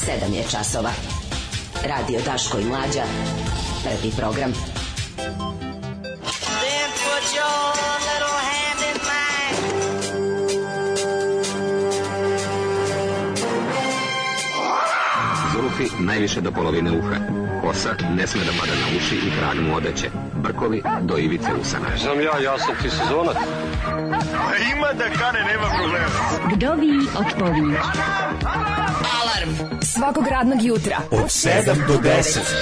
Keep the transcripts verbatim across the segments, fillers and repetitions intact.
sedam je časova. Radio Daško i Mlađa. Prvi program. Then put your little hand in mine. Zulfi najviše do polovine uha. Kosa ne sme da pada na uši i krag mu odeće. Brkovi do ivice usana. Znam ja, ja sam ti sezonac. Ima da kane, nema problema. Vdovi otpovi. Alarm svakog radnog jutra od sedam do deset.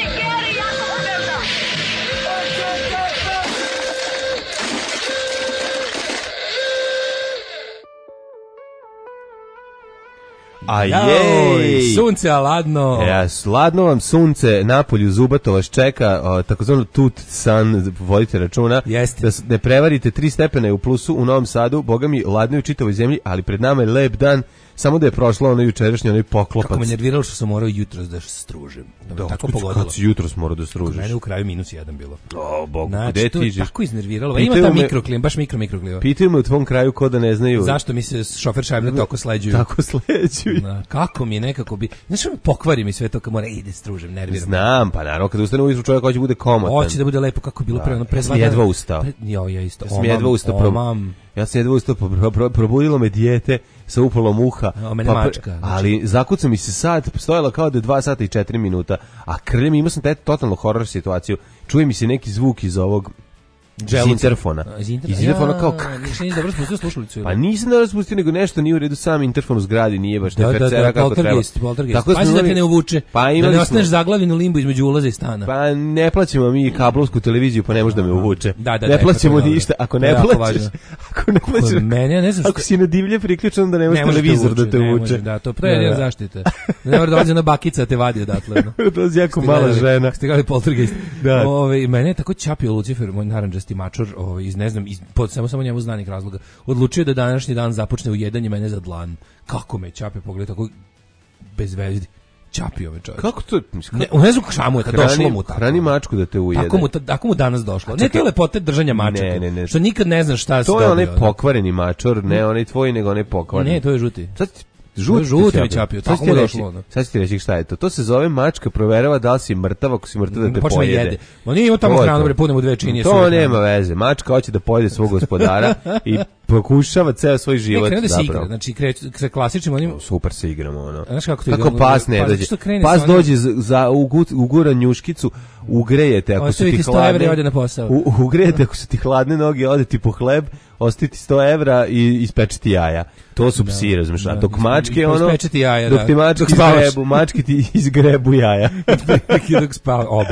A jej, sunce, a ladno. Jes, ladno vam sunce, napolju zubato vas čeka, o, takozvano tut san, vodite računa. Jeste. Da ne prevarite, tri stepene u plusu u Novom Sadu, boga mi ladno je u čitavoj zemlji, ali pred nama je lep dan, samo da je prošlo ono jučerašnje, onaj poklopac. Kako me nerviralo što sam morao jutros da stružim. Da, da tako pogodilo. Kad si jutros morao da stružiš? Kod mene u kraju minus jedan bilo. O, Bogu, znači, gde ti žiš? Tako iznerviralo. Ima ta mikroklim, baš mikro mikroklim. Pitaju me u tvom kraju ko da ne znaju. Zašto mi se šofer šajbne tako sleđuju? Tako sleđuju. Na, kako mi je nekako bi... Znaš, pokvari mi sve to kad mora ide stružim, nerviram. Znam, pa naravno, kad ustane ujutru čovjek hoće bude komotan. Hoće da bude lepo kako je bilo pre, ono pre dva dana. Jedva ustao. Jo, ja isto. Ja sam jedva ustao. Pro... Ja sam jedva ustao, pro, pro, probudilo me dijete sa upalom uha. O, mene pa, mačka. Znači. Ali zakuca mi se sat, stojala kao da je dva sata i četiri minuta, a krlje mi, imao sam taj totalno horor situaciju. Čuje mi se neki zvuk iz ovog... Iz interfona. Iz interfona, iz interfona ja, kao... Nisam nisi dobro spustio slušalicu. Pa nisam dobro spustio, nego nešto nije u redu, sam interfon u zgradi nije baš, ne da, percera da, da, kako treba. Tako pazi da te ne uvuče, pa da ne ostaneš zaglavljen u limbu između ulaza i stana. Pa ne plaćamo mi kablovsku televiziju, pa ne može da me uvuče. Da, da, ne da, plaćamo ništa, ako ne plaćaš, ako ne plaćaš, mene, ne znam što... ako si na divlje priključen da ne može televizor da te uvuče. Da, to pre je zaštita. Ne mora dolazi na bakica te vadi odatle. Dolazi jako mala žena. Ste gledali Poltergeist. Ovaj mene tako čapio Lucifer, moj narandžasti mačor, ovaj iz ne znam, iz, pod samo samo njemu znanih razloga, odlučio da današnji dan započne u jedanje mene za dlan. Kako me čape, pogled tako bez vezdi. Čapio me čovjek. Kako to? Ne, ne znam šta mu je, došlo mu tako. Hrani mačku da te ujede. Tako mu, tako mu danas došlo. Ne, to je lepote držanja mačaka. Ne, ne, ne. Što nikad ne znaš šta se to je onaj dobio, pokvareni mačor, ne onaj tvoj, nego onaj pokvareni. Ne, to je žuti. Sad žuti, žuti mi čapio, tako mu došlo. Ono. Sad ću ti reći šta je to. To se zove mačka, proverava da li si mrtav, ako si mrtav da te počne pojede. Jede. Ma nije ima tamo hranu, bre, punem u dve činije. To nema veze. Mačka hoće da pojede svog gospodara i pokušava ceo svoj život. Ne, da se igra, znači kreće sa klasičnim onim... Super se igramo, ono. Znaš kako to kako pas ne dođe. Pas dođe za ugura njuškicu, ugrejete ako su ti hladne. Ode na posao. Ugrejete ako su ti hladne noge, ode ti po hleb, ostiti sto evra i ispečiti jaja. To su psi, razumiješ, a dok mačke, ono, jaja, dok ti mačke izgrebu, mačke ti izgrebu jaja. Dok spava, oba.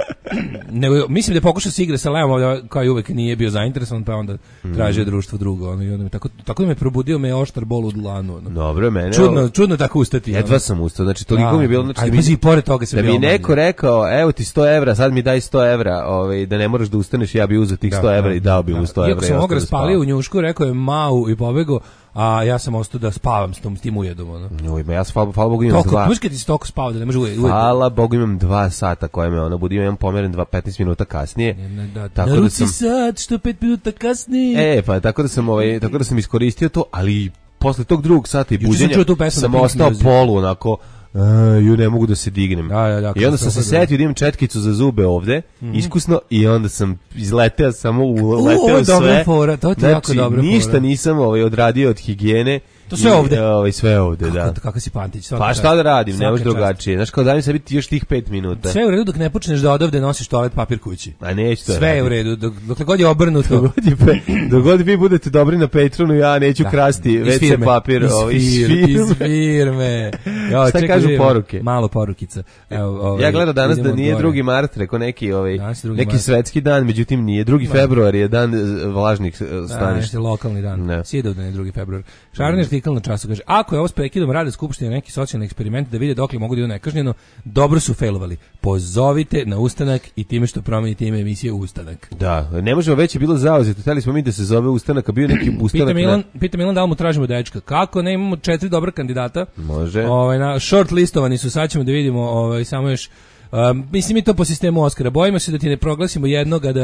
Nego, mislim da je pokušao se igra sa Leom, ovdje, kao i uvek nije bio zainteresovan, pa onda tražio društvo drugo. Ono, i onda me, tako, tako da me probudio me oštar bol u dlanu. Ono. Dobro, mene... Čudno, čudno tako ustati. Jedva sam ustao, znači toliko mi je bilo... Znači, a, da mi, pored toga se da mi neko rekao, evo ti sto evra, sad mi daj sto evra, ovaj, da ne moraš da ustaneš, ja bi uzeo tih sto evra i dao bi mu sto evra. Iako sam mogao raspalio u njušku, rekao je mau i pobegao, a ja sam ostao da spavam s tom, s tim ujedom. Ono. Uj, ma ja sam, hvala Bogu imam toko, dva. Puška ti si toliko spao da ne može ujed. Hvala Bogu imam dva sata koje me ono budio, imam pomeren dva, petnaest minuta kasnije. Ne, da, tako na da ruci sam, sat, što pet minuta kasnije. E, pa tako da sam, ovaj, tako da sam iskoristio to, ali posle tog drugog sata i buđenja sam ostao polu, onako, Uh, ju ne mogu da se dignem. Da, da, da, I onda sam se setio da imam četkicu za zube ovde, mm-hmm. iskusno, i onda sam izleteo samo uleteo uh, sve. Fora, to je znači, jako dobra ništa fora. Nisam ovaj, odradio od higijene. To sve ovde. Ovaj, sve ovde, kako, da. Kako si pantić? Pa šta da radim, ne može drugačije. Znaš, kao da mi se biti još tih pet minuta. Sve je u redu dok ne počneš da odavde nosiš toalet papir kući. A neću to. Sve je u redu, dok, dokle god je obrnuto. Dok god vi budete dobri na Patreonu, ja neću da, krasti ve ce papir. Iz, ovaj, iz firme. Iz firme. Jo, šta kažu poruke? Malo porukica. Evo, ovaj, ja gledam danas da nije drugi mart, rekao neki, ovaj, neki mart. Svetski dan, međutim nije. drugi februar je dan vlažnih staništa. Da, lokalni dan. Sjedovdan je drugi februar. Šarni artikl na Času kaže, ako je ovo s prekidom rade skupštine neki socijalni eksperiment da vide dokle mogu da idu nekažnjeno, dobro su failovali. Pozovite na ustanak i time što promenite ime emisije Ustanak. Da, ne možemo, već je bilo zauzeto. Hteli smo mi da se zove Ustanak, a bio neki Ustanak. Pita Milan, na... pita Milan da li mu tražimo dečka. Kako ne, imamo četiri dobra kandidata. Može. Ovaj, na short listovani su, sad ćemo da vidimo ovaj, samo još... Um, mislim mi to po sistemu Oskara. Bojimo se da ti ne proglasimo jednoga da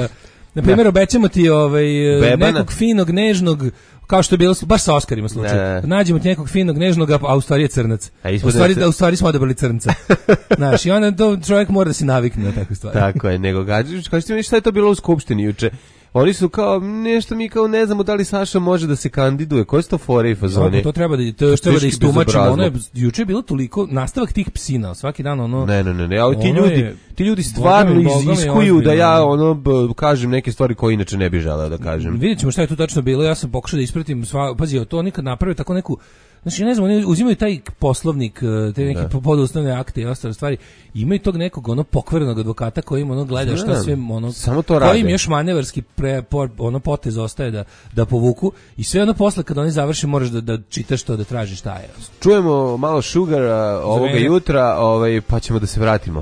Na primjer, Da. obećamo ti ovaj, Bebana. nekog finog, nežnog, kao što je bilo baš sa Oskarima slučaj. Ne. Nađemo ti nekog finog, nežnog, a u stvari je crnac. A u, ispod stvari, je- da, u stvari smo odabrali crnca. Znaš, i onda to čovjek mora da se navikne na takve stvari. Tako je, nego gađaš, kažete mi šta je to bilo u skupštini juče? Oni su kao, nešto mi kao ne znamo da li Saša može da se kandiduje. Koje su to fore i fazoni? Svako to treba da to još treba da Teški istumačimo. Ono je bezobrazluk. juče je bilo toliko nastavak tih psina, svaki dan ono. Ne, ne, ne, ne, ali ti Ono ljudi, je- ti ljudi Boga stvarno mi, Boga mi, iziskuju da ja ozbiljno. ono b, kažem neke stvari koje inače ne bih želeo da kažem. Vidjet ćemo šta je tu tačno bilo. Ja sam pokušao da ispratim sva, pazi, to nikad napravio tako neku. Znači, ja ne znam, oni uzimaju taj poslovnik, te neke Da. podustavne akte i ostale stvari, imaju tog nekog ono pokvarenog advokata koji im ono gleda šta Znam, sve ono, samo to koji im rade. još manevarski pre, por, ono potez ostaje da, da povuku i sve ono posle kad oni završe moraš da, da čitaš to, da tražiš šta je. Čujemo malo Sugara ovoga mene. jutra, ovaj, pa ćemo da se vratimo.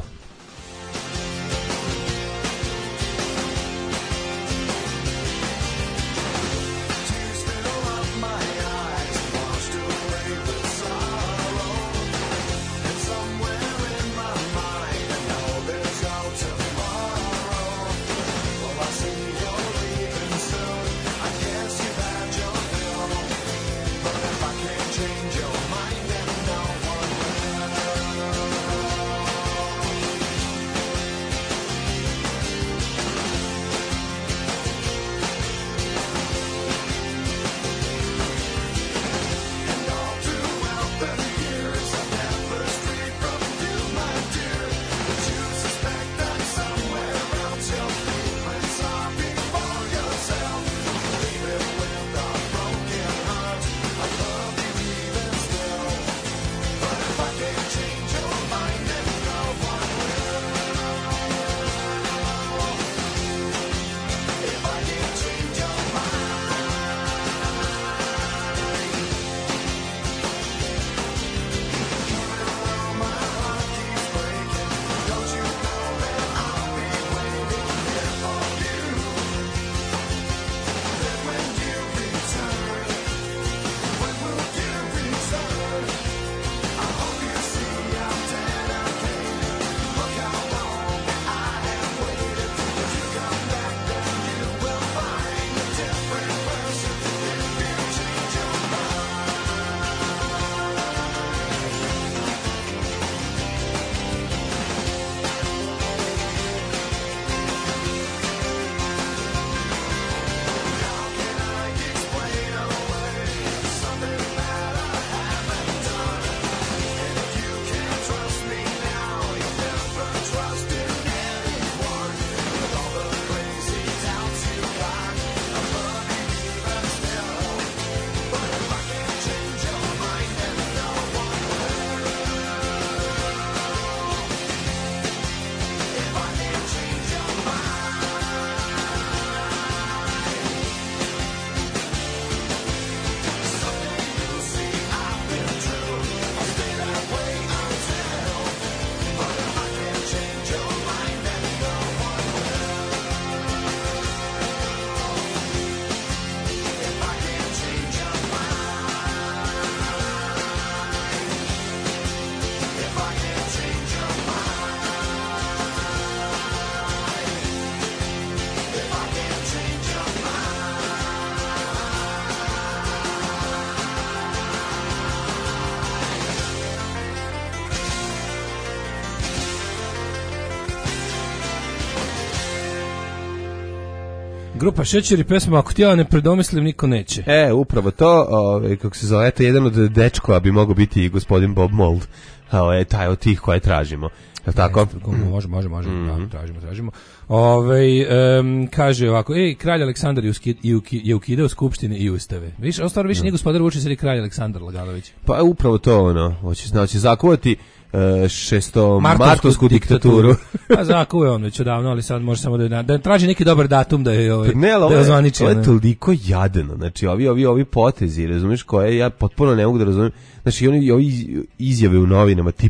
Grupa Šećer i pesma Ako ti ja ne predomislim, niko neće. E, upravo to, ovaj, kako se zove, eto, jedan od dečkova bi mogao biti i gospodin Bob Mould, ovaj, taj od tih koje tražimo. Je li tako? Ne, može, može, može, mm-hmm. da, tražimo, tražimo. Ove, um, kaže ovako, ej, kralj Aleksandar je, uski, je, uki, je ukidao skupštine i ustave. Više, ovo stvarno više nije gospodar Vučić, ali kralj Aleksandar Laganović. Pa upravo to, ono, hoće, znači, zakovati uh, šestomartovsku diktaturu. A zakuje on već odavno, ali sad može samo da, da traži neki dobar datum da je, ovaj, ne, ali da je ovo, ozvaniči. ovo je toliko jadeno, znači ovi, ovi, ovi potezi, razumiješ, koje ja potpuno ne mogu da razumem, znači oni ovi izjave u novinama tipa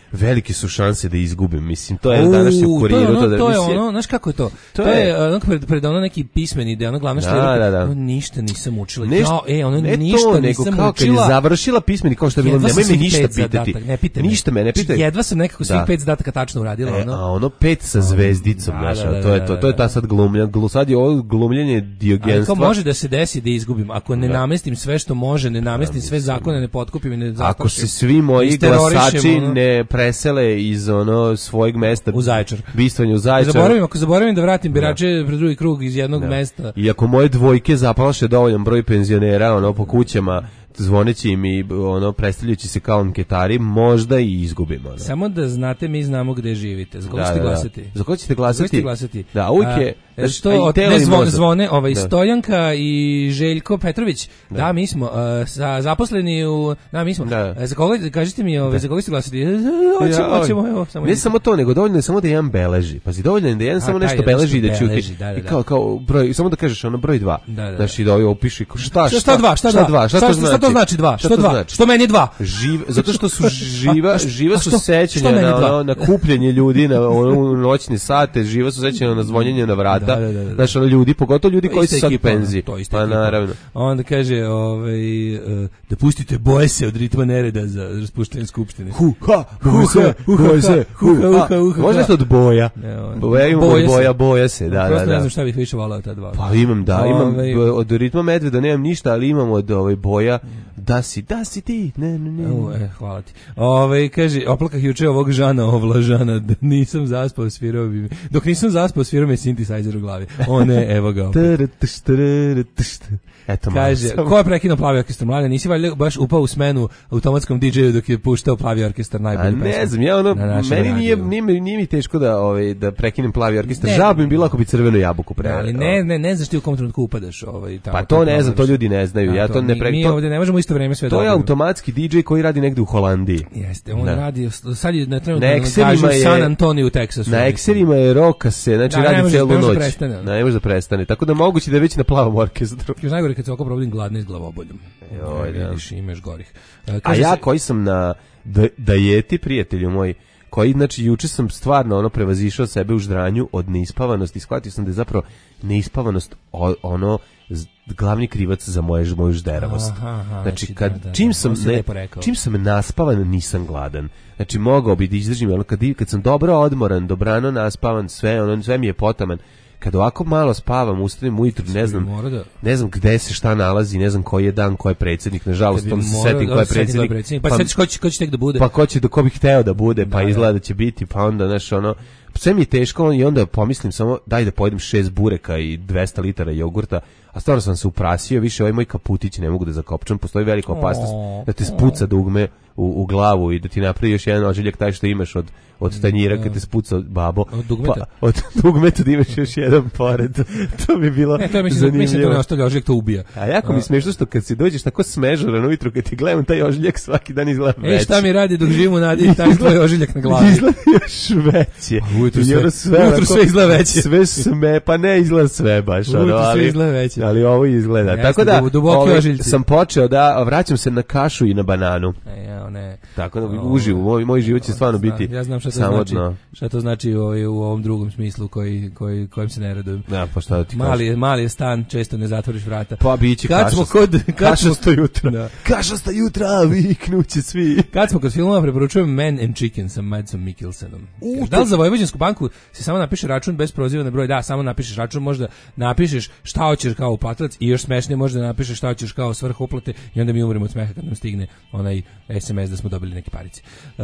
velike su šanse da izgubim. Mislim, to je današnji u Kuriru. To je ono, da, to je mislim, ono, znaš kako je to? To To je- je ono pred, pred ono neki pismeni ide, ono glavna Da, što je da, da. ono, ništa nisam učila. Nešto, Kao, e, ono ne ništa to, nego nisam kao kad je učila. završila pismeni, kao što je bilo, Jedva nemoj sam me svih ništa pet pitati. zadatak, ne pitaj me. Ništa me, ne pitaj. Jedva sam nekako svih Da. pet zadataka tačno uradila, E, ono. a ono pet sa zvezdicom, Da, znaš, da, da, to je da, to, da, to je da. ta sad glumlja, glu, sad je ovo glumljenje Ali kao diogenstva. može da se desi da izgubim. Ako ne namestim sve što može, ne namestim sve zakone, ne potkupim i ne zakošim. Ako se svi moji isterorišem, glasači ono. ne presele iz ono svojeg mesta U Zaječar. bistvanje u Zaječar. Zaboravim, ako zaboravim da vratim birače pred drugi krug iz jednog mesta. I ako moje dvojke zaplaše dovoljan broj penzionera ono po kućama zvoneći im i ono predstavljajući se kao anketari, možda i izgubimo. Ono. Samo da znate, mi znamo gde živite. Za koga Da, ćete da, da. glasati? Za koga ćete Za koga glasati? ćete glasati? Da, uvijek je... A, znači, što, a i od, telo ne i zvone, mozak. zvone ovaj, Da. Stojanka i Željko Petrović. Da, mi smo uh, sa, zaposleni u... Da, mi smo. Da. E, Za koga, kažite mi, ovaj, za koga ćete glasati? E, Hoćemo, Ja, hoćemo, evo. Samo ne samo to, nego dovoljno je samo da jedan beleži. Pazi, dovoljno je da jedan A, samo taj nešto nešto beleži i da beleži, ćuti. da, da, I da. kao, kao broj, samo da kažeš ono broj dva. Da, da, da. Znaš, i da ovaj opiši šta, šta, Šta, šta dva, šta, dva? Šta, to znači? Šta to znači dva? Šta Što to dva? znači? Što meni dva? Živ, zato što su živa, A, a što- živa a su što- što sećanja meni na, dva? ono, na kupljenje ljudi na ono, u noćne sate, živa su sećanja na zvonjenje na vrata. Da, da, da, da. Znaš, ono ljudi, pogotovo ljudi To koji ista su sad u ekipa, ono, penziji. to ista Pa ekipa. naravno. Onda kaže, ovaj, e, da pustite boje se od ritma nereda za raspuštanje skupštine. Hu, ha, Boje se, boje se, hu, uha, ha. uha, uha, Može ha. nešto od boja. Ne, ovo- Boja imamo boje od se. boja, boja se, da, Prosto da, ne da. znam šta bih više volao ta dva. Pa imam, da, imam Ovaj- b- od ritma medveda nemam ništa, ali imam od ovaj boja da si, da si ti, ne, ne, ne. U, e, hvala ti. Ove, kaže, oplakah juče ovog Žana Ovlažana, da nisam zaspao, svirao bi mi. Dok nisam zaspao, svirao mi je synthesizer u glavi. O ne, evo ga opet. Tarataš, tarataš. Eto, malo Kaže, sam. ko je prekinuo Plavi orkestar mlade? Nisi valjda baš upao u smenu automatskom di džeju dok je puštao Plavi orkestar A najbolji ne znam, ja ono, na našem meni nije, radiju. nije, mi- nije mi teško da, ovaj, da prekinem Plavi orkestar. Ne. Žao bi mi bilo ako bi Crvenu jabuku pre. Da, ali ne, ne, ne znaš ti u kom trenutku upadaš. Ovaj, tamo, Pa to ne znam, to proveriš. ljudi ne znaju. Da, Ja to ne mi, pre... mi to- ovdje ne možemo u isto vrijeme sve To je dobiti. automatski di džej koji radi negde u Holandiji. Jeste, on Da. radi, sad je na trenutno Na na Excelima kažu je- San Antonio u Teksasu. Na mislim. ekserima je roka se, znači Da, ne radi može- celu ne može noć. da prestane, ono. Ne može da prestane. Tako da moguće da je već na Plavom orkestru. Još najgore kad se oko probudim gladna iz glavoboljom. Joj, da. Vidiš, imaš gorih. E, A kaže ja se- koji sam na da, dajeti, prijatelju moj, koji, znači, juče sam stvarno ono prevazišao sebe u ždranju od neispavanosti, shvatio sam da je zapravo neispavanost o- ono z- glavni krivac za moje, moju žderavost. Aha, aha, znači, znači, kad, da, da, čim, da, sam on si ne, lepo rekao. čim sam naspavan, nisam gladan. Znači, mogao bi da izdržim, ono, kad, kad sam dobro odmoran, dobrano naspavan, sve, ono, sve mi je potaman. Kad ovako malo spavam, ustanem ujutru, ne znam, mora da- ne znam gde se šta nalazi, ne znam koji je dan, ko je predsjednik, nažalost, Kad tom bi se morao setim da ko je se setim ko je predsjednik. Pa, pa setiš ko će, ko će tek da bude. Pa ko će, ko bi hteo da bude, pa Da, da. izgleda da će biti, pa onda, znaš, ono, sve mi je teško i onda pomislim samo, daj da pojedem šest bureka i dvesta litara jogurta, a stvarno sam se uprasio, više ovaj moj kaputić ne mogu da zakopčam, postoji velika opasnost O, da te spuca dugme u, u glavu i da ti napravi još jedan ožiljak taj što imaš od, od tanjira kad te spuca babo. Od dugmeta? Pa, od dugmeta da imaš još jedan pored. To bi bilo Ne, to je mislim, da- mislim da to zanimljivo. ne ostavlja ožiljak, to ubija. A jako mi smiješno što kad si dođeš tako smežuran ujutru, kad ti gledam taj ožiljak svaki dan izgleda veći. E, šta mi radi dok živim u nadi, taj tvoj ožiljak na glavi. Izgleda još veće. Ujutru I sve- ono ujutru onako- sve izgleda veće. Sve sme, pa ne izgleda sve baš. Ono, Ujutru sve ali, izgleda veće. ali ovo izgleda. Jeste, Tako da, dubo- duboki ovaj, ožiljci. sam počeo da vraćam se na kašu i na bananu. E, ja, ne. Tako da uživo, moj, moj život će stvarno Znam, biti ja znam šta to samo znači, dno. šta to znači ovaj, u ovom drugom smislu koji, koji, kojim se ne radujem. Da, pa šta da ti Mali kažem. je, mali je stan, često ne zatvoriš vrata. Pa biće Kad smo kašast- kod... Kad smo, kašasto jutro. Da. Kašasta jutra, viknuće svi. Kad smo kod filmova, preporučujem Man and Chicken sa Madsom Mikkelsenom. Da li za Vojvođansku banku se samo napiše račun bez proziva na broj? Da, samo napišeš račun, možda napišeš šta hoćeš kao uplatilac i još smešnije možda napišeš šta hoćeš kao svrh uplate i onda mi umremo od smeha kad nam stigne onaj es em es da smo dobili neke parice.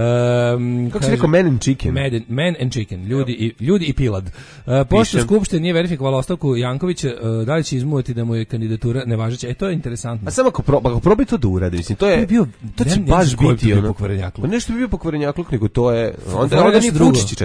Um, Kako si rekao, man and chicken? Man and, man and Chicken, ljudi i, ljudi i pilad. Uh, pošto Pišem. Skupština nije verifikovala ostavku Jankovića, uh, da li će izmuvati da mu je kandidatura nevažeća? E, to je interesantno. A samo ako, pro, ako probaj to da uradi, mislim, to je, To je bio- to će ne- ne baš znam koji bi biti to bio ono. pokvarenjakluk. Pa nešto bi bio pokvarenjakluk, nego to je, onda, Pokvaren onda nešto ni drugo. Vučić čeka, onda ni Vučić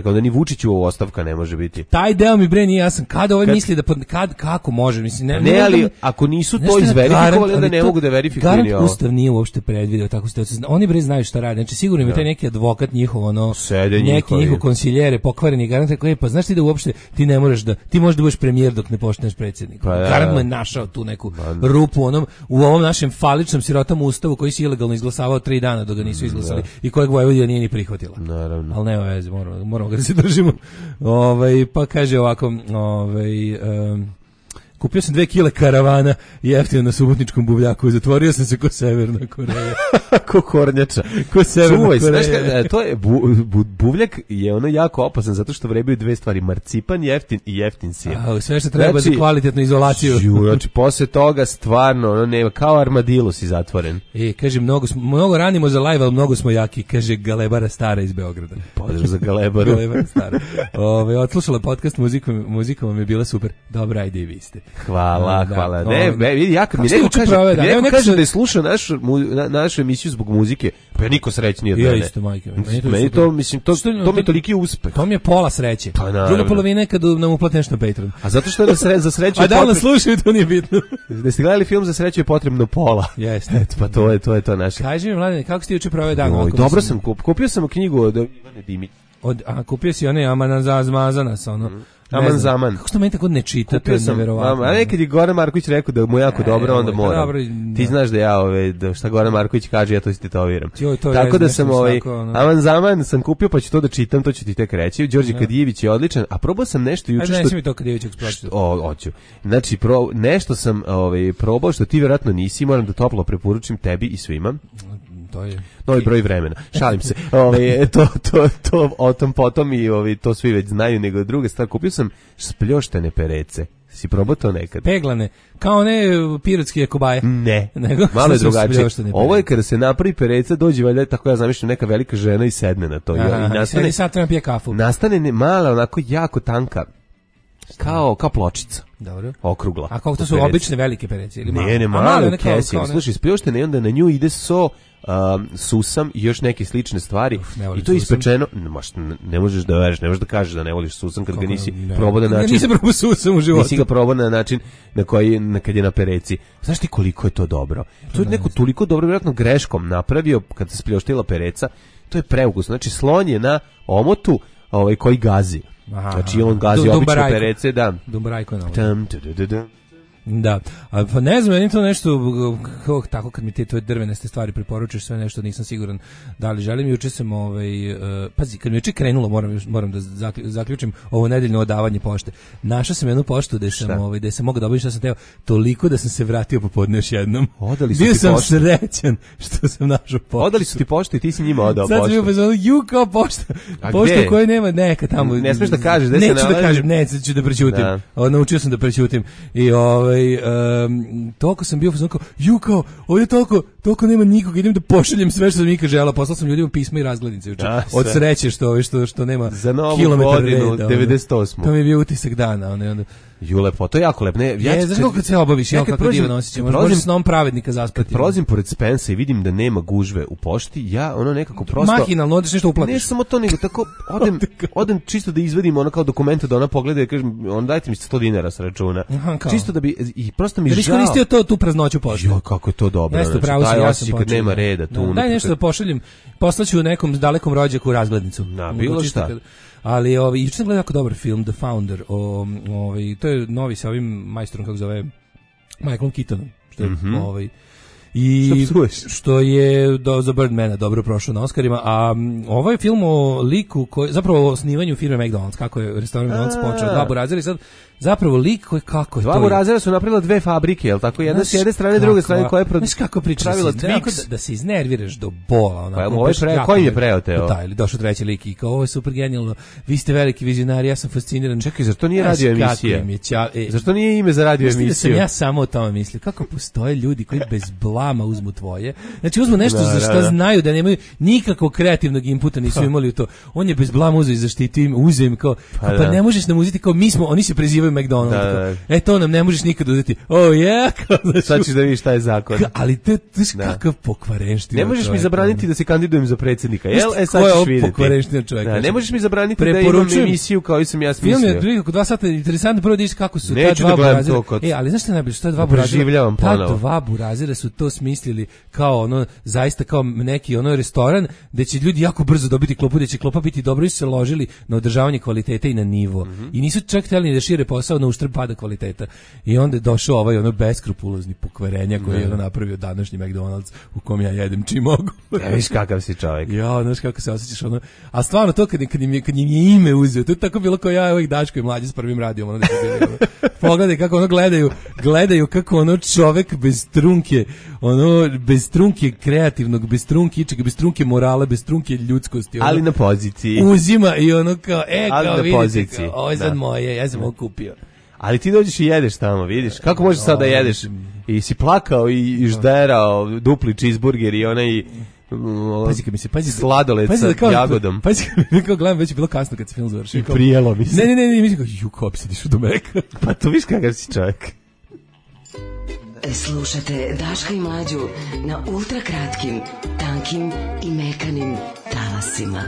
Vučiću ostavka ne može biti. Taj deo mi bre nije jasan. Kada ovaj Kad- misli da pod- kad kako može, mislim ne. Ne, ne ali možda- ako nisu to Znaš šta, izverifikovali, garant, onda ali ne to- mogu da verifikuju garant ni ovo. Ustav nije uopšte predvideo takvu situaciju. Zna- Oni bre znaju šta rade. Znači sigurno im je taj neki advokat njihov, ono, Sede neki njihovi. njihov konsiljere, pokvareni garant, koji pa znaš ti da uopšte ti ne možeš da ti možeš da budeš premijer dok ne postaneš predsjednik. Pa da. Garant mu je našao tu neku rupu onom u ovom našem faličnom sirotom ustavu koji se ilegalno izglasavao tri dana dok ga nisu izglasali i kojeg Vojvodina nije ni prihvatila. Naravno. Ali nema veze, moramo, moramo ga da se držimo. Ovaj, pa kaže ovako, ovaj, um, kupio sam dve kile karavana jeftino na Subotničkom buvljaku, zatvorio sam se ko Severna Koreja. Ko kornjača. Ko Severna Čuvaj, Koreja. znaš kad, e, to je bu, bu, buvljak je ono jako opasan zato što vrebaju dve stvari, marcipan jeftin i jeftin sir. A, sve što treba Znači, za kvalitetnu izolaciju. Žu, znači posle toga stvarno ono nema, kao armadilo si zatvoren. E, kaže, mnogo, smo, mnogo ranimo za live, ali mnogo smo jaki, kaže Galebara Stara iz Beograda. Pozdrav za Galebaru. Galebara Stara. Ove, odslušala podcast muzikom, muzikom vam je bila super. Dobra, ajde i vi ste. Hvala, Da, hvala. da. Ne, ne, vidi, ja kad mi Kako neko ste juče kaže, proveli kad dan? neko Evo, neko kaže se- da je slušao našu, mu, na, našu emisiju zbog muzike, pa je niko srećniji od Ja mene. isto, majke. Meni, super. meni to, mislim, to, Što- to mi je toliki uspeh. To mi je pola sreće. Pa, naravno. Druga polovina je kad nam uplate nešto na Patreon. A zato što je na sre, za sreću... A je da li nas potrebno- slušaju, to nije bitno. Da ste gledali film za sreću je potrebno pola. Jeste. Eto, pa to je to, je to naše. Kaži mi, Mladene, kako ste juče proveli dan? Oj, Ovako, dobro mislim, sam kup, kupio sam knjigu od Ivane Dimić. Od, a, kupio si one Amana za Zmazanas, ono. Ne Aman znam, Zaman. Kako što meni tako ne čita, to Kupio je sam, neverovatno. a nekad je Goran Marković rekao da mu je jako E, dobro, onda oj, moram. dobro, Ti da. znaš da ja, ove, da šta Goran Marković kaže, ja to istetoviram. Joj, to je Tako da nešto sam mi ovaj, snako, ono. Aman Zaman sam kupio, pa ću to da čitam, to ću ti tek reći. Đorđe Kadijević je odličan, a probao sam nešto juče Ajde, što... nesi mi to kad je već eksplozio. O, hoću. Znači, pro, nešto sam ovaj, probao što ti vjerojatno nisi, moram da toplo preporučim tebi i svima. To je... Novi broj vremena. Šalim se. Ovaj to to to o tom potom i ovaj to svi već znaju, nego druga stvar, kupio sam spljoštene perece. Si probao to nekad? Peglane, kao one pirotske kobaje. Ne. Nego, Malo je što su drugačije. spljoštene Ovo je perece. kada se napravi pereca, dođe valjda tako ja zamišljam neka velika žena i sedne na to. Aha, I nastane nastane sad treba pije kafu. nastane ne, mala onako jako tanka kao kao pločica. Dobro. Okrugla. A kako to od su perece. obične velike perece ili male? Ne, ne, A male one u kao- kesi. kao one- Slušaj, spljoštene i onda na nju ide so, um, susam i još neke slične stvari. Uf, ne volim I to je susam. ispečeno. Ne, možeš- ne, ne možeš da veriš, ne možeš da kažeš da ne voliš susam kad ga Kako nisi ne? probao na Ja način. nisam probao susam u životu. Nisi ga probao na način na koji na kad je na pereci. Znaš ti koliko je to dobro? To je neko toliko dobro, vjerojatno greškom napravio kad se spljoštila pereca. To je preukusno. Znači slon je na omotu, ovaj koji gazi. Aha, Znači on gazi Du- obične Dumbarajko. perece, da. Dumbarajko je na ovo. Tam, tu, tu, tu, tu. Da, a pa ne znam, meni to nešto, kako, tako kad mi te tvoje drvenaste stvari preporučiš, sve nešto nisam siguran da li želim. Juče sam, ovaj, uh, pazi, kad mi juče krenulo, moram, još- moram da zaklju- zaključim ovo nedeljno odavanje pošte. Našao sam jednu poštu gde sam, Šta? ovaj, gde sam mogao dobiti što sam teo, toliko da sam se vratio popodne još jednom. Odali su Bio ti sam poštu. srećan što sam našao poštu. Odali su ti poštu i ti si njima odao Sad sam bio poštu. pozvano, ju kao pošta. A Pošta gde? u kojoj nema neka tamo. Ne smeš da kažeš gde se Neću da nalazi. kažem, ne, sad ću da prećutim. Da. O, naučio sam da prećutim. I ovaj, um, toliko sam bio pozvano kao, ju kao, ovdje toliko, toliko nema nikoga, idem da pošaljem sve što sam ikad žela. Poslao sam ljudima pisma i razglednice juče. Da, Od sve. sreće što, što, što nema Za novu kilometar godinu, reda, ono. devedeset osmu. To mi je bio utisak dana. Ono, onda. Ju, lepo, to je jako lepo. Ne, ja Je, ću- znaš kako kad se obaviš, ja ja kad kako prođem- divan osjećaj, kad možeš prolazim- snom pravednika zaspati. prolazim pored Spensa i vidim da nema gužve u pošti, ja ono nekako prosto... Mahinalno, odeš nešto uplatiš. Ne samo to, nego tako odem, odem čisto da izvadim ono kao dokumente da ona pogleda i kažem, on dajte mi sto dinara sa računa. Aha, kao. Čisto da bi, i prosto mi Da bi žao. iskoristio to, tu praznoću pošte. Jo, kako je to dobro. Jeste, znači, pravo si, taj ja osjećaj sam kad počeo, nema da. reda tu. Da, unutra. daj nešto da pošaljem, poslaću nekom dalekom rođaku razglednicu. Da, Ono, bilo čisto šta. kad- ali ovaj juče sam gledao jako dobar film The Founder, o ovaj to je novi sa ovim majstorom kako zove Michaelom Keatonom, što je ovaj i Šta psuješ? što je do, za Birdmana dobro prošao na Oscarima, a m, ovaj film o liku koji zapravo o osnivanju firme McDonald's, kako je restoran McDonald's počeo, dva burazera i sad zapravo lik koji kako je Dva to burazera su napravila dve fabrike, je li tako? Jedna s jedne strane, druge strane koja je pro- Znaš kako priča, pravila da, se- onako Twix. da, da se iznerviraš do bola. Onako, Pa, ovo je baš pre- jako koji je me- preo te ovo? Da, ili došao treći lik i kao, ovo je super genijalno, vi ste veliki vizionari, ja sam fasciniran. Čekaj, zar to nije Znaš radio kako emisija? im je ćao- e, Zašto nije ime za radio Znaš ti da sam emisiju? ja samo o tome mislio. Kako postoje ljudi koji bez blama uzmu tvoje. Znači uzmu nešto Da, za da, što da. znaju da nemaju nikakvog kreativnog inputa, nisu imali u to. On je bez blama uzeo i zaštitio im, uzeo im kao, Pa pa, pa da. ne možeš nam uzeti kao mi smo, oni se prezivaju je McDonald's. Da, da. E, to nam ne možeš nikad uzeti. Oh, yeah. Kao, sad ćeš da vidiš šta je zakon. Ka, ali te, znaš da. kakav pokvarenština. Ne možeš čovjek, mi zabraniti da se kandidujem za predsjednika. Jel? E, sad ko je ćeš ovo vidjeti. pokvarenština čovjek? Da, ne možeš mi zabraniti da imam Preporučujem. emisiju kao i sam ja Film smislio. je prilike oko dva sata interesantno, prvo da vidiš kako su Neću ta dva da gledam burazira. to kod- E, ali znaš šta je najbolje, što ta dva Preživljavam burazira, ta ponovo. dva burazira su to smislili kao ono, zaista kao neki ono restoran gde će ljudi jako brzo dobiti klopu, gde će klopa biti dobro i su se ložili na održavanje kvalitete i na nivo. Mhm. I nisu čak htjeli ni da šire posao na uštrb pada kvaliteta. I onda je došao ovaj ono beskrupulozni pokvarenja koji je ono napravio današnji McDonald's u kom ja jedem čim mogu. Ja, viš kakav si čovjek. Ja, znaš kako se osjećaš ono. A stvarno to kad, kad, im je, kad im je ime uzeo, to je tako bilo kao ja, ovih Daško i Mlađe s prvim radijom, ono da su bili, ono. Pogledaj kako ono gledaju, gledaju kako ono čovek bez trunke, ono bez trunke kreativnog, bez trunke ičega, bez trunke morala, bez trunke ljudskosti. Ono, Ali na poziciji. uzima i ono kao, e, Ali kao na vidite, poziciji, kao, ovo je sad da. moje, ja sam ovo kupio. Ali ti dođeš i jedeš tamo, vidiš. Kako možeš sad da jedeš? I si plakao i, i žderao dupli cheeseburger i onaj Pazi kad mi se, pazi, sladoled pazi sa da kao, jagodom. Pazi kad mi kao gledam, već je bilo kasno kad se film završio. Kao, Prijelo mi se. ne, ne, ne, ne, mislim kao, ju, kao opsediš u domeka. Pa to viš kakav si čovjek. Slušate Daška i Mlađu na ultra kratkim, tankim i mekanim talasima.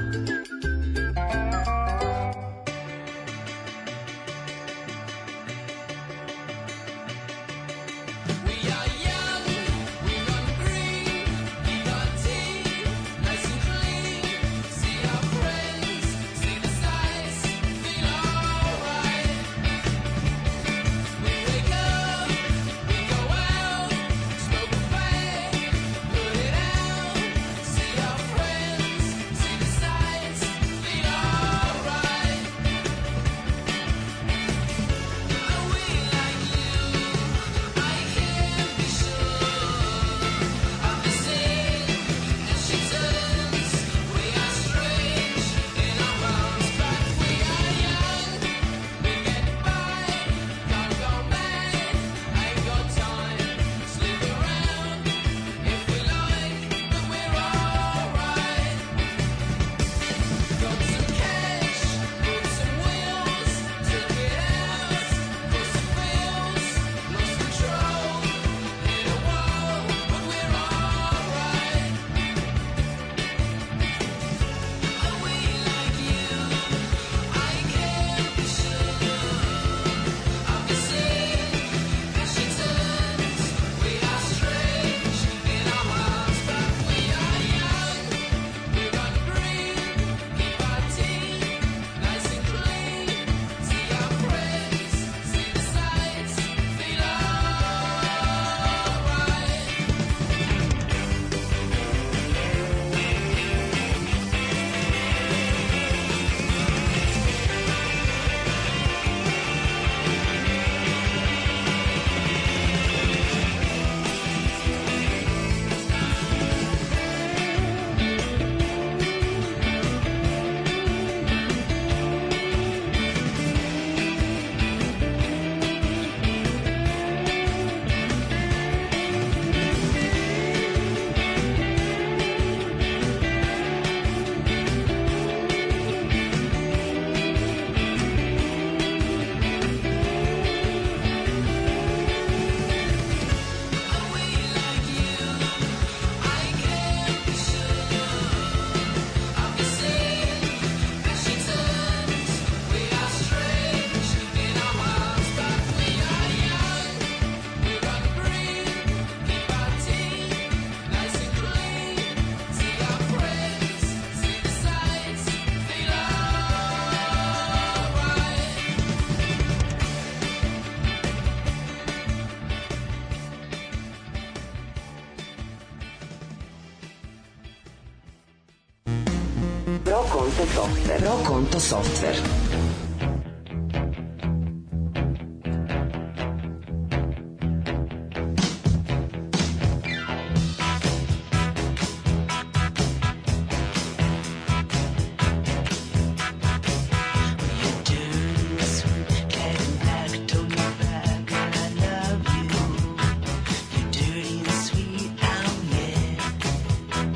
Pro Konto Software. Pro Konto Software.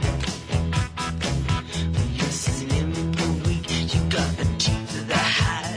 High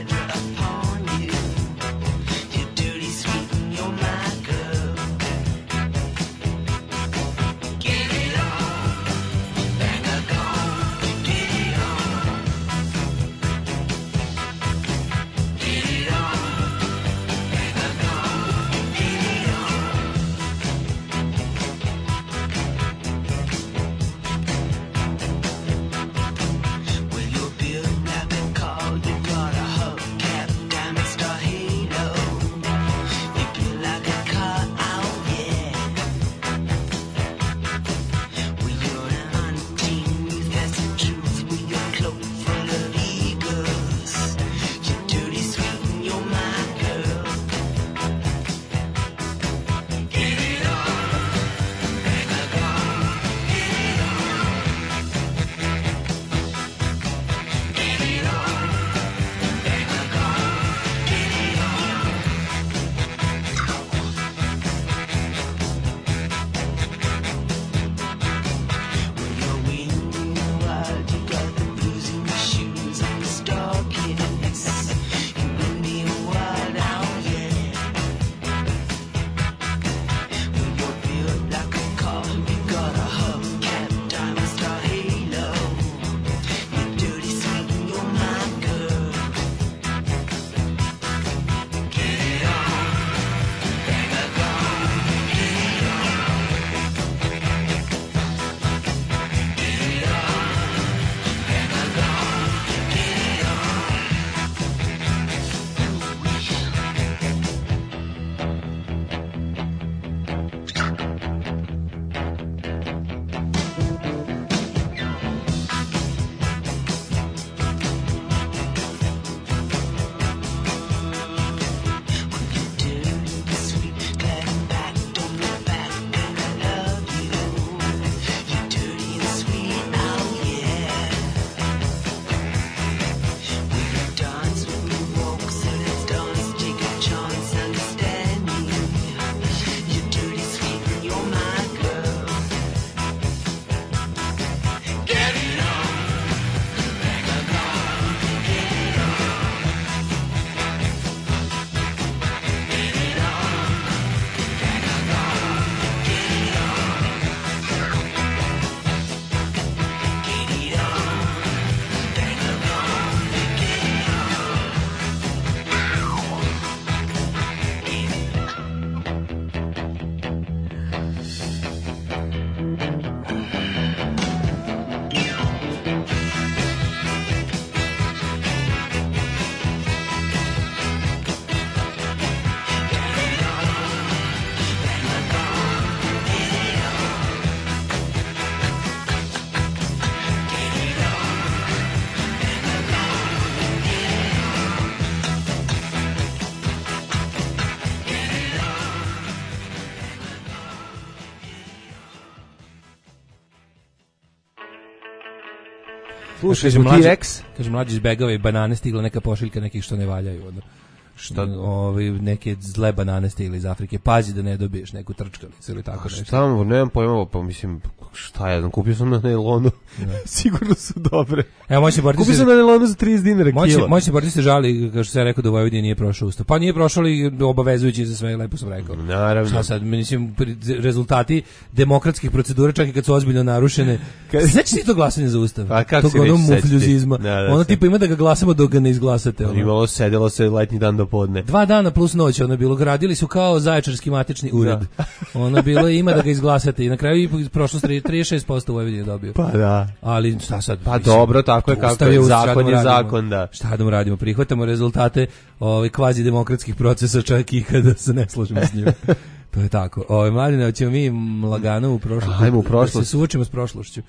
Slušaj, kaže smo mlađi, T-Rex. kaže mlađi izbegava i banane, stigla neka pošiljka nekih što ne valjaju, ono. Šta? Ovi, neke zle banane stigle iz Afrike. Pazi da ne dobiješ neku trčkalicu ili tako nešto. Šta vam, nemam pojma, pa mislim, šta ja znam, kupio sam na nailonu. Sigurno su dobre. Evo, moći Borti kupio se... sam na nailonu za trideset dinara kilo. Moći Borti se žali, kao što se rekao da u Vojvodini nije prošao ustav. Pa nije prošao li obavezujući za sve, lepo sam rekao. Naravno. Šta sad, mislim, rezultati demokratskih procedura, čak i kad su ozbiljno narušene. Znači ti to glasanje za ustav? Pa kako tog se ono neće mufljuzizma. Da, da, ono se. tipa ima da ga glasamo dok ga ne izglasate. Ono. Imalo sedelo se letnji dan do podne. Dva dana plus noć, ono je bilo, gradili su kao Zaječarski matični ured. Da. Ono bilo je, ima da ga izglasate i na kraju i prošlo trideset šest posto u Vojvodini je dobio. Pa da. Ali šta sad? Pa mislim, dobro, tako je kako je, zakon je zakon, da. Šta da mu radimo? Prihvatamo rezultate ovaj kvazi demokratskih procesa čak i kada se ne složimo s njima. To je tako. Ovaj Mladine, hoćemo mi lagano u prošlost. Hajmo u prošlost. Da se suočimo s prošlošću.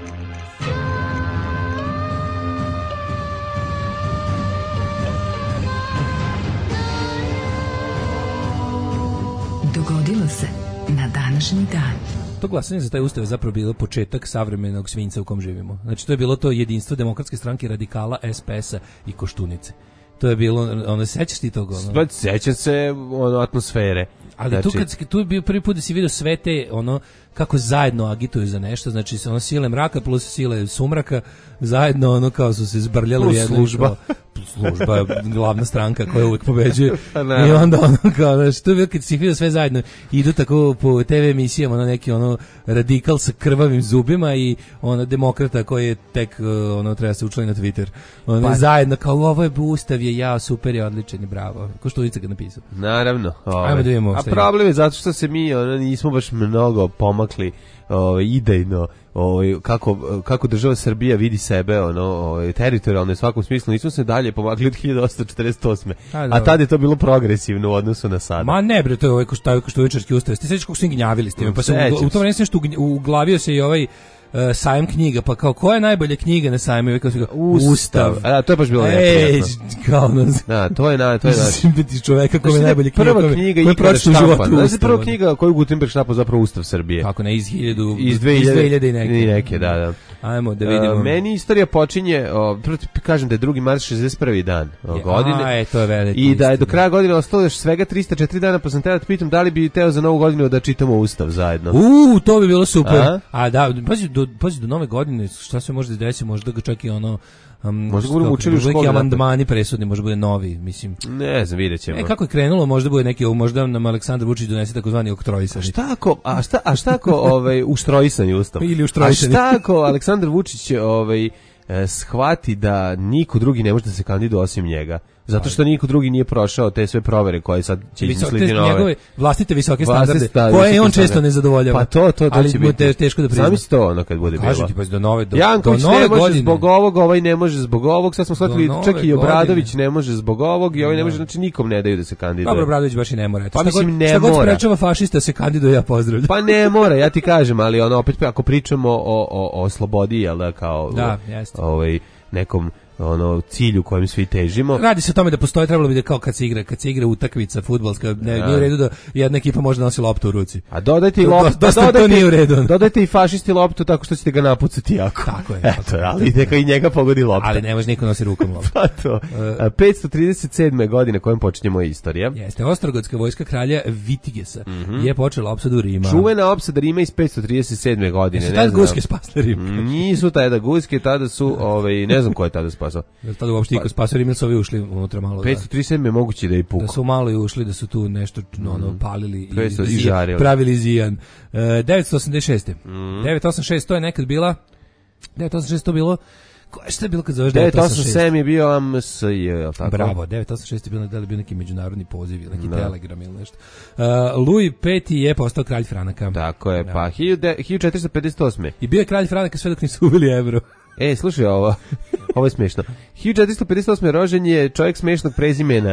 Dogodilo se na današnji dan. To glasanje za taj ustav je zapravo bilo početak savremenog svinjca u kom živimo. Znači to je bilo to jedinstvo Demokratske stranke, radikala, es pe esa i Koštunice. To je bilo, ono, sećaš ti toga? Ono? Sećam se ono, atmosfere. Ali znači... tu, kad, tu je bio prvi put da si vidio sve te, ono, kako zajedno agituju za nešto, znači ono sile mraka plus sile sumraka, zajedno ono kao su se zbrljali u jednu služba. Služba je glavna stranka koja uvijek pobeđuje. I onda ono kao, znači, to je bilo kad si vidio sve zajedno, idu tako po te ve emisijama, ono neki ono radikal sa krvavim zubima i ono demokrata koji je tek, ono, treba se učlani na Twitter. Ono pa, zajedno kao, ovo je ustav, je ja, super je, odličan je, bravo. Koštunica ga napisao. Naravno. Ove. Ajmo da vidimo. A problem je zato što se mi ono, nismo baš mnogo pomakli ove, idejno, ove, kako, kako država Srbija vidi sebe ono, ove, teritorijalno u svakom smislu, nismo se dalje pomakli od hiljadu osamsto četrdeset osme. A, a tad je to bilo progresivno u odnosu na sada. Ma ne bre, to je ovaj Koštuvičarski ustav. Ti sećaš kako su gnjavili s time, pa se u, u to vreme se nešto uglavio se i ovaj Uh, sajam knjiga, pa kao koja je najbolja knjiga na sajmu? Ustav. Ustav. A da, to je baš bilo neprijatno. Kao nas. Da, to je na, to je naš. Biti čoveka kome je najbolja knjiga. Prva knjiga ikada štampana. Znači prva knjiga koju Gutenberg štampao zapravo Ustav Srbije. Kako ne, iz hiljadu, iz dve hiljade i neke. I neke, da, da. Ajmo da vidimo. Uh, meni istorija počinje, o, kažem da je drugi mart šezdeset prvi dan je, godine. A, je, to je veliki. I da je do kraja godine ostalo još svega trista četiri dana, pa sam teo da pitam da li bi teo za novu godinu da čitamo Ustav zajedno. U, to bi bilo super. A, A da, pazi do, pazi do nove godine, šta se može desiti, možda ga čak i ono Um, možda ga budemo učili u školi. Neki amandmani presudni, možda bude novi, mislim. Ne znam, vidjet ćemo. E, kako je krenulo, možda bude neki, možda nam Aleksandar Vučić donese takozvani oktroisani. A šta ako, a šta, a šta ako ovaj, uštrojisani ustav? Ili uštrojisani. A šta ako Aleksandar Vučić ovaj, eh, shvati da niko drugi ne može da se kandiduje osim njega? Zato što niko drugi nije prošao te sve provere koje sad će izmisliti nove. Njegove vlastite visoke standarde, sta, koje je on često ne zadovoljava. Pa to, to, to ali će biti. Te, teško da prizna. Zamisli to ono kad bude bilo. Kažu ti, pa do nove, do, Janković do nove ne može godine. zbog ovog, ovaj ne može zbog ovog, sad smo shvatili čak i Obradović godine. Ne može zbog ovog i ovaj ne može, znači nikom ne daju da se kandiduje. Dobro, Obradović baš i ne mora. Pa mislim ne šta mora. Šta god sprečava fašista se kandiduje, ja pozdravljam. Pa ne mora, ja ti kažem, ali ono opet ako pričamo o, o, o slobodi, jel da, kao da, o, ovaj, nekom ono cilju kojem svi težimo. Radi se o tome da postoji, trebalo bi da kao kad se igra, kad se igra utakmica fudbalska, ne ja. Nije u redu da jedna ekipa može nositi loptu u ruci. A dodajte i loptu, da, dodajte, to nije u redu. Dodajte i fašisti loptu tako što ćete ga napucati jako. Tako je. Eto, ali neka i njega pogodi lopta. Ali ne može niko nosi rukom loptu. Pa to. Uh, petsto trideset sedme godine kojom počinje moja istorija. Jeste, Ostrogodska vojska kralja Vitigesa mm -hmm. je počela opsadu Rima. Čuvena opsada Rima iz petsto trideset sedme godine. Jesu tada guske spasle Rim? Nisu tada guske, tada su, ovaj, ne znam ko je tada spasao. Tada uopšte iko spasao Rim, ili su ovi ušli unutra malo. petsto trideset sedme je moguće da i puku. Da su malo i ušli, da su tu nešto no, ono, palili i, i, i žarili. Pravili zijan. Uh, devetsto osamdeset šeste Mm. devetsto osamdeset šest to je nekad bila, devetsto osamdeset šest to bilo, ko je što je bilo kad zoveš devetsto osamdeset šest? devetsto osamdeset sedam je bio A M S, je tako? Bravo, devetsto osamdeset šest je bio, da li bio neki međunarodni poziv, neki no. telegram ili nešto. Uh, Louis peti je postao kralj Franaka. Tako je, pa hiljadu četiristo pedeset osme I bio je kralj Franaka sve dok nisu uveli evro. E, slušaj ovo, ovo je smiješno. hiljadu četiristo pedeset osme rođen je čovjek smiješnog prezimena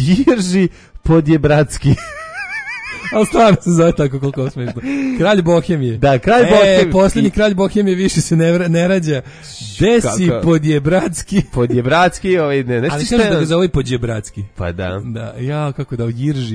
Jirži Podjebratski. Ali stvarno se zove tako koliko je smiješno. Kralj Bohemije. Da, kralj e, Bohemije. Posljednji kralj Bohemije više se ne, ne rađa. Desi Podjebratski. Podjebratski, ovaj, ne, nešto ali kažu da ga zove Podjebratski. Pa da. Da, ja, kako da, Jirži.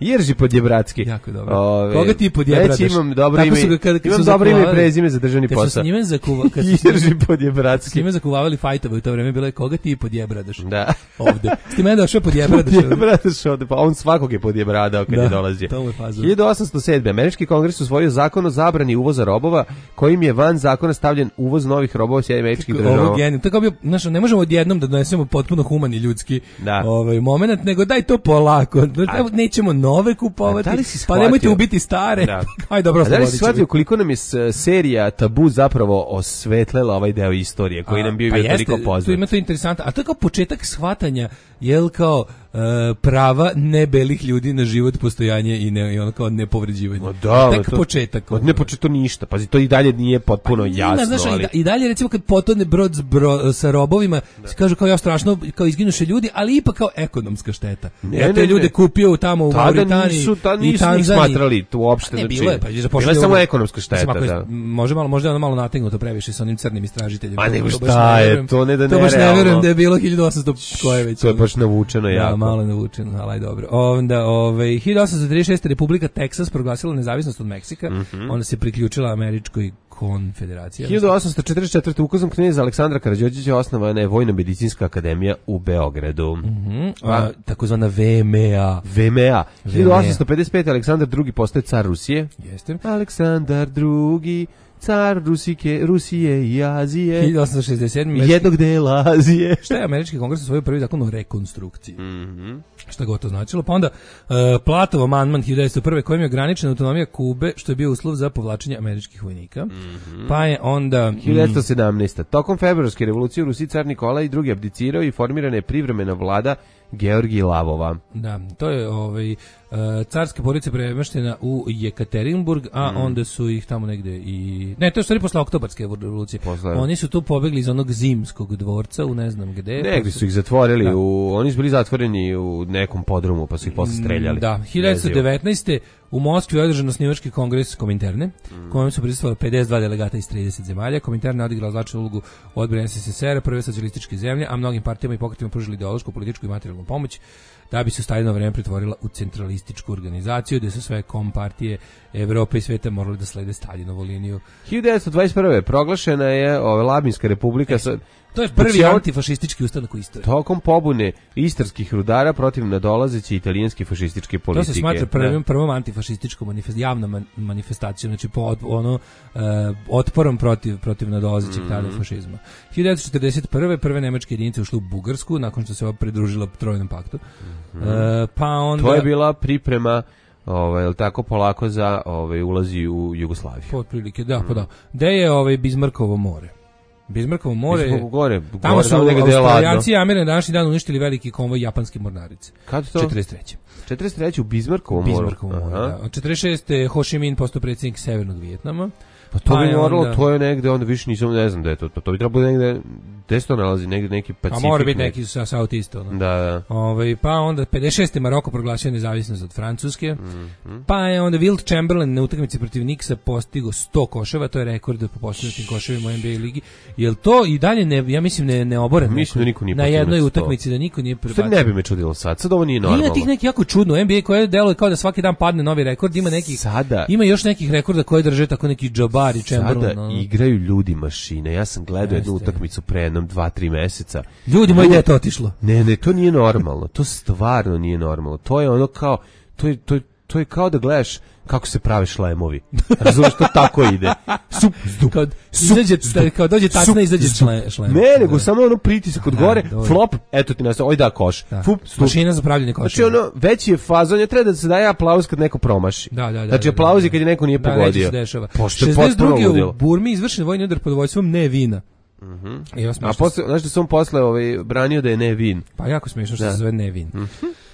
Jerži Podjebratski. Jako dobro. Ove, koga ti Podjebradaš? Već imam dobro ime, ga, kad, kad imam dobro ime i prezime za državni posao. Kad su s njime zakuva, kad su Jerži Podjebratski. S njime zakuvavali fajtove u to vreme, bilo je koga ti Podjebradaš? Da. Ovde. S ti mene došao Podjebradaš? Podjebradaš ovde, pa on svakog je Podjebradao kad da, je dolazio. To mu je fazon. hiljadu osamsto sedme. Američki kongres usvojio zakon o zabrani uvoza robova, kojim je van zakona stavljen uvoz novih robova Sjedinjenih Američkih Država. Ovo genije. Tako bi, znaš, ne možemo odjednom da donesemo potpuno humani ljudski da. ovaj momenat, nego daj to polako. A, nećemo nove kupovati, pa nemojte ubiti stare. Da. Aj dobro, da li si shvatio koliko nam je serija Tabu zapravo osvetlela ovaj deo istorije koji a, nam bio pa bio jeste, toliko poznat. Tu ima to interesantno, a to je kao početak shvatanja, jel kao uh, prava nebelih ljudi na život, postojanje i ne i ono kao nepovređivanje. O da, tek to, početak. Od ne početo ništa. Pazi, to i dalje nije potpuno pa, jasno, znaš, ali i dalje recimo kad potone brod s bro, sa robovima, da. Se kažu kao ja strašno kao izginuše ljudi, ali ipak kao ekonomska šteta. Ne, ja te ne, ljude ne. kupio tamo u Mauritaniji nisu, ta, nisu i Tanzaniji. Smatrali tu uopšte ne, znači. Bilo je, pa bila je samo ekonomska šteta, mislim, da. Može malo, možda je ono malo nategnuto previše sa onim crnim istražiteljima. A nego šta je, to ne da ne. To baš ne verujem da je bilo hiljadu osamsto koje već. To je baš navučeno jako. Da, malo navučeno, ali dobro. Onda, ovaj hiljadu osamsto trideset šeste. Republika Teksas proglasila nezavisnost od Meksika. Mm -hmm. Onda se priključila Američkoj konfederaciji. hiljadu osamsto četrdeset četvrte. ukazom kneza Aleksandra Karađorđevića osnovana je Vojno-medicinska akademija u Beogradu. Mm -hmm. A, takozvana V M A. V M A. hiljadu osamsto pedeset pete. Aleksandar drugi postaje car Rusije. Jeste. Aleksandar drugi car Rusike, Rusije i Azije. hiljadu osamsto šezdeset sedme. Jednog dela Azije. Šta je američki kongres usvojio prvi zakon o rekonstrukciji? Mm -hmm. Šta god to značilo. Pa onda uh, Platov amandman hiljadu devetsto prve. kojim je ograničena autonomija Kube, što je bio uslov za povlačenje američkih vojnika. Mm -hmm. Pa je onda... hiljadu devetsto sedamnaeste. Tokom februarske revolucije u Rusiji car Nikola i drugi abdicirao i formirana je privremena vlada Georgij Lavova. Da, to je ovaj uh, carske porodice premeštena u Jekaterinburg, a mm. onda su ih tamo negde i ne, to je stvari posle oktobarske revolucije. Posle. Oni su tu pobegli iz onog zimskog dvorca u ne znam gde. Negde su ih zatvorili, da. u, oni su bili zatvoreni u nekom podrumu, pa su ih posle streljali. Da, hiljadu devetsto devetnaeste. u Moskvi je održan osnivački kongres Kominterne, mm. kojem su prisustvovali pedeset dva delegata iz trideset zemalja. Kominterna je odigrala značajnu ulogu u odbrani S S S R-a, prve socijalističke zemlje, a mnogim partijama i pokretima pružili ideološku, političku i materijalnu pomoć, da bi se u Staljino vreme pretvorila u centralističku organizaciju, gde su sve kompartije Evrope i sveta morali da slede Staljinovu liniju. hiljadu devetsto dvadeset prve. proglašena je ova Labinska republika sa... To je prvi antifašistički ustanak u istoriji. Tokom pobune istarskih rudara protiv nadolazeće italijanske fašističke politike. To se smatra prvim, prvom antifašističkom manifest, javnom manifestacijom, znači po ono uh, otporom protiv protiv nadolazećeg mm. tada fašizma. hiljadu devetsto četrdeset prve. prve nemačke jedinice ušle u Bugarsku nakon što se ova pridružila Trojnom paktu. Mm. Uh, pa onda to je bila priprema ovaj el tako polako za ovaj ulazi u Jugoslaviju. Otprilike, da, mm. pa da. Gde je ovaj Bizmarkovo more? Bizmarkovo more, Bizmarkovo gore, tamo gore, su Australijanci i Ameri na današnji dan uništili veliki konvoj japanske mornarice. Kad to? četrdeset treće. četrdeset treće u Bizmarkovom moru. Bizmarkovom moru, da. Od četrdeset šeste. Ho Chi Minh postao predsjednik Severnog Vijetnama. Pa to pa bi moralo, onda... to je negde, onda više nisam, ne znam da je to, to, to bi trebalo negde, gde se to nalazi, negde neki Pacifik. A mora biti neki sa Southeast, ono. Da, da. Ove, pa onda pedeset šeste. Maroko proglasio nezavisnost od Francuske, mm-hmm. pa je onda Wilt Chamberlain na utakmici protiv Nixa postigo sto koševa, to je rekord po postignutim koševima u N B A ligi. Jel to i dalje, ne, ja mislim, ne, ne oboren? Mislim da niko nije na jednoj utakmici da niko nije prebacio. Što ne bi me čudilo sad, sad ovo nije normalno. Ima tih neki jako čudno, N B A koje deluje kao da svaki dan padne novi rekord, ima nekih, sada, ima još nekih rekorda koje drže tako neki Jabari Chamberlain. Sada igraju ljudi mašine. Ja sam gledao jednu utakmicu pre jednom dva tri meseca. Ljudi moji, gde je to otišlo? Ne, ne, to nije normalno. To stvarno nije normalno. To je ono kao, to je, to je, to je kao da gledaš kako se prave šlemovi. Razumiješ, to tako ide. Sup, zdup, kad izađe, kao dođe tacna, izađe šlem. Ne, nego samo ono pritisak od gore, da, flop, eto ti nas, oj da koš. Da. Fup, mašina za pravljenje koša. Znači ono, veći je fazon, je treba da se daje aplauz kad neko promaši. Da, da, da. Znači aplauzi kad je neko nije da, pogodio. Da, dešava. šezdeset druge. u Burmi izvršen vojni udar pod vojstvom Nevina. Mhm. A posle, znači da sam posle ovaj branio da je Nevin. Pa jako smiješno što se zove Nevin. Mhm.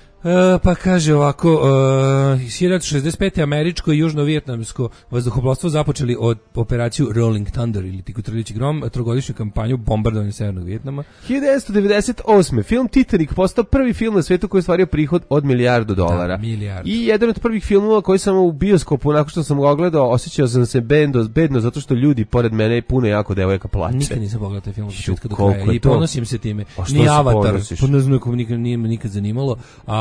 Uh, pa kaže ovako, uh, hiljadu devetsto šezdeset pete. američko i južno-vijetnamsko vazduhoplovstvo započeli od operaciju Rolling Thunder ili Tikutrljići grom, trogodišnju kampanju bombardovanja Severnog Vijetnama. hiljadu devetsto devedeset osme. film Titanic postao prvi film na svetu koji je ostvario prihod od milijardu dolara. Da, milijardu. I jedan od prvih filmova koji sam u bioskopu, nakon što sam ga ogledao, osjećao sam se bedno, bedno zato što ljudi pored mene puno jako devojaka plače. Nikad nisam pogledao taj film od početka do kraja i ponosim se time. Ni Avatar, pa ne znam, nikad, nije me nikad zanimalo, a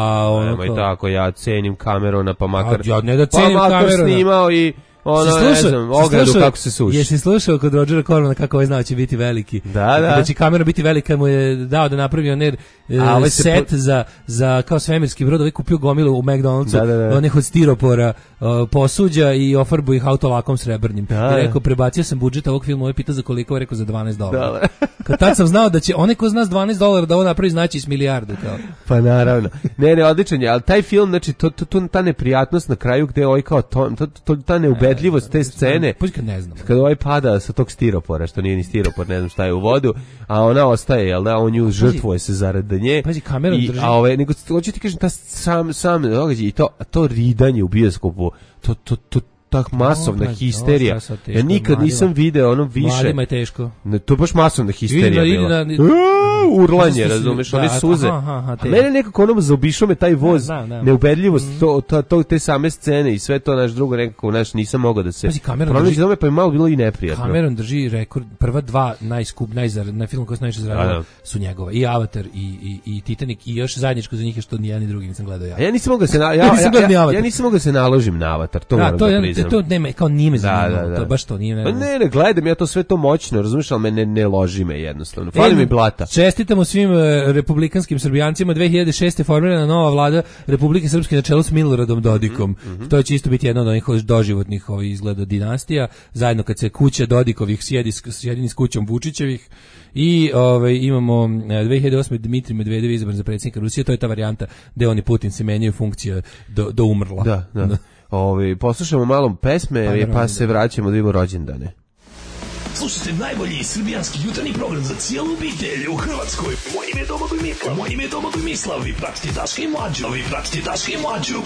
A ono Nemoj tako, ja cenim Camerona, pa makar... A, ja ne da cenim pa makar Camerona. snimao i... Ono, slušao, ne znam, ogradu kako se suši. Jesi slušao kod Rodgera Cormana kako ovaj znao će biti veliki? Da, da. Da će kamera biti velika, mu je dao da napravi oner e, ovaj set po... za, za kao svemirski brod, ovaj kupio gomilu u McDonald'su, da, da, da. onih od stiropora, uh, posuđa i ofarbu ih autolakom srebrnim. Da, I rekao, prebacio sam budžet ovog filma, ovaj pita za koliko, rekao za dvanaest dolara. Da, da. Kad tad sam znao da će onaj ko zna s dvanaest dolara da ovo napravi znači s milijardu. Kao. Pa naravno. Ne, ne, odličan je, ali taj film, znači, to, to, to, ta neprijatnost na kraju gde ovaj kao, to, to, to, ta neubedljivost te scene, Puška ne znam. kada ovaj pada sa tog stiropora, što nije ni stiropor, ne znam šta je u vodu, a ona ostaje, jel da, on ju žrtvuje se zarad nje. Pazi, kamerom drži. A ove, nego, hoću ti kažem, ta sam, sam događaj i to, to ridanje u bioskopu, to, to, to, tak masovna Dobre, histerija. dosta, teško, Ja nikad mladima. nisam video ono više. Mladima je teško. Ne, to je baš masovna histerija Ide bila. na- ide na- Uuu, urlanje, Da, razumeš, da, one suze. aha, aha, A te. mene nekako ono zaobišao me taj voz, Da, da, da. neubedljivost, to, to, to, te same scene i sve to, naš drugo nekako, naš, nisam mogao da se Pazi, Cameron pronađe drži- tome, pa je malo bilo i neprijatno. Cameron drži rekord, prva dva najskup, najzar, na film koji se najviše Da, zaradila da. su njegova. I Avatar i, i, i Titanic i još zajedničko za njih je što ni jedan ni drugi nisam gledao ja. A ja nisam mogao da se na, ja, Ja nisam ja, gledao ni ja, Avatar. ja nisam mogao da se naložim na Avatar, to Da, moram to, da je, priznam. to nema, kao nije me Da, zanimalo, da, da. to je baš to nije. Pa ne, ne, gledam ja to sve to moćno, razumiješ, ali me ne, ne loži me jednostavno. Fali E, mi blata. Čestitamo svim uh, republikanskim Srbijancima. dve hiljade šeste formirana nova vlada Republike Srpske na čelu s Miloradom Dodikom. Mhm, To će isto biti jedna od onih doživotnih ovih izgleda dinastija. Zajedno kad se kuća Dodikovih sjedi, s- sjedini s kućom Vučićevih. I ovaj, imamo uh, dve hiljade osme Dmitrij Medvedev izabran za predsjednika Rusije. To je ta varijanta gde oni Putin se menjaju funkcija do, do umrla. Da, da. Ovi, poslušamo malo pesme Pa, pa, naravno, pa se da. vraćamo da vidimo rođendane. Slušajte najbolji srbijanski jutarnji program za cijelu obitelj u Hrvatskoj. Moje ime je Domagoj Mislav. Moje ime je Domagoj Mislav. Vi pratite Daška i Mlađu. Vi pratite Daška i Mlađu.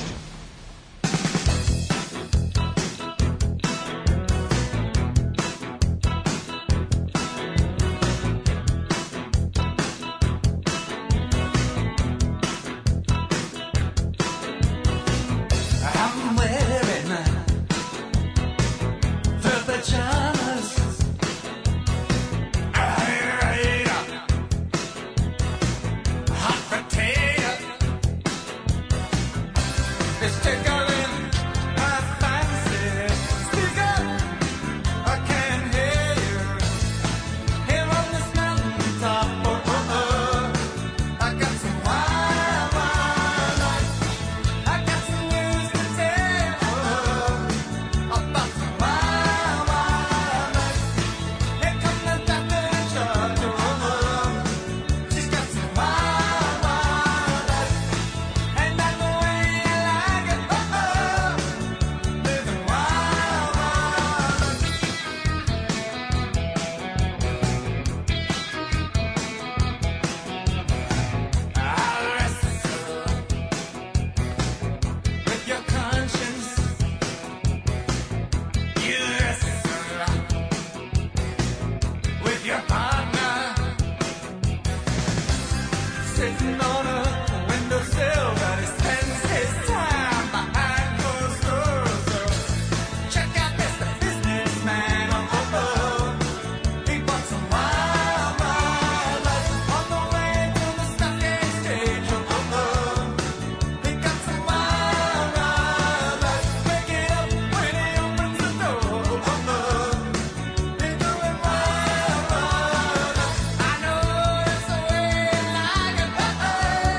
I'm wearing the pajamas. Hot potato. It's tickling my fancy. Speak up, I can't hear you. Here on this mountaintop, oh, oh, oh. I got some wild, wild life. I got some news to tell about some wild, wild life. Here comes the doctor in charge, oh, she's got some wild, wild life. And I know way you like it, oh, oh, living wild, wild life. I'll wrestle with your conscience. You wrestle with your partner. Sitting on a windowsill, but he spends his time behind closed doors. So check out Mister Businessman. Oh, oh, oh. He bought some wild, wild life on the way to the stock exchange. Oh, oh, oh. He got some wild, wild life. Wake it up when he opens the door. Oh, oh, oh. He's doing wild, wild life. I know it's the way you like it. Oh, oh.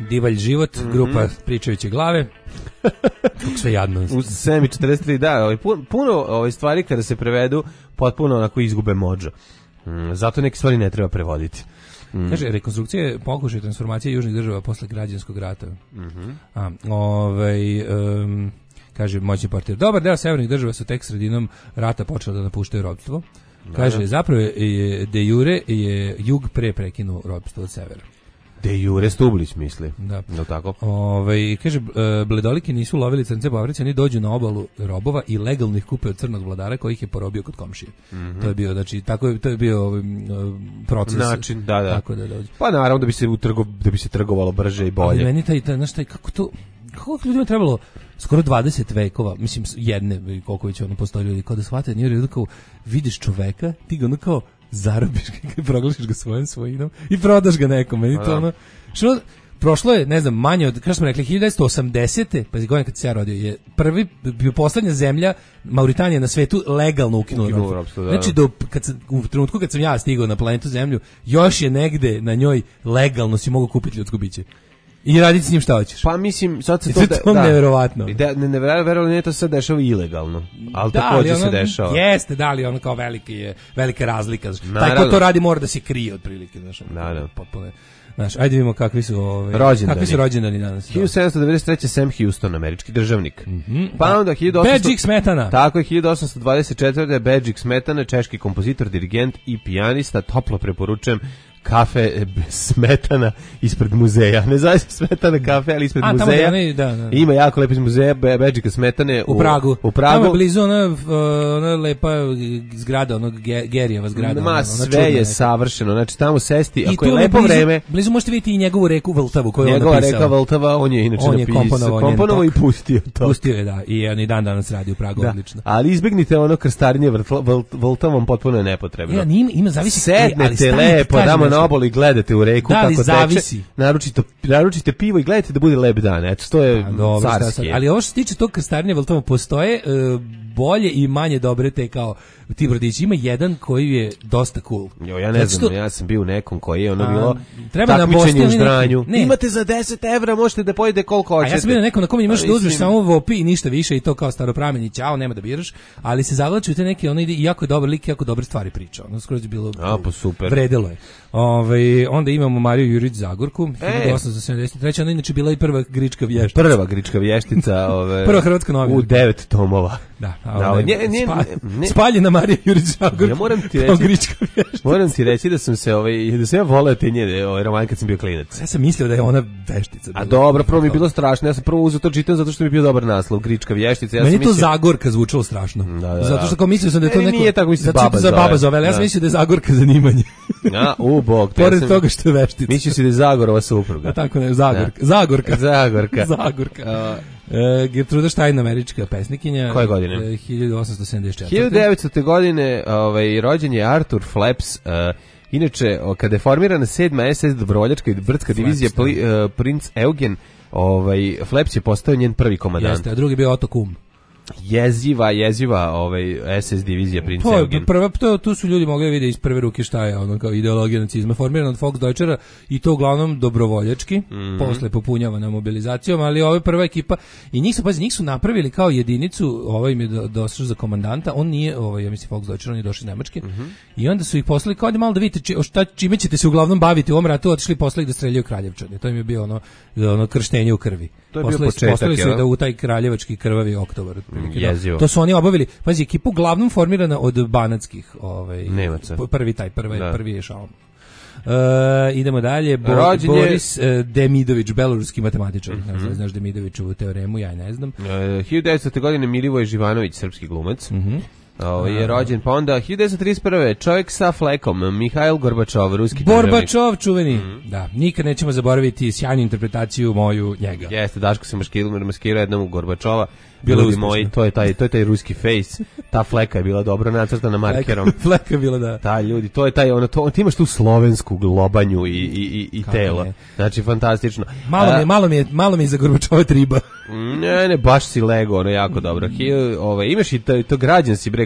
Divalj život, mm-hmm. grupa Pričajuće glave. Kako sve jadno. U sedam i četrdeset tri, da, ovaj, puno, puno ovaj stvari kada se prevedu potpuno onako izgube modža. Mm, zato neke stvari ne treba prevoditi. Mm. Kaže, rekonstrukcija je pokušaj transformacije južnih država posle građanskog rata. Mm-hmm. A, ovaj, um, kaže moćni portir. Dobar deo severnih država su tek sredinom rata počela da napuštaju ropstvo. Kaže, da, da. Zapravo je de jure je jug pre prekinuo ropstvo od severa. De jure Stublić misli. Da. No tako. Ovaj kaže bledoliki nisu lovili crnce Bavrice, oni dođu na obalu robova i legalno ih kupe od crnog vladara koji ih je porobio kod komšije. Mm-hmm. To je bio, znači tako je, to je bio ovaj proces. Način, da, da. Tako da dođe. Pa naravno da bi se utrgo, da bi se trgovalo brže i bolje. Ali meni taj, taj znaš, taj kako to kako ljudima trebalo skoro dvadeset vekova, mislim jedne koliko već ono postoji ljudi kao da shvate, nije redu kao vidiš čoveka, ti ga ono kao zarobiš ga, proglasiš ga svojom svojinom i prodaš ga nekome. I to ono, što prošlo je, ne znam, manje od, kako smo rekli, hiljadu devetsto osamdesete pa godine kad se ja rodio, je prvi, bio poslednja zemlja, Mauritanija na svetu, legalno ukinula ropstvo. Da. Znači, do, kad sam, u trenutku kad sam ja stigao na planetu Zemlju, još je negde na njoj legalno si mogu kupiti ljudsko biće. I raditi s njim šta hoćeš. Pa mislim, sad se to, da, to da, neverovatno. Da, ne, ne verovali, nije to sve dešava ilegalno, ali da, takođe se dešava. Jeste, da li ono kao veliki je, velika razlika. Taj ko to radi mora da se krije otprilike. Znaš, da, da. Potpuno. Znaš, ajde vidimo kakvi su ove, rođendani. Kakvi su rođendani danas. hiljadu sedamsto devedeset treće Sam Houston, američki državnik. Mm-hmm. Pa onda hiljadu osamsto Bedžik Smetana. Tako je, hiljadu osamsto dvadeset četvrte Bedžik Smetana, češki kompozitor, dirigent i pijanista, toplo preporučujem kafe Smetana ispred muzeja. Ne zove se Smetana kafe, ali ispred A, muzeja. Ne, da, da. Ima jako lepo iz muzeja Bedžika Smetane u, u Pragu. U Pragu. Tamo je blizu ona, ona lepa zgrada, onog Gerijeva zgrada. Ma, ona, sve ona je neka. Savršeno. Znači, tamo sesti, I ako je lepo blizu, vreme... Blizu možete vidjeti i njegovu reku Vltavu koju je on napisao. Njegova reka Vltava, on je inače on napisao. On je komponovao, komponovao i pustio to. Pustio je, da. I on i dan danas radi u Pragu, da. Odlično. Ali izbegnite ono krstarenje Vltavom, potpuno je nepotrebno. Ja, ima, ima zavisi... Sednete lepo, damo na obolu i gledate u reku da, kako zavisi. teče. Naručite, naručite pivo i gledajte da bude lep dan. Eto, to je pa, dobro, carski. Ali ovo što se tiče tog krstarenja Vltava, postoje uh, bolje i manje dobre te kao ti brodići. Ima jedan koji je dosta cool. Jo, ja ne znam, to... ja sam bio u nekom koji je ono a, bilo treba takmičenje u ždranju. Ne. Imate za deset evra, možete da pojedete koliko hoćete. A ja sam bio na nekom na kom imaš da uzmeš samo vopi i ništa više i to kao staroprameni, ćao, nema da biraš, ali se zavlači u te neke, ono ide i jako je dobar lik, jako dobre stvari priča. Ono skroz je bilo a, pa super. Vredelo je. Ove, onda imamo Mariju Jurić Zagorku, e. hiljadu osamsto sedamdeset treće ona inače bila i prva grička vještica. Prva grička vještica, ove. Prva hrvatska novinarka. U devet tomova. Da, a ove, nje, nje, spa, ne, spaljena Marija Jurić Zagorka. Ja moram ti reći, moram ti reći da sam se ovaj da sam ja voleo te njene ovaj roman kad sam bio klinac. Ja sam mislio da je ona veštica. A dobro, prvo mi je bilo strašno. Ja sam prvo uzeo to čitam zato što mi je bio dobar naslov, grička vještica. Ja meni sam to mislio... Zagorka zvučalo strašno. Da, da, zato što kao mislio sam da je to ne, neko nije tako mislim zato baba za baba zove, ali ja da. sam mislio da je Zagorka zanimanje. Ja, u bog, pored ja sam... toga što je veštica. Mislio si da je Zagorova supruga. A tako ne, Zagorka. Da. Zagorka. Zagorka. Zagorka. Uh, Gertruda Stein, američka pesnikinja. Koje godine? hiljadu osamsto sedamdeset četvrte hiljadu devetsto godine ovaj, rođen je Arthur Flaps. Uh, inače, kada je formirana sedma es es dobrovoljačka i brdska divizija pli, uh, Princ Eugen, ovaj, Flaps je postao njen prvi komandant. Jeste, a drugi bio Otto Kuhn. Jeziva, jeziva ovaj es es divizija Princ to, Eugen. Prva, to, tu su ljudi mogli vidjeti iz prve ruke šta je ono kao ideologija nacizma, formirana od Volksdeutschera i to uglavnom dobrovoljački, mm-hmm. posle popunjavana mobilizacijom, ali ova prva ekipa i njih su, pazi, njih su napravili kao jedinicu, ovaj im je do, došao za komandanta, on nije, ovaj, ja mislim Volksdeutschera, on je došao iz Nemačke, mm-hmm. i onda su ih poslali kao da malo da vidite či, šta, čime ćete se uglavnom baviti u ovom ratu, otišli poslali da streljaju Kraljevčane, to im je bio ono, ono krštenje u krvi. To je bio početak, poslali su ja? da u taj kraljevački krvavi oktobar. Jezivo. To su oni obavili. Pazi, ekipa uglavnom formirana od banatskih, ovaj Nemaca. Prvi taj, prvi, da. prvi je šalom. Uh, idemo dalje. Bo, Boris uh, Demidović, beloruski matematičar. Mm-hmm. Ne znam, znaš Demidovićevu teoremu, ja ne znam. Uh, hiljadu devetsto godine Milivoj Živanović, srpski glumac. Mhm. Ovo je rođen, pa onda hiljadu devetsto trideset prve čovjek sa flekom, Mihail Gorbačov, ruski Gorbačov, čuveni. Mm-hmm. Da, nikad nećemo zaboraviti sjajnu interpretaciju moju njega. Jeste, Daško se maskirao, maskirao jednom u Gorbačova. Bilo bi moji, to je taj, to je taj ruski face. Ta fleka je bila dobro nacrtana markerom. Fleka je bila, da. Ta ljudi, to je taj ono to, ti imaš tu slovensku globanju i i i telo. Ne? Znači fantastično. Malo mi je, malo mi je, malo mi je za Gorbačova triba. Ne, ne, baš si lego, ono jako dobro. Hi, ovaj imaš i to, to građanski bre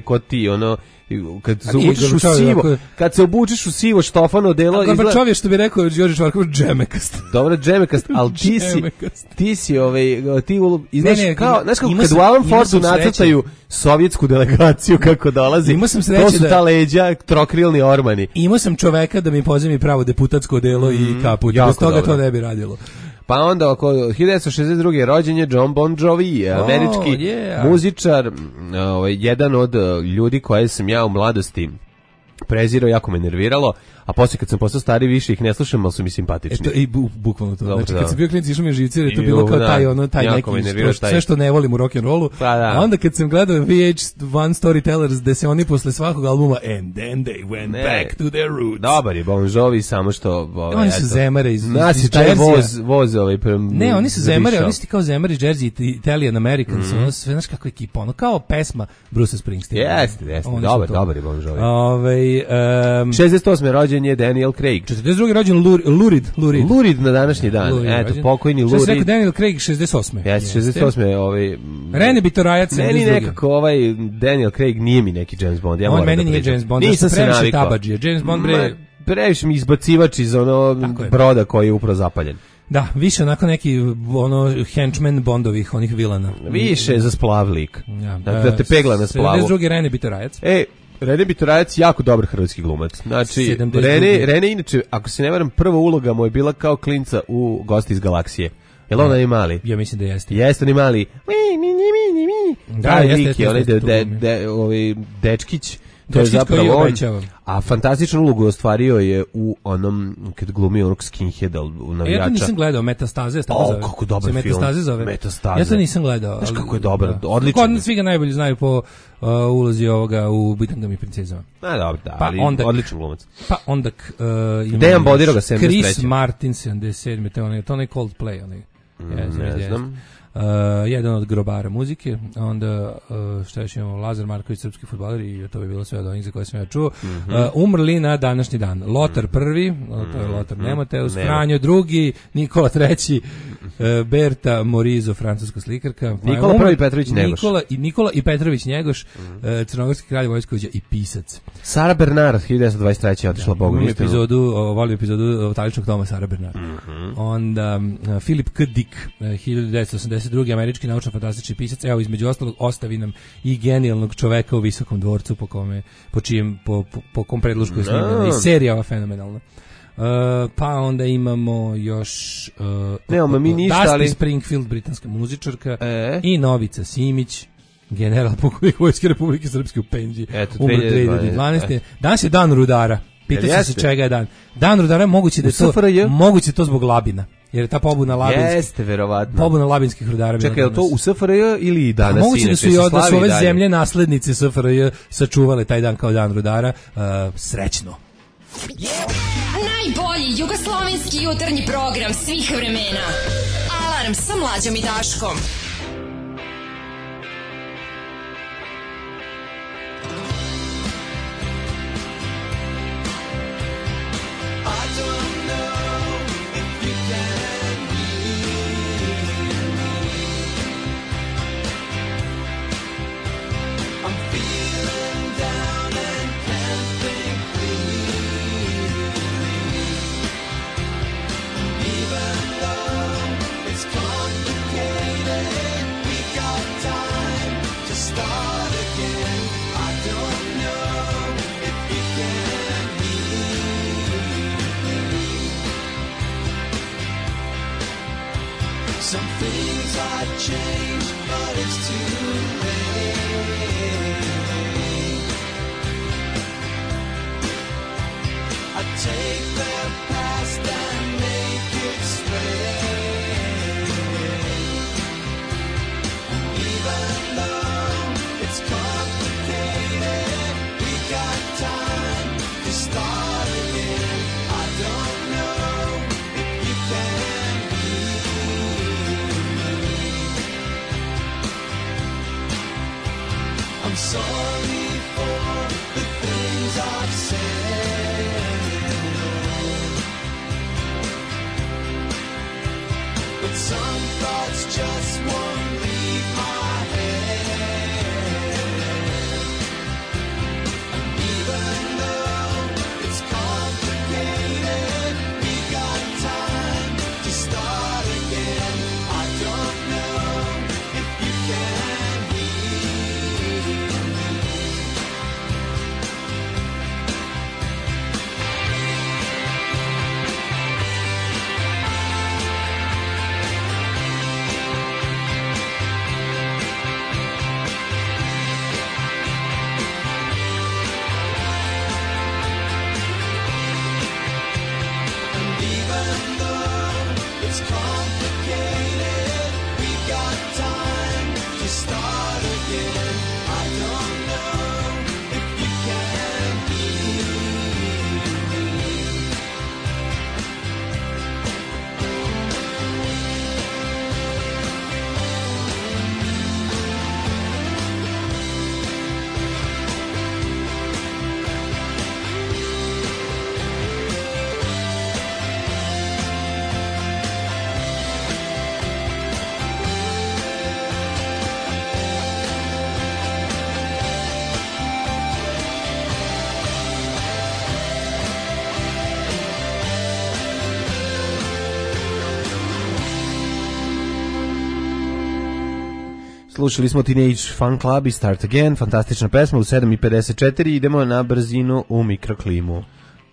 ko ti, ono, kad se A nije, obučeš u Gorbačov je sivo, onako- kad se obučeš u sivo štofano delo, A izgleda... Gorbačov je, što bi rekao Đorđe Švarkov, džemekast. Dobro, džemekast, ali ti si, Džemekast. ti si, ovaj, ti ul- izgledaš Ne, ne, kao, znaš kako, imao kad sam- u Alan imao Fordu sam sreće. nacrtaju sovjetsku delegaciju kako dolazi, Imao sam sreće to su da- ta leđa, trokrilni ormani. Imao sam čoveka da mi pozemi pravo deputatsko delo i kaput. jako Bez toga dobro. to ne bi radilo. Pa onda oko hiljadu devetsto šezdeset druge rođen je John Bon Jovi, američki yeah. muzičar, m, ovaj, jedan od eh, ljudi koje sam ja u mladosti prezirao, jako me nerviralo, a poslije kad sam postao stari više ih ne slušam, ali su mi simpatični. Eto, i bu, bukvalno to. Dobro, Znači, da. kad sam bio klinic, išao mi je živci, jer je to Ju, bilo kao da. taj, ono, taj Jako me neki, nervirao što- taj. sve što ne volim u rock'n'rollu. Pa da. A onda kad sam gledao V H jedan Storytellers, gde se oni posle svakog albuma, and then they went Ne. back to their roots. Dobar je Bon Jovi, samo što... Ovaj, Oni su eto, zemare iz- iz- nas iz je taj Jersey-a. voz, voz ovaj prem, Ne, oni su zemare, zadišao. oni su ti kao zemare iz Jersey, i Italian Americans, Mhm. ono sve, znaš kako ekipa, ono kao pesma Bruce Springsteen. Jeste, jeste, Oni su dobar, to. dobar je Bon Jovi. Ovaj, em, šezdeset osme rođen je Daniel Craig. četrdeset drugi rođen Lur, Lurid, Lurid. Lurid na današnji dan. Lurid Eto, rođen. pokojni Šta si Lurid. rekao, Daniel Craig, šezdeset osme. Jeste, šezdeset osme ovaj... Rene Bitorajac, Meni sedamdeset drugi. nekako ovaj Daniel Craig nije mi neki James Bond. Ja On moram meni da nije priznam. James Bond, Nisam zašto se previše navikao. tabadžije. James Bond, bre- Ma, previše mi izbacivač iz ono Tako je. broda koji je upravo zapaljen. Da, više onako neki ono henchman Bondovih, onih vilana. Više za splav lik. Ja, Dakle, da te pegla na splavu. sedamdeset drugi Rene Bitorajac. E, Rene Bitorajac jako dobar hrvatski glumac. Znači, sedamdeset drugi. Rene, Rene inače, ako se ne varam, prva uloga mu je bila kao klinca u Gosti iz galaksije. Jel on je mali? Ja mislim da jeste. Jeste ni mali. Mi, mi, mi, mi, mi. Da, Taj jeste, lik jeste, je onaj jeste, de, tu de, glumi. de, ovaj dečkić. To je Dečkić koji zapravo on. obećava. A fantastičnu ulogu ostvario je u onom, kad glumi onog skinheada u A navijača. ja to nisam gledao, Metastaze, se tako O, zove. kako dobar Se film. Metastaze zove. Metastaze. Ja to nisam gledao. Znaš ali- kako je dobar, da. odličan Kod je. nas svi ga najbolje znaju po uh, ulozi ovoga u Bitangama i princezama. A, dobro, da, Pa ali onda- odličan glumac. Pa onda k- uh, imamo Dejan još Bodiroga, sedamdeset treće. Chris Martin, sedamdeset sedme To je onaj, to je onaj Coldplay. Onaj. Yes, ne yes, znam. Uh, jedan od grobara muzike, onda uh, šta još imamo, Lazar Marković, srpski fudbaler, i to bi bilo sve od onih za koje sam ja čuo. Mhm. Uh, umrli na današnji dan. Lotar prvi, uh, to je Lotar Nemoteus, Nemo. Franjo drugi, Nikola treći, uh, Berta Morizo, francuska slikarka. pa je Nikola umro- prvi Petrović Njegoš. Nikola i Nikola i Petrović Njegoš, uh, crnogorski kralj Vojskovođa i pisac. Sara Bernard, hiljadu devetsto dvadeset treće je otišla Bogom Volim istinu. epizodu, o, volim epizodu o Taličnog Toma Sara Bernard. Onda uh, Philip K. Dick, uh, hiljadu devetsto osamdeset drugi američki naučno-fantastični pisac. Evo, između ostalog, ostavi nam i genijalnog čoveka u Visokom dvorcu, po kome, po čijem, po, po, po kom predlošku je snimljena. I serija ova fenomenalna. Uh, pa onda imamo još uh, Nemamo mi ništa, Dusty ali- Springfield, britanska muzičarka, E? i Novica Simić, general pukovnik Vojske Republike Srpske u Penđi. Eto, Umro dve hiljade dvanaeste. dve hiljade dvanaeste. Danas je dan rudara. Pitate Jel se jeste? čega je dan. Dan rudara, moguće da je U to, S F R J? moguće to zbog Labina. Jer je ta pobuna labinskih, Jeste, verovatno. pobuna labinskih rudara bila Čekaj, je li to danas. u S F R J ili i danas? A moguće da inače, su, i, se da su slavi ove dalje? zemlje naslednice S F R J sačuvale taj dan kao dan rudara. Uh, srećno. Najbolji jugoslovenski jutarnji program svih vremena. Alarm sa Mlađom i Daškom. Some things I change, but it's too late. I take the past and make it straight. Even though it's complicated, we got time to start again. I don't know if you can. I'm sorry for the things I've said, but some thoughts just won't leave my head. Slušali smo Teenage Fan Club i Start Again, fantastična pesma u sedam i pedeset četiri, idemo na brzinu u mikroklimu.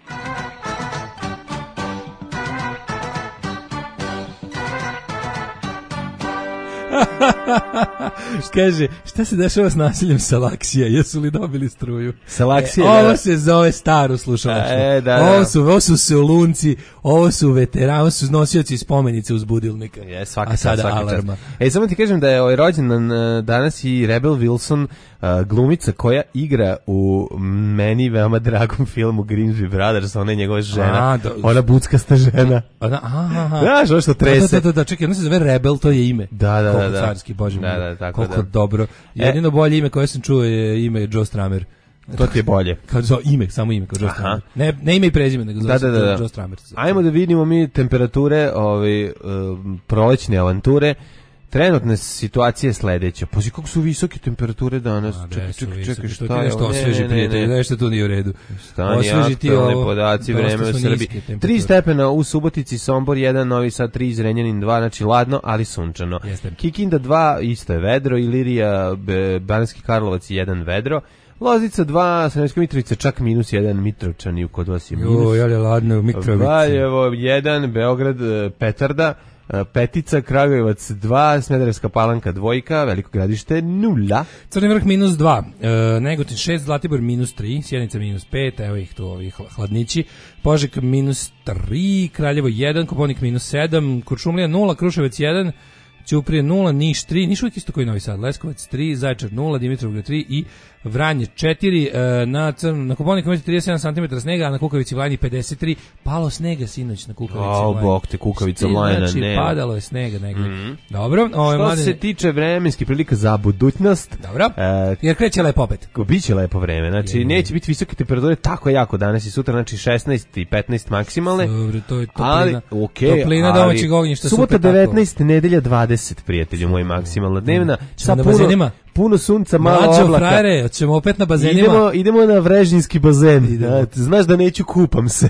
Kaže, šta se dešava s nasiljem Salaksija? Jesu li dobili struju? Salaksija, e, ovo da. se zove staro slušalaštvo. E, da, da. Ovo su, ovo su solunci, ovo su veterani, ovo su nosioci spomenice uz budilnika. Je, svaka a sada svaka alarma. E, samo ti kažem da je ovaj rođendan uh, danas i Rebel Wilson, uh, glumica koja igra u meni veoma dragom filmu Grimsby Brothers, ona je njegova žena, A, da, ona buckasta žena. Ona, aha, aha. Znaš, ovo što trese. Da, da, da, da, čekaj, ona se zove Rebel, to je ime. Da, da, da. Koliko da. carski, bože moj. Da, da, tako koliko da. dobro. Jedino e, bolje ime koje sam čuo je ime Joe Stramer. To ti je bolje. Kao zove ime, samo ime, kao Joe Stramer. Ne, ne ime i prezime, nego zove da, da, da, da. Joe Stramer. Ajmo da vidimo mi temperature, ovaj, um, prolećne avanture. Trenutna situacija je sledeća. Pazi kako su visoke temperature danas. A, čekaj, čekaj, čekaj, što šta ti je? nešto osveži, prijatelj, nešto tu nije u redu. Stani aktualne podaci, vreme u Srbiji. Tri stepena u Subotici, Sombor jedan, Novi Sad tri, Zrenjanin dva, znači ladno, ali sunčano. Jeste. Kikinda dva, isto je vedro, Ilirija, Banatski Karlovac jedan vedro. Loznica dva, Sremska Mitrovica čak minus jedan, Mitrovčani kod vas je minus. Jo, jel je ladno u Mitrovici. Valjevo jedan, Beograd Petarda, Petica, Kragujevac dva, Smederevska Palanka dvojka, Veliko Gradište nula. Crni vrh minus dva, e, Negotin šest, Zlatibor minus tri, Sjenica minus pet, evo ih tu ovi hladnići, Požeg minus tri, Kraljevo jedan, Koponik minus sedam, Kuršumlija nula, Kruševac jedan, Ćuprije nula, Niš tri, Niš uvijek isto koji Novi Sad, Leskovac tri, Zaječar nula, Dimitrovgrad tri i Vranje četiri, na, na Koponik imate trideset sedam centimetara snega, a na Kukavici Vlajni pedeset tri, palo snega sinoć na Kukavici Vlajni. O, bog te, Kukavica Vlajna, znači, ne. padalo je snega negdje. Mm-hmm. Dobro. Ove, što mladine... se tiče vremenskih prilika za budućnost. Dobro, uh, jer kreće lepo opet. Biće lepo vreme, znači je, neće biti visoke temperature tako jako danas i sutra, znači šesnaest i petnaest maksimalne. Dobro, to je toplina. Ali, okay, toplina domaćeg ognjišta. Subota devetnaest, nedelja dvadeset, prijatelju moji, maksimalna dnevna. Sa na puno, bazenima. puno sunca, malo Mlađo, oblaka. frajere, ćemo opet na bazenima. Idemo, idemo na Vrežinski bazen. Idemo. Znaš da neću, kupam se.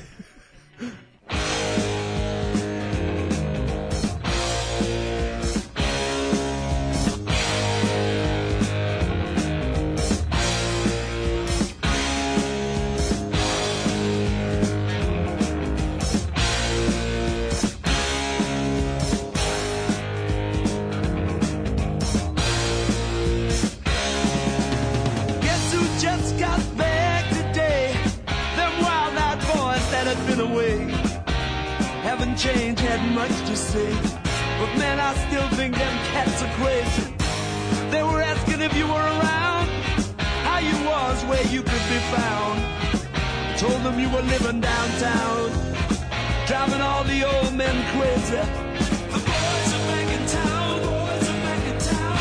Guess who just got back today? Them wild-eyed boys that had been away haven't changed, had much to say. But man, I still think them cats are crazy. They were asking if you were around, how you was, where you could be found. Told them you were living downtown, driving all the old men crazy. The boys are back in town, boys are back in town.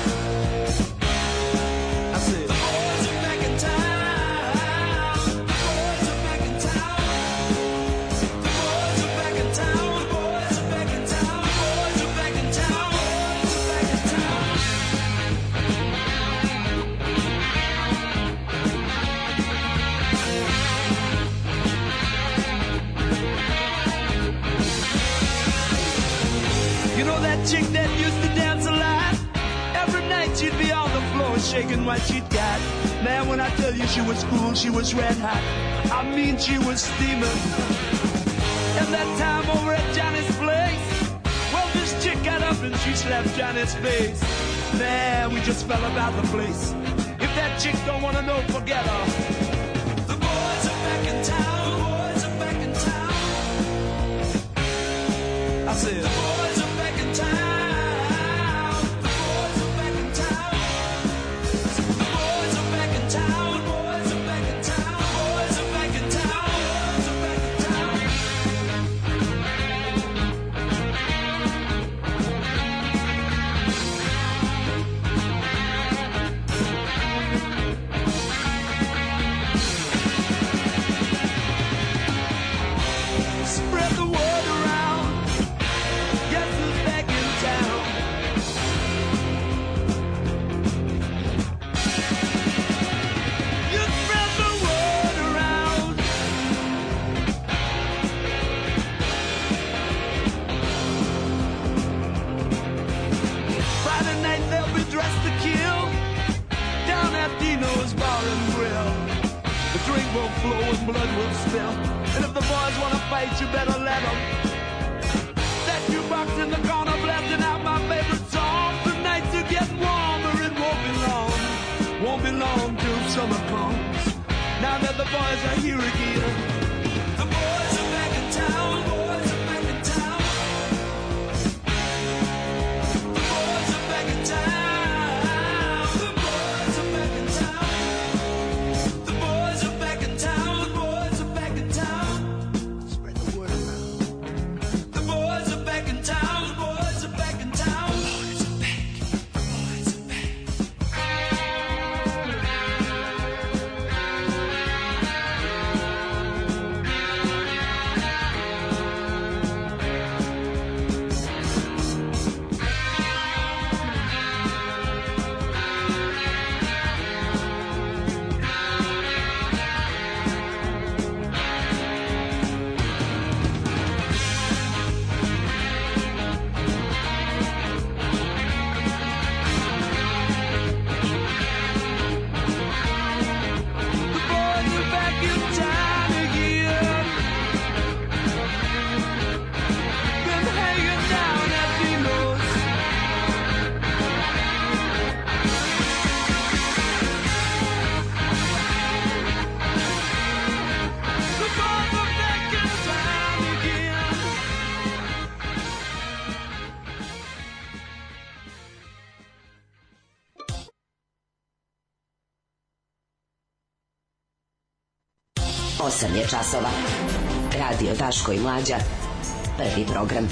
I said, the boys are back in town. The boys are back in town. The boys are back in town. The boys are back in town. The boys are back in town. The boys are back in town. You know that chick that used to dance a lot? Every night she'd be on the floor shaking what she'd got. Man, when I tell you she was cool, she was red hot. I mean, she was steaming. And that time over at Johnny's place, well, this chick got up and she slapped Johnny's face. Man, we just fell about the place. If that chick don't wanna know, forget her. The boys are back in town. The boys are back in town. I said, the boys are back in town. The boys are back in town. The boys are back in town. The boys are back in town. The boys are back in town. The boys are back in town. be dressed to kill down at Dino's Bar and Grill. The drink will flow and blood will spill, and if the boys wanna fight, you better let them. That jukebox in the corner blasting out my favorite song. The nights are getting warmer, it won't be long, won't be long till summer comes. Now that the boys are here again, the boys are back in town. Boys are back in town. The boys are back in town. The boys are back in town. The boys are back in town. The boys are back in town. Spread the word around. The boys are back in town. The boys are back in town. The boys are back. The boys are back. osam je časova. Radio Daško i Mlađa. Prvi program.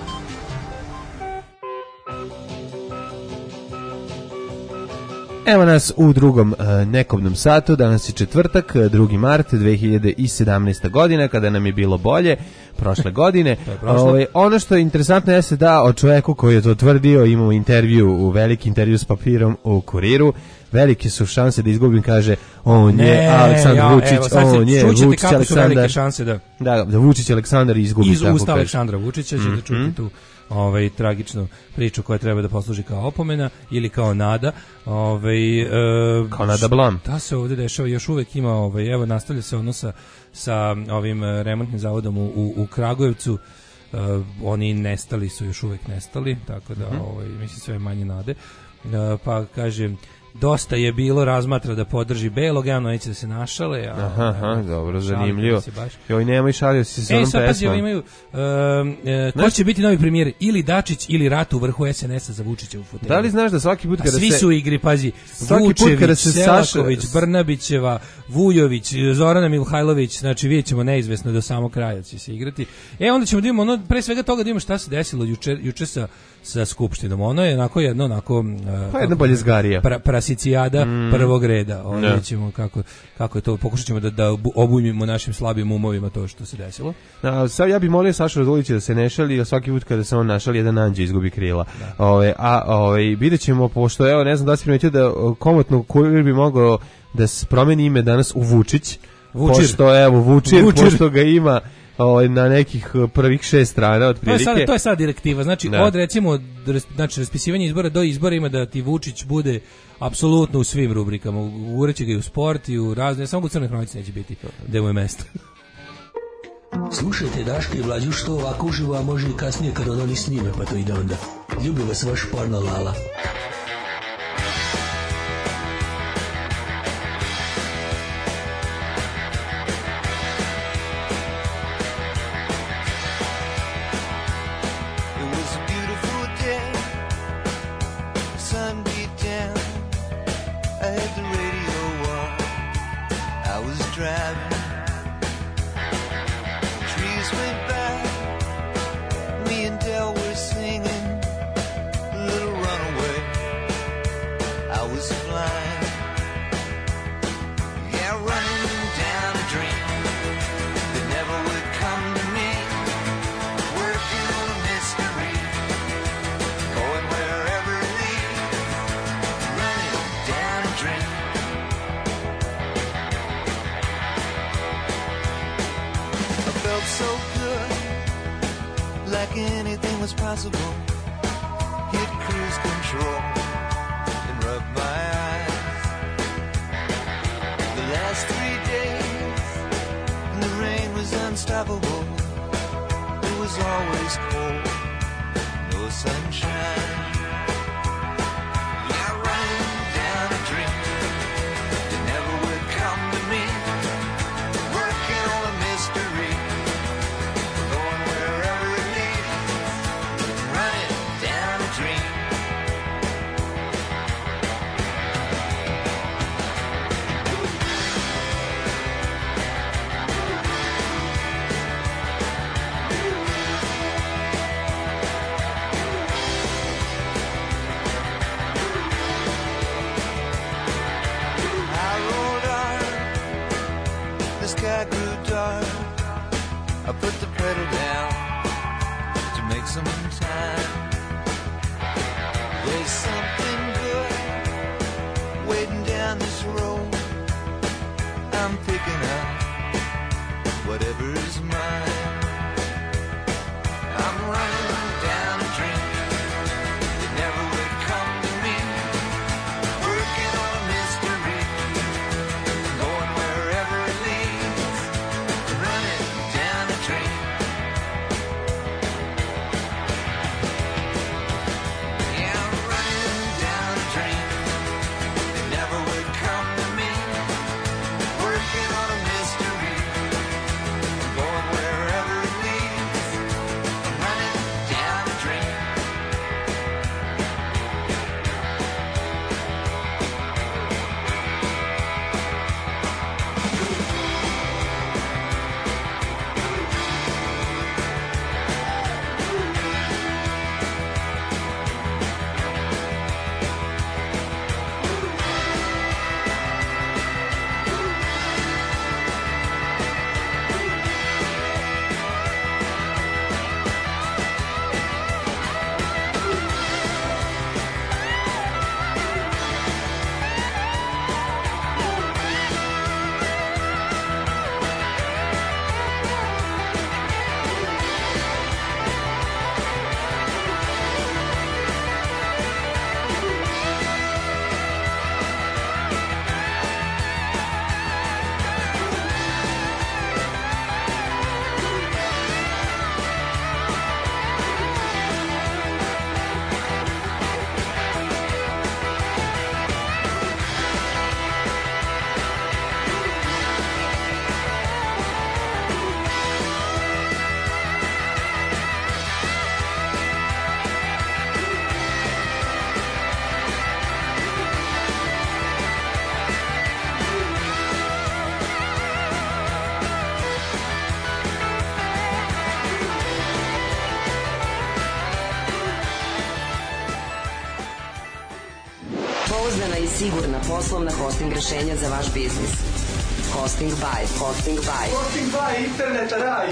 Evo nas u drugom uh, nekobnom satu, danas je četvrtak, drugi mart dve hiljade sedamnaeste. godina, kada nam je bilo bolje prošle godine. Ove, ono što je interesantno jeste da o čoveku koji je to tvrdio, imamo intervju, u veliki intervju s papirom u Kuriru, velike su šanse da izgubim, kaže on Ne, je Aleksandar ja, Vučić, evo, sad se on je čućete Vučić kako su Aleksandar. velike šanse da- Da, da Vučić Aleksandar izgubi. Iz tako usta kaže. Aleksandra Vučića ćete čuti tu ovaj, tragičnu priču koja treba da posluži kao opomena ili kao nada. Ovaj, e, Kao nada blam. Da se ovdje dešava, još uvek ima, ovaj, evo nastavlja se ono sa, sa ovim eh, remontnim zavodom u, u, u Kragujevcu. Uh, oni nestali su, još uvek nestali, tako da ovaj, mislim sve manje nade. Uh, pa kažem, dosta je bilo, razmatra da podrži Belog, javno neće da se našale. A, Aha, aha, dobro, šalite zanimljivo. se baš. Joj, nemoj, šalio si se s E, onom sad pazi, pesmom. ovi imaju, um, e, ko će biti novi premijer? Ili Dačić, ili Rat u vrhu es en es a za Vučića u fotelju. Da li znaš da svaki put A kada svi se... su u igri, pazi, Svaki put Vučević, kada se Saša- Selaković, Brnabićeva, Vujović, Zorana Mihajlović, znači vidjet ćemo neizvesno do samog kraja će se igrati. E, onda ćemo da imamo, ono, pre svega toga da imamo šta se desilo juče, juče sa, sa Skupštinom. Ono je onako jedno, onako... Uh, Pa jedna boljezgarija. pra, prasicijada Mm. prvog reda. Onda Da. vidjet ćemo kako, kako je to, pokušat ćemo da, da obu- obujmimo našim slabim umovima to što se desilo. A, sad ja bih molio Sašu Radulića da se ne šali, a svaki put kada se on našali, jedan anđe izgubi krila. Ove, a ove, vidjet ćemo, pošto evo, ne znam da si primetio da o, komotno Kurir bi mogao da se promeni ime danas u Vučić. Vučir. Pošto, evo, Vučir, Vučir. pošto ga ima ovaj, na nekih eh, prvih šest strana, To je, otprilike. sad, to je sad direktiva, znači Da. od recimo res- znači raspisivanja izbora do izbora ima da ti Vučić bude apsolutno u svim rubrikama, ureće ga i u sport i u razne, samo u Crnoj hronici neće biti gde mu je mesto. Slušajte Daška i Mlađu što ovako uživo, a može i kasnije kad ono ni snime, pa to ide onda. Ljubi vas vaš porno Lala. It was a beautiful day, sun beat down. I had the radio on, I was driving. Trees went by, me and Del were singing Little Runaway. I was flying, yeah, running down a dream that never would come to me. Working on a mystery, going wherever it leads, running down a dream. I felt so good, like anything was possible. Hit cruise control, was cold, no sunshine. Yeah, running down a dream that never would come to me. Working on a mystery, going wherever it leads. Running down a dream. The sky grew dark. I put the pedal down to make some time. There's something good waiting down this road. I'm picking up whatever is mine. I'm running down a dream that never would come to me. Working on a mystery, going wherever it leads. Running down a dream. Yeah, I'm running down a dream that never would come to me. Working on a mystery, going wherever it leads. I'm running down a dream. Pouzdana i sigurna poslovna hosting rešenja za vaš biznis. Hosting by Hosting by Hosting by interneta raj.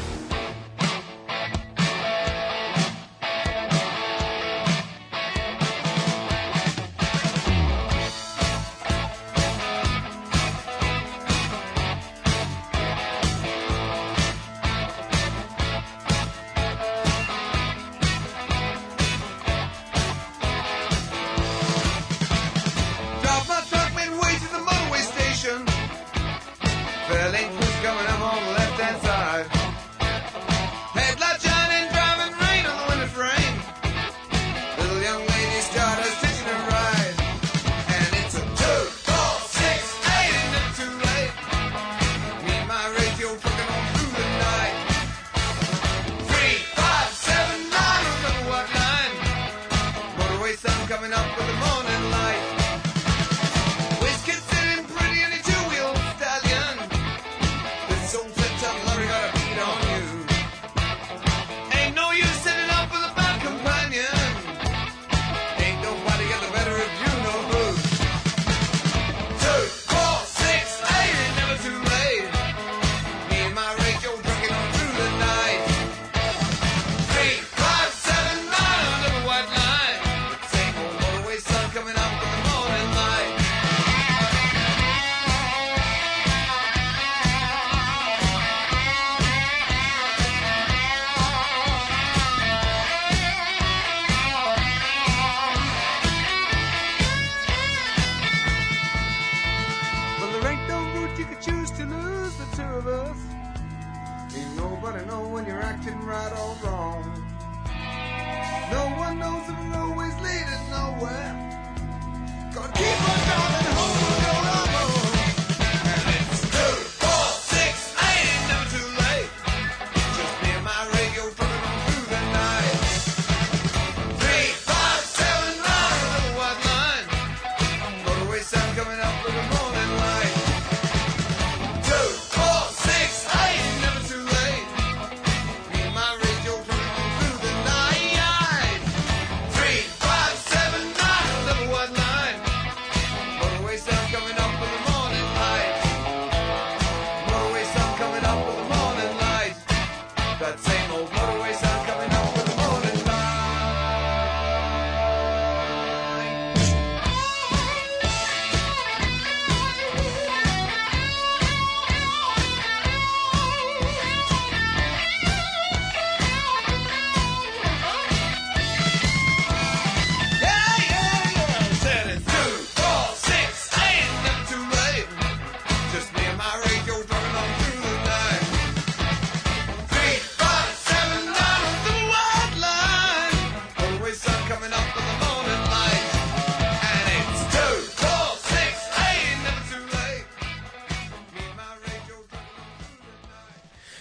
Drop my truck midway to the motorway station. Fairlane crews coming up on the left-hand side. Headlight shining, driving rain on the window frame. Little young lady started stitching her ride. And it's a two, four, six, eight, and it's too late. Me and my radio trucking on through the night. Three, five, seven, nine, remember what line? Motorway sun coming up with the morning light. Whiskey sitting pretty in a two-wheel stallion. This old ten-ton lorry got a beat on you. Ain't no use sitting up with a bad companion. Ain't nobody got the better of you, no booze. Two, four, six, eight, ain't never too late. Me and my radio trucking on through the night. Three, five, seven, nine, under the white line. Same old motorway sun coming out from the morning.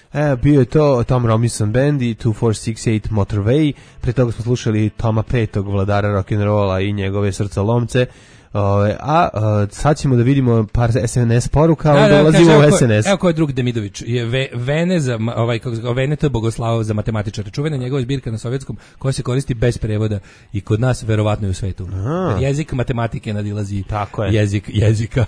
E, bio je to Tom Robinson Band i two four six eight Motorway. Pre toga smo slušali Toma Petog, vladara rock'n'rolla i njegove srcolomce. Ove, a, a sad ćemo da vidimo par S N S poruka, da, onda da, ulazimo kaže, u evo S N S. Ko, evo ko je drug Demidović, je ve, Vene za, ovaj, kako se zove, Vene to je Bogoslavov za matematičare, čuvena njegova zbirka na sovjetskom koja se koristi bez prevoda i kod nas verovatno i u svetu. Kad jezik matematike nadilazi tako je. jezik jezika.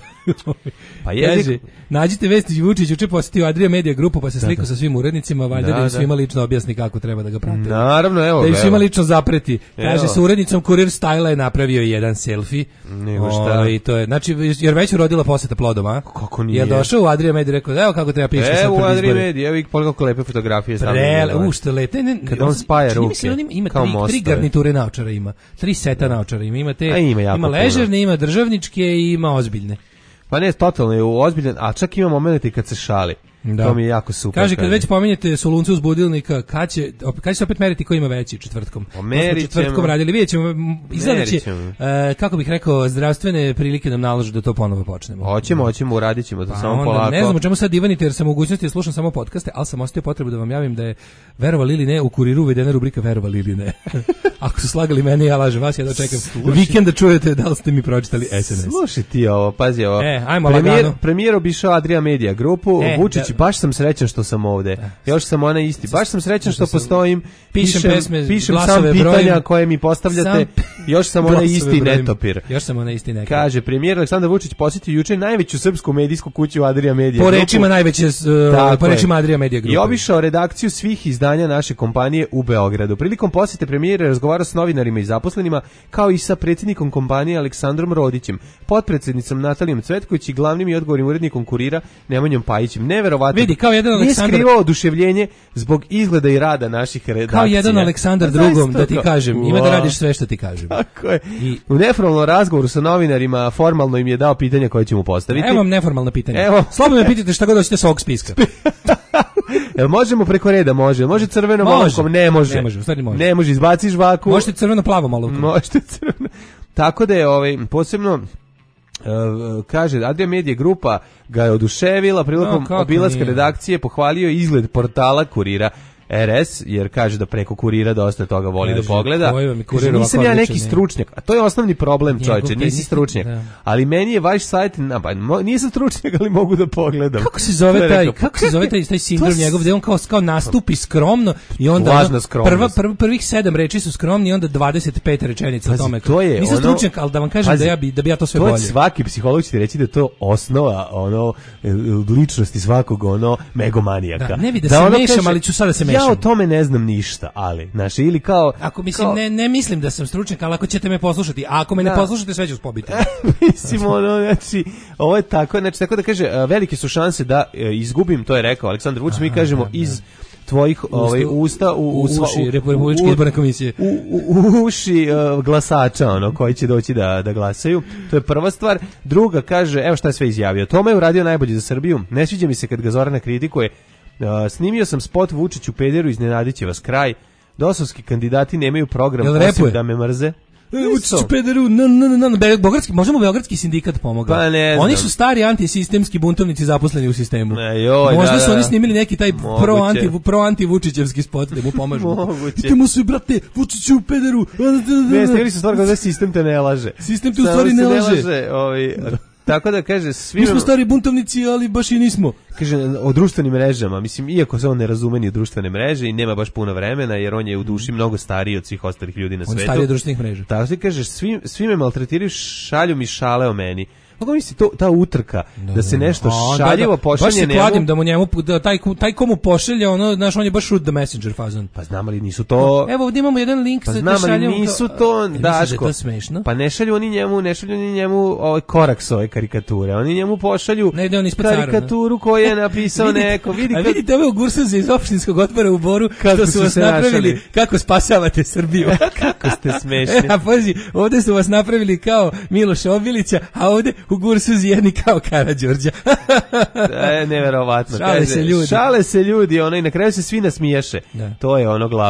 Pa jezik... Kaže, nađite vesti, Vučić juče posjetio Adria Media grupu pa se slikao sa svim urednicima, valjda da, da im svima lično objasni kako treba da ga prate. Naravno, evo. Da im svima lično zapreti. Kaže, evo. sa urednicom Kurir Style je napravio jedan selfie. Nego šta? O, i to je, znači, jer već urodila poseta plodom, a? Kako nije? Je došao u Adria Media i rekao, evo kako treba pišati sad evo pred u Adria izbore. Media, evo i koliko lepe fotografije. Prele, u što lepe. Ne, kad on spaja ruke, se, on ima, ima kao tri, mostove. tri garniture naočara ima, tri seta naočara ima, ima te, A ima jako ima ležerne, ima državničke i ima ozbiljne. Pa ne, totalno je ozbiljan, a čak ima momenti kad se šali. Da. To mi je jako super. Kaže, kad već pominjete Soluncu uz budilnika, kad će, kad će se opet meriti ko ima veći četvrtkom? Merit četvrtkom ćemo. radili, vidjet ćemo, izgleda će, uh, kako bih rekao, zdravstvene prilike nam nalažu da to ponovo počnemo. Hoćemo, hoćemo, uradit ćemo to pa samo onda, polako. Ne znam o čemu sad divanite, jer sam u mogućnosti da slušam samo podcaste, ali sam ostio potrebu da vam javim da je, verovali ili ne, u Kuriru uvedena rubrika verovali ili ne. Ako su slagali mene, ja lažem vas, ja da čekam vikend da čujete da li ste mi pročitali S N S. Slušaj ti ovo, pazi ovo. E, ajmo premijer, lagano. premijer obišao Adria Media grupu, E, Vučić, da. baš sam srećan što sam ovde. Još sam ona isti. Baš sam srećan što sam- postojim. pišem pesme, pišem sam glasove pitanja brojim. koje mi postavljate. Sam- Još sam ona Glasove isti brojim. netopir. Još sam ona isti nekad. Kaže, premijer Aleksandar Vučić posjetio juče najveću srpsku medijsku kuću Adria Media Po grupu. rečima najveće, uh, Tako po je. rečima Adria Media grupe. I obišao redakciju svih izdanja naše kompanije u Beogradu. Prilikom posjete premijera razgovarao s novinarima i zaposlenima, kao i sa predsjednikom kompanije Aleksandrom Rodićem, potpredsjednicom Natalijom Cvetković i glavnim i odgovornim urednikom Kurira Nemanjom Pajićem. Neverovatno. Vidi, kao jedan Nije Aleksandar- skrivao oduševljenje zbog izgleda i rada naših redakcija. Kao jedan Aleksandar A drugom, zaista da ti to- kažem. Ima da Wow. radiš sve što ti kažem. Tako je. I- U neformalnom razgovoru sa novinarima formalno im je dao pitanja koje će mu postaviti. Evo vam neformalno pitanje. Evo. Slobodno me pitajte šta god hoćete sa ovog spiska. Jel možemo preko reda? Može. Može crvenom Može. olovkom? Ne može. Ne može, u stvari može. Ne može, izbaciš žvaku. Možete crveno-plavom olovkom. Možete crveno. Tako da je ovaj, posebno Uh, kaže, Adria Media grupa ga je oduševila prilikom No, kako obilaska nije? redakcije, pohvalio je izgled portala Kurira R S, jer kaže da preko Kurira dosta toga voli Kaže, da pogleda. koji vam je Kaže, Kurir nisam ovako ja neki odličan, ne? stručnjak, a to je osnovni problem, Njegov čovječe, taj nisi nisi- stručnjak. da. Ali meni je vaš sajt, na, pa, mo- nisam stručnjak, ali mogu da pogledam. Kako se zove To je taj, rekao, kako se zove taj taj sindrom To je- njegov, da on kao kao nastupi skromno i onda Lažna ono, skromnost. prva prv, prvih sedam reči su skromni i onda dvadeset pet rečenica o Pazi, tome. to je Nisam ono- stručnjak, ali da vam kažem Pazi, da ja bi da bi ja to sve to je bolje. svaki psiholog će ti reći da je to osnova ono e, ličnosti svakog ono megomanijaka. Da, ne bi da se mešam, ali ću sad da se Ja o mešam. tome ne znam ništa, ali znači ili kao Ako mislim kao- ne ne mislim da sam stručnjak, ali ako ćete me poslušati, a ako me Da. ne poslušate sve ću pobiti. Mislim, ono, znači, ovo je tako, znači, tako da kaže, a, velike su šanse da e, izgubim, to je rekao Aleksandar Vučić, mi kažemo iz tvojih ovaj, usta, u, u, u sva- uši u- Republičke u- izborne komisije. u, u, u uši e, glasača, ono, koji će doći da, da glasaju. To je prva stvar. Druga, kaže, evo šta je sve izjavio. Tome je uradio najbolje za Srbiju. Ne sviđa mi se kad ga Zorana kritikuje. E, snimio sam spot Vučiću pederu, iznenadit će vas kraj. Dosovski kandidati nemaju program Jel osim repuje? da me mrze. Učiću pederu, na, na, na, na, Be- Beogradski, možemo Beogradski sindikat pomogao. Pa ne Oni znam. su stari antisistemski buntovnici zaposleni u sistemu. Ne, joj, Možda da, su da. oni snimili neki taj Moguće. pro anti pro anti Vučićevski spot da mu pomažu. Moguće. Idemo se brate, Vučiću pederu. Ne, snimili su stvar kao da sistem te ne laže. Sistem te u Samo stvari se ne laže. ovaj, tako da kaže, svi Mi smo stari buntovnici, ali baš i nismo. kaže o društvenim mrežama, mislim, iako se on ne razume ni u društvene mreže i nema baš puno vremena, jer on je u duši mnogo stariji od svih ostalih ljudi na On je svetu. stariji od društvenih mreža. Tako se kaže, svi, svi me maltretiraju, šalju mi šale o meni. Kako misli to, ta utrka, da, se nešto A, šaljivo pošalje Baš se njemu? kladim da mu njemu, da taj, ko- taj komu pošalja, ono, znaš, on je baš shoot the messenger fazon. Pa znam, ali nisu to... Evo ovdje imamo jedan link Pa sa znam, ali šaljemo nisu kao- to, Jel misliš da je Daško. to smešno? Pa ne šalju oni njemu, ne šalju oni njemu ovaj korak s ove karikature. Oni njemu pošalju Ne ide on ispod cara, karikaturu koju je napisao Vidite- neko. Vidi a kad- vidite ove ogursaze iz opštinskog odbora u Boru Kako što su su vas se napravili, našali. kako spasavate Srbiju. Kako ste smešni. E, a pazi, ovdje su vas napravili kao Miloša Obilića, a ovdje u Gursuzi jedni kao Karađorđa. E, neverovatno. Šale Kaže, se ljudi. Šale se ljudi, ono, i na kraju se svi nasmiješe. Da. To je ono glavno.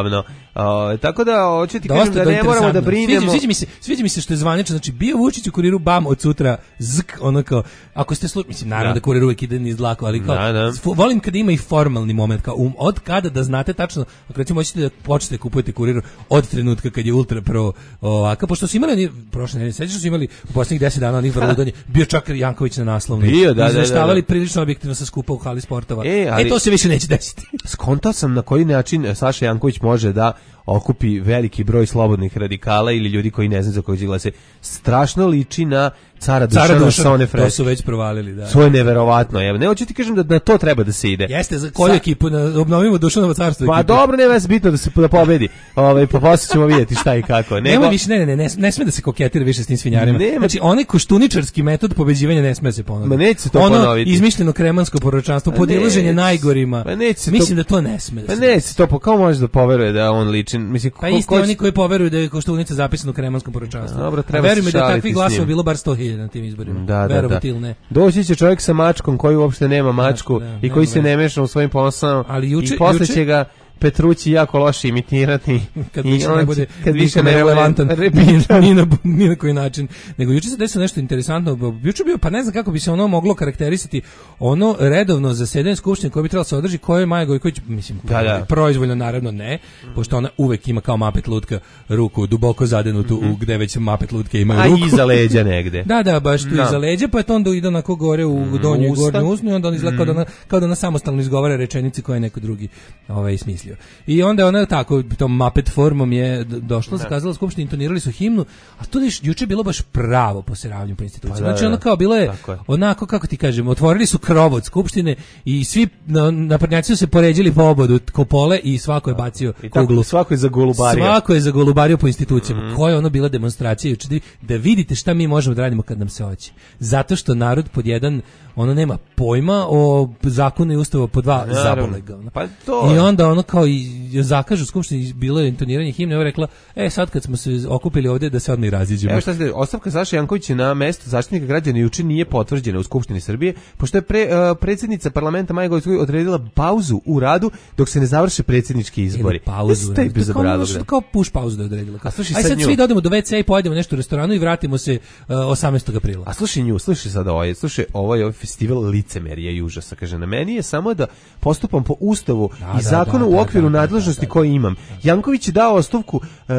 O, tako da hoću ti Dosta kažem da ne moramo da brinemo. Sviđa, sviđa mi se, sviđa mi se što je zvanično, znači bio Vučić u Kuriru, bam, od sutra zk, ono kao, ako ste slušali, mislim, naravno da, Da. Kurir uvek ide niz dlaku, ali kao, Da, da. fu- volim kada ima i formalni moment, kao, um, od kada da znate tačno, ako recimo hoćete da počnete kupujete Kuriru od trenutka kad je Ultra Pro ovaka, pošto su imali, oni, prošle nedelje, sećaš da su imali u posljednjih deset dana onih vrludanje, bio čak i Janković na naslovni, Bio, da, da, izveštavali da, da. prilično objektivno sa skupa u hali sportova, E, e, ali- to se više neće desiti. Skontao sam na koji način Saša Janković može da okupi veliki broj slobodnih radikala ili ljudi koji ne znaju za kojeg će glase. Strašno liči na cara Dušana, Cara sa Dušan, one to freske. su već provalili, da. To je neverovatno. Evo, ne hoću ti kažem da na to treba da se ide. Jeste, za koju Sa- ekipu na, obnovimo Dušanovo carstvo Pa ekipu. dobro, nema se bitno da se da pobedi. Ovaj pa posle ćemo vidjeti šta i kako. Nego Nema više, ne, ne, ne, ne, ne sme da se koketira više s tim svinjarima. Nema- Znači, onaj koštuničarski metod pobeđivanja ne sme da se ponoviti. Ma neće se to ono ponoviti. izmišljeno kremansko proročanstvo, Pa podilaženje neće. najgorima. Pa neće se Mislim to- da to ne sme da Pa se ne, se to po kao može da poveruje da on liči. Mislim Pa ko- isti ko će- oni koji poveruju da je koštunica zapisana u kremantskom proročanstvu. Dobro, treba A veruj se mi da je šaliti takvih s glasova njim. bilo bar sto hiljada na tim izborima. Da, da, Verovati da. ili ne. Doći će čovjek sa mačkom koji uopšte nema mačku da, i nema koji se veze. ne meša u svojim posao. Ali juče- I posle juče- će ga Petrući jako loše imitirati. Kad I više on ne će- bude, kad više ne ne bude relevantan repitan. ni, na, ni na koji način. Nego juče se desilo nešto interesantno. Juče bio, pa ne znam kako bi se ono moglo karakterisati, ono redovno zasedanje skupštine koje bi trebalo se održi, koje je Maja Gojković, mislim, Da, da. proizvoljno naravno ne, pošto ona uvek ima kao Mapet lutka ruku duboko zadenutu u gde već Mapet lutke imaju A ruku. iza leđa negde. Da, da, baš tu Da. iza leđa, pa je to onda ide onako gore u donju i usta. gornju usnu i onda on izgleda kao da ona, kao da ona samostalno izgovara rečenice koje je neko drugi ovaj, smislio. I onda ona tako, tom Muppet formom je d- došla, zakazala skupštinu, intonirali su himnu, a to je juče bilo baš pravo poseravanje po instituciji. Pa da, Znači da. ono kao bilo je, Tako je. onako, kako ti kažem, otvorili su krov od skupštine i svi na, naprednjaci su se poređili po obodu kopole i svako je bacio I tako kuglu. svako je za golubario. Svako je zagolubario po institucijama. Mhm. Koja je ono bila demonstracija juče? Da- da vidite šta mi možemo da radimo kad nam se hoće. Zato što narod pod jedan, ono nema pojma o zakonu i ustavu, pod dva Naravno. zabole ga. ono. Pa to I je. onda ono kao i zakažu u skupštini, bilo je intoniranje himne, evo rekla, e sad kad smo se okupili ovdje da se odmah i raziđemo. Evo šta se, ostavka Saše Jankovića na mesto zaštitnika građana juče nije potvrđena u Skupštini Srbije, pošto je pre, uh, predsjednica parlamenta Maja Gojković odredila pauzu u radu dok se ne završe predsjednički izbori. Ili pauzu. Taj ne? To je kao, bezobrazluk, što- da. kao push pauzu da je odredila. A slušaj Aj sad sad nju. svi da odemo do ve ce i pojedemo nešto u restoranu i vratimo se uh, osamnaestog aprila. A slušaj nju, slušaj sad ovo, slušaj, ovo je ovaj festival licemerija i užasa, kaže, na meni je samo da postupam po ustavu Da, i da, zakonu da, u okviru da, da, nadležnosti da, da. koje imam. Janković je dao ostavku, e,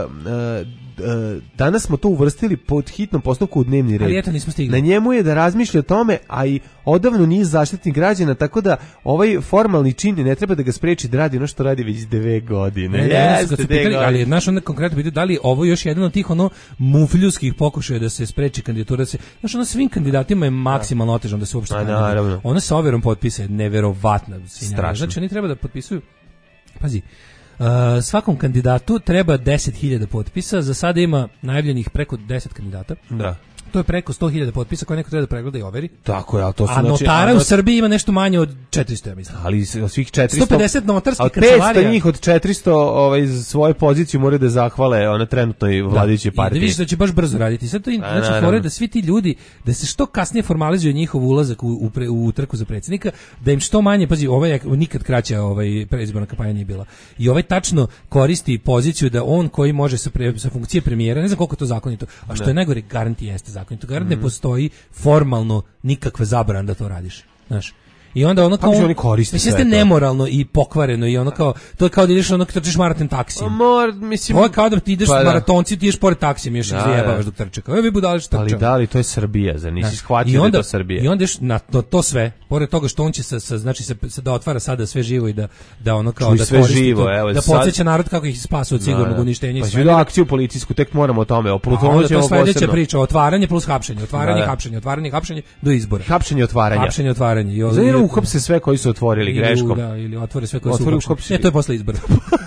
e, e, danas smo to uvrstili pod hitnom postupku u dnevni red. Ali eto, nismo stigli. Na njemu je da razmišlja o tome, a i odavno nije zaštitnik građana, tako da ovaj formalni čin ne treba da ga spreči da radi ono što radi već dve godine. Ne, ne, Jeste, kad su dve pitali, godine. ali znaš onda konkretno pitaju da li je ovo još jedan od tih ono mufljuskih pokušaja da se spreči kandidatura, da se, znaš ono svim kandidatima je maksimalno otežano da se uopšte A, kandiduju. naravno. Ona sa overom potpisa je neverovatna svinjara. Strašno. Znači oni treba da potpisuju, pazi, uh, svakom kandidatu treba deset hiljada potpisa, za sada ima najavljenih preko deset kandidata. Da. To je preko sto hiljada potpisa koje neko treba da pregleda i overi. Tako je, a to su A znači, notara a u not- Srbiji ima nešto manje od četiristo, ja mislim. ali s- od svih četiristo sto pedeset notarskih a od kancelarija. petsto njih od četiristo ovaj za svoju poziciju moraju da zahvale one trenutnoj vladajućoj I da partiji. vidiš da će baš brzo raditi. Sad to je, A, znači, naravno. fore da svi ti ljudi, da se što kasnije formalizuje njihov ulazak u, u, pre- u trku za predsjednika, da im što manje, pazi, ovaj je nikad kraća ovaj, predizborna kampanja nije bila. I ovaj tačno koristi poziciju da on koji može sa, pre, sa funkcije premijera, ne znam koliko je to zakonito, a što je najgore, garant jeste zakonito. Garant Mhm. ne postoji formalno nikakve zabrane da to radiš. Znaš. I onda ono kao Kako će oni koriste mislim, sve jeste to? nemoralno i pokvareno i ono kao to je kao da ideš ono kad trčiš maraton taksijem. Mor, mislim, Ovo je kao da ti ideš pa da. maratonci, ti ideš pored taksijem, još ih Da, zajebavaš da. dok trče. Kao, e, vi budali što ali trče. da li to je Srbija, zar nisi Znaš, shvatio i da je onda, to Srbija? I onda još na to, to sve, pored toga što on će sa, sa znači se, se da otvara sada sve živo i da da ono kao Čuj, da sve koristi živo, to, evo, da sad- podsjeća narod kako ih spasa od sigurnog uništenja i Pa sve. ću da akciju policijsku, tek moramo o tome, o A Plutonu onda to ćemo je sledeća posebno. priča, otvaranje plus hapšenje, otvaranje, Da, da. hapšenje, otvaranje, hapšenje do izbora. Hapšenje otvaranja. Hapšenje, otvaranje. I ovo- Zanima uhapse sve koji su otvorili Ili, greškom. Da, ili otvore sve koje su Otvori, uhapšeni. uhapsi. Ne, to je posle izbora.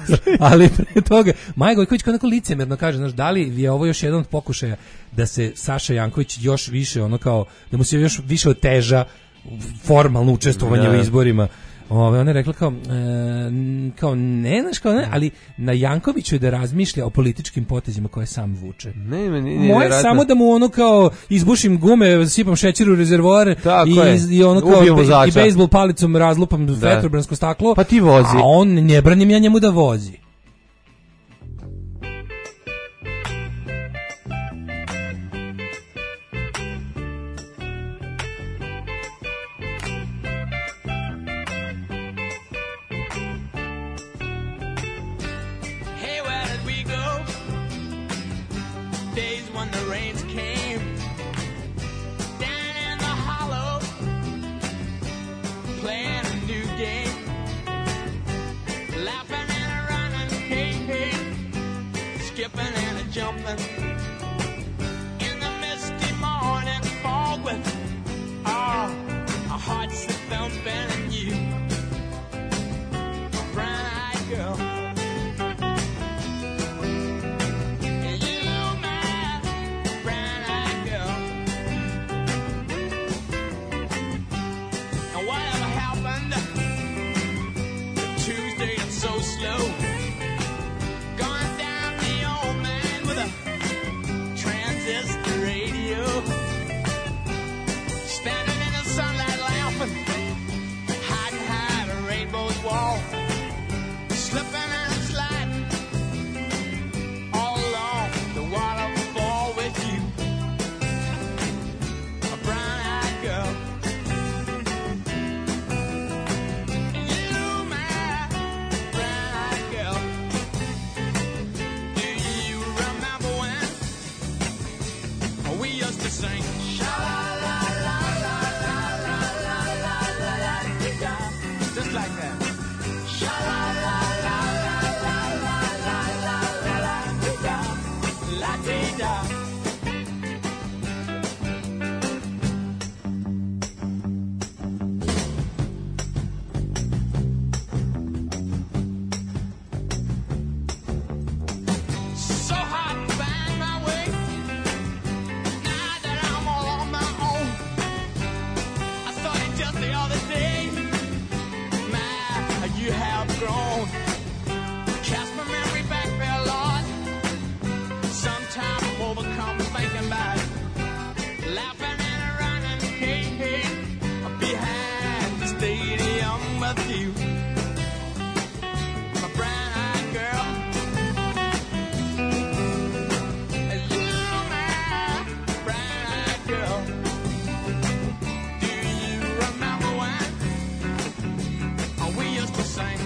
Ali pre toga, Maja Gojković kao onako licemerno kaže, znaš, da li je ovo još jedan od pokušaja da se Saša Janković još više, ono kao, da mu se još više oteža formalno učestvovanje Da. u izborima. Ove, ona je rekla kao, e, n- kao ne, znaš, kao ne, ali na Jankoviću je da razmišlja o političkim potezima koje sam vuče. Ne, ne, ne, Moje nevjerojatno. samo da mu ono kao izbušim gume, sipam šećer u rezervoar Tako i, je. i ono kao Ubijem be- i vozača. bejsbol palicom razlupam vetrobransko staklo. Pa ti vozi. A on ne branim ja njemu da vozi. when the rains came down in the hollow, playing a new game, laughing and a running, hey, hey, skipping and a jumping in the misty morning fog with oh, our hearts that thumping and you, a brown-eyed girl. So slow, going down the old man with a transistor radio, standing in the sunlight laughing, hiding behind a rainbow's wall, slipping and sliding all along the waterfall with you, a brown-eyed girl. Sing. Just like that. La-dee-da. So hot to find my way. You have grown. Cast my memory back there, Lord. Sometimes I'm overcome thinking about it. Laughing and running, hey, hey, behind the stadium with you. My brown-eyed girl. You, my brown-eyed girl. Do you remember when we used to sing?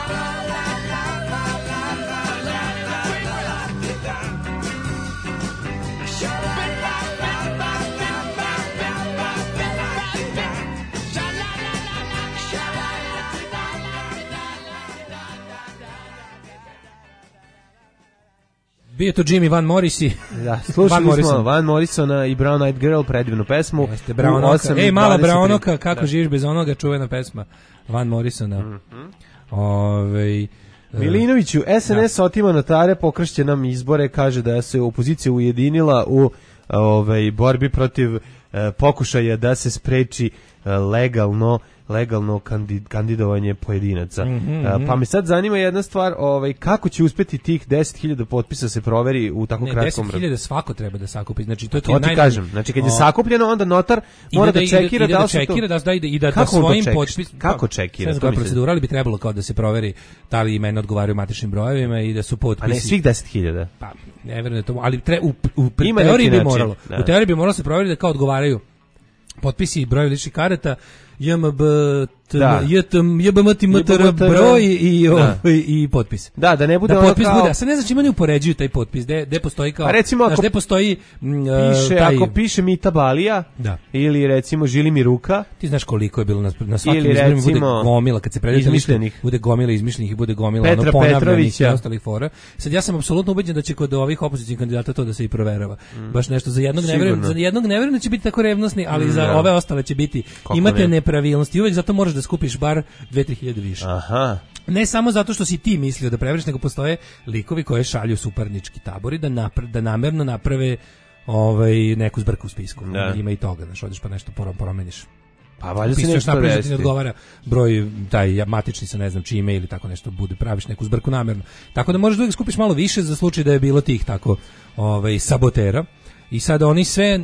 Bio to Jimmy Van Morrisi. Da, slušali Van smo Van Morrisona i Brown Eyed Girl, predivnu pesmu. Jeste, Brownoka. Ej, mala Brownoka, kako da. Živiš bez onoga, čuvena pesma Van Morrisona. Mm-hmm. Ove, Milinoviću, S N S da. Otima notare, pokršće nam izbore, kaže da se opozicija ujedinila u ove, borbi protiv e, pokušaja da se spreči e, legalno legalno kandid, kandidovanje pojedinaca. Mm-hmm. Uh, pa me sad zanima jedna stvar, ovaj, kako će uspeti tih deset hiljada potpisa se proveri u tako ne, kratkom deset hiljada svako treba da sakupi. Znači, to, to ti, ti kažem. Znači, kad je sakupljeno, onda notar mora da, da čekira da, da, da li čekira, to... da, da, i da, da svojim potpisom... Kako čekira? Sve procedura, ali bi trebalo kao da se proveri da li imena odgovaraju matičnim brojevima i da su potpisi... A ne svih deset hiljada? Pa, ne verujem da to... Ali tre, u, u, u teoriji bi moralo. Da. U teoriji bi moralo se proveriti da kao odgovaraju potpisi i brojevi ličnih karata, J M B J B M T M T R broj i i potpis. Da, da ne bude da potpis kao... bude. Sad ne znači ima ne upoređuju taj potpis, gde gde postoji kao. Pa recimo ako gde postoji m, piše taj... ako piše Mita Balija, da. Ili recimo Žili mi ruka. Ti znaš koliko je bilo na, na svakim izborima bude gomila kad se predaje izmišljenih, bude gomila izmišljenih i bude gomila Petra ono ponavljanih i ostalih fora. Sad ja sam apsolutno ubeđen da će kod ovih opozicionih kandidata to da se i proverava. Mm. Baš nešto za jednog ne verujem, za jednog ne verujem da će biti tako revnosni, ali mm, za ja. ove ostale će biti Kako imate ne? nepravilnosti, uvek zato moraš da skupiš bar dve do tri hiljade više. Aha. Ne samo zato što si ti mislio da preveriš, nego postoje likovi koji šalju suparnički tabori da napra, da namerno naprave ovaj neku zbrku u spisku. Da. Ima i toga, znači odeš pa nešto promeniš. Pa valjda se nešto napraviš, ne odgovara broj taj matični sa ne znam čime ili tako nešto bude, praviš neku zbrku namerno. Tako da možeš da skupiš malo više za slučaj da je bilo tih tako ovaj sabotera. I sad oni sve e,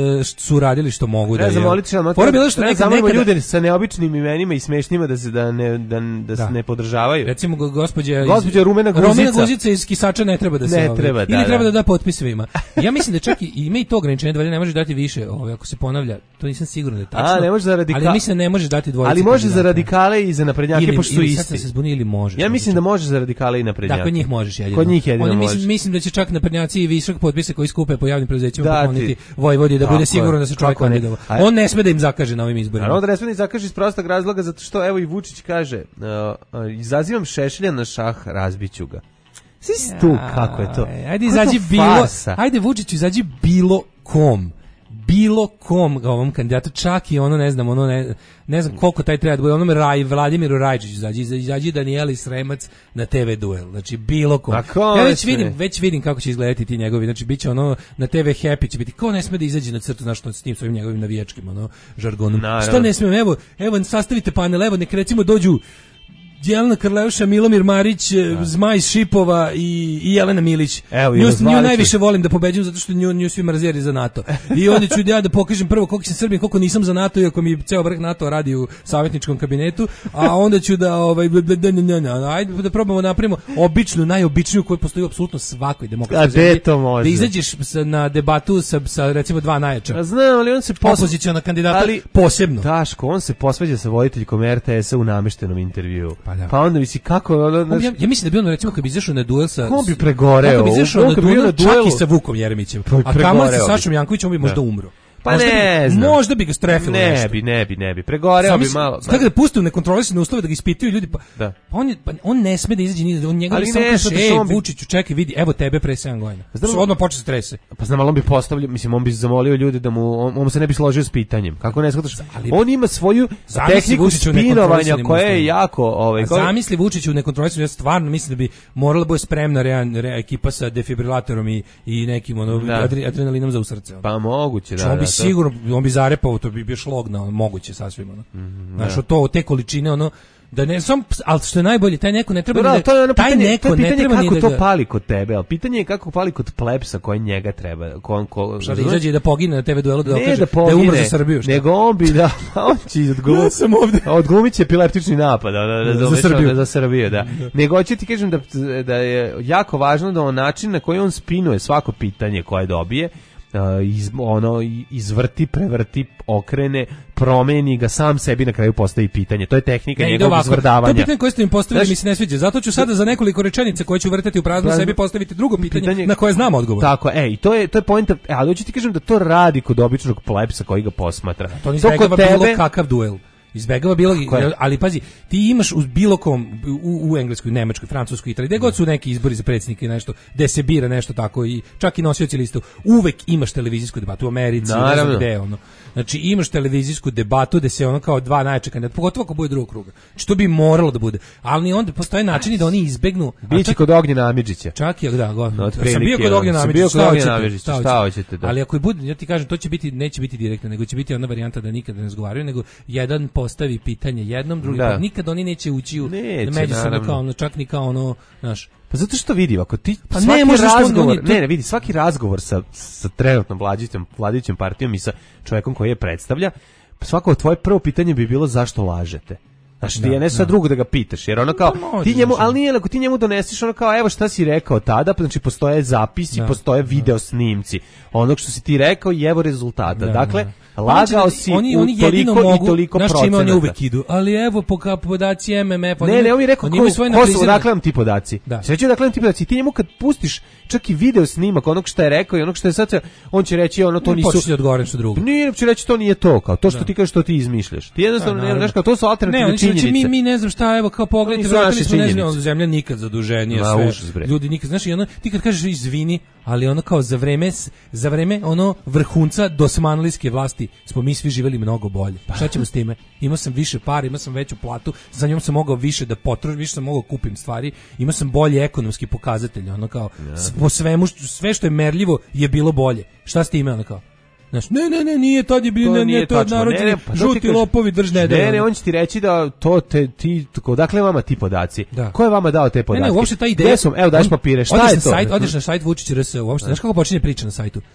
su radili što mogu da. Ne znam, molit ćemo, Fora bila što nekad, nekada nekada ljude sa neobičnim imenima i smešnima da se da ne da, da se Da. ne podržavaju. recimo go- gospođa Gospođa Rumena Guzica. Rumena Guzica iz Kisača ne treba da se Ne ovaj, treba, da, ili treba da. da da potpis svima. Ja mislim da čak i ima i to ograničenje da valjda ne može dati više, ovaj ako se ponavlja. To nisam siguran da je tačno. A, ne može za radika- Ali mislim da ne može dati dvojici. Ali može za kandidata. radikale i za naprednjake, Ili, pošto su ili sad sam isti. se zbunio ili može. Ja mislim da može za radikale i naprednjake. Da, kod njih možeš jedino. Kod njih jedino Oni možeš. mislim, mislim da će čak naprednjaci i višak potpise koji skupe po javnim preduzećima Dati. pokloniti Vojvodi da Tako bude je, sigurno da se čovjek kako ne. kandidovao. A- On ne sme da im zakaže na ovim izborima. Naravno da ne sme ni zakaže iz prostog razloga, zato što evo i Vučić kaže, uh, uh, izazivam Šešelja na šah, razbiću ga. Svi si tu, kako je to? Aj, Ajde Kako je izađi to bilo, farsa? ajde Vučiću izađi bilo kom. Bilo kom ovom kandidatu, čak i ono ne znam, ono ne, ne znam koliko taj treba da bude, onom Raj, Vladimiru Rajčiću izađi, izađi Danijeli Sremac na te ve duel, znači bilo kom. A ko Ja već ne? vidim, već vidim kako će izgledati ti njegovi, znači biće ono na te ve Happy će biti, ko ne sme da izađe na crtu, znaš što s tim svojim njegovim navijačkim ono žargonom. Naravno. Što ne smem, evo, evo sastavite panel, evo nek recimo dođu Jelena Karleuša, Milomir Marić, Zmaj iz Šipova i, i Jelena Milić. Evo, i nju, razvalit nju ću. najviše volim da pobeđujem zato što nju, nju svi mrzeli za NATO. I onda ću ja da pokažem prvo koliko sam Srbin, koliko nisam za NATO, iako mi ceo vrh NATO radi u savjetničkom kabinetu, a onda ću da ovaj ajde da probamo napravimo običnu, najobičniju koju postoji u apsolutno svakoj A demokratskoj gde zemlji. to može? Da izađeš sa, na debatu sa, sa recimo dva najjača. A znam, ali on se posvađa. Opoziciona kandidata Ali- posebno. Daško, on se posvađa sa voditeljkom er te esa u nameštenom intervjuu. Pa da. Pa onda misli kako... Ono, On bi- znaš, ja, ja mislim da bi on recimo kad bi izašao na duel sa On bi pregoreo. On bi izašao On na kad bi bio duel, na čak duelu- i sa Vukom Jeremićem. Pa bi A kamoli sa pregoreo bi. Sašom Jankovićem on bi možda Da. umro. Pa Možda ne bi, znam. Možda bi ga strefilo ne nešto. bi, ne bi, ne bi. Pregoreo bi Zamisli- malo. Tako da puste u nekontrolisane uslove da ga ispituju ljudi, pa, Da. pa on, je, pa on ne sme da izađe ni on njega Ali ali samo ne, kaže, zato što ej, on bi- Vučiću, čekaj, vidi, evo tebe pre sedam godina. Znam- Znam, odmah počne se trese. Pa znam, ali on bi postavljao, mislim, on bi zamolio ljude da mu, on, on se ne bi složio s pitanjem. Kako ne shvataš? Ali- On ima svoju Zamisli tehniku Vučića u spinovanja nekontrolisanim koja je uslovima. jako... Ovaj, A koja- zamisli Vučiću u nekontrolisanju, ja stvarno mislim da bi morala bude spremna rea, rea ekipa sa defibrilatorom i, i nekim ono, Da. adre- adrenalinom za u srce. ono. Pa moguće, da. Da, on bi da, to- sigurno, on bi zarepao, to bi bio šlog na moguće sasvim ono. Znaš, od to, od te količine ono, da ne, sam, ali što je najbolje, taj neko ne treba Dobro, ni ali da, to je ono taj pitanje, neko to je ne pitanje treba ni kako da to ga- pali kod tebe, ali pitanje je kako pali kod plebsa koji njega treba. Ko, ko, Šta da izađe i da pogine na te ve duelu da ne dokaže da da, pogine, je umro za Srbiju, šta? nego on bi da, on će odglumiti, Ja sam ovde. odglumit će epileptični napad, da, da, da, Za da, Srbiju. za Srbiju, da. Nego hoću ti kažem da, da je jako važno da on način na koji on spinuje svako pitanje koje dobije, uh, iz, ono, izvrti, prevrti, okrene, promeni ga, sam sebi na kraju postavi pitanje. To je tehnika Ne, ide njegovog ovako. To je izvrdavanja. pitanje koje ste im postavili, Znaš- mi se ne sviđa. Zato ću sada za nekoliko rečenica koje ću vrtati u prazno Prazno- sebi postaviti drugo pitanje, Pitanje- na koje znam odgovor. Tako, e, i to je to je poenta, e, ali hoću ti kažem da to radi kod običnog plebsa koji ga posmatra. To ne kod izbegava bilo kakav duel. Izbegava bilo, Tako je. ali pazi, ti imaš u bilo kom, u, u Engleskoj, Nemačkoj, Francuskoj, Italiji, gde god su neki izbori za predsjednike i nešto, gde se bira nešto tako i čak i nosioci listu, uvek imaš televizijsku debatu u Americi, ne Naravno. znam gde, ono. Znači imaš televizijsku debatu gde se ono kao dva najjača kandidata, pogotovo ako bude drugog kruga. Znači to bi moralo da bude. Ali onda postoje načini da oni izbegnu. a Biće čak- kod Ognjena Amidžića. Čak i da, go. No, sam otprilike, bio kod ono, Ognjena sam Amidžića, bio kod šta Ognjena hoćete, Amidžića, šta šta hoćete? hoćete, da. Ali ako i bude, ja ti kažem, to će biti, neće biti direktno, nego će biti ona varijanta da nikada ne razgovaraju, nego jedan postavi pitanje jednom, drugi Da. pa nikad oni neće ući u Neće, međusobno naravno. kao ono, čak ni kao ono, znaš, Pa zato što vidi, ako ti Pa svaki ne, možda što on- razgovor, on je- ne, ne, vidi, svaki razgovor sa, sa trenutnom vladajućom, vladajućom partijom i sa čovjekom koji je predstavlja, svako tvoje prvo pitanje bi bilo zašto lažete. Znaš, ti Da, je ne sad da. drugo da ga pitaš, jer ono kao, Pa može, ti njemu, znači. ali nije, ako ti njemu donesiš ono kao, evo šta si rekao tada, pa znači postoje zapisi, Da, postoje video snimci onog što si ti rekao i evo rezultata. Da, dakle, da. lagao Znači, si oni, u oni jedino toliko mogu, i toliko znaš čime oni procenata. uvek idu, ali evo po ka- podaci M M F, oni Ne, imaju- ne, on mi je rekao oni ko, imaju svoje ko su, analizirane- odakle vam ti podaci. Da. Sve ću odakle vam ti podaci. Ti njemu kad pustiš čak i video snimak onog što je rekao i onog što je sad, on će reći ono to nisu... Počeš da odgovorim što drugo. Nije, će reći to nije to, kao to što ti kažeš, to ti izmišljaš. Ti jednostavno, Da, ne, naravno. znaš, kao to su Ne, alternativne oni će reći, činjenice. mi, mi ne znam šta, evo, kao pogledajte, Nisu vratili naše smo, ne znam, činjenice. zemlja nikad zaduženija, Ma, sve, užas, bre. ljudi nikad, znaš, i ono, ti kad kažeš izvini, ali ono kao za vreme, s- za vreme ono vrhunca dosmanlijske vlasti smo mi svi živjeli mnogo bolje. Šta ćemo s time? Imao sam više para, imao sam veću platu, za njom sam mogao više da potrošim, više sam mogao kupim stvari, imao sam bolje ekonomski pokazatelj, ono kao, s- po svemu, što- sve što je merljivo je bilo bolje. Šta s time, ono kao? Znaš, ne, ne, ne, nije, tad je bilo, To ne, nije ne, to je tačno. narođeni, Ne, ne, pa to ti žuti kažem. lopovi drž ne, Ne, ne, on će ti reći da to te, ti, odakle vama ti podaci? Da. Ko je vama dao te Ne, podatke? ne, uopšte ta ideja. Gde su, evo, daš on- papire, šta odeš je na to? Sajt, odeš na sajt Vučić R S, uopšte, znaš kako počinje priča na sajtu?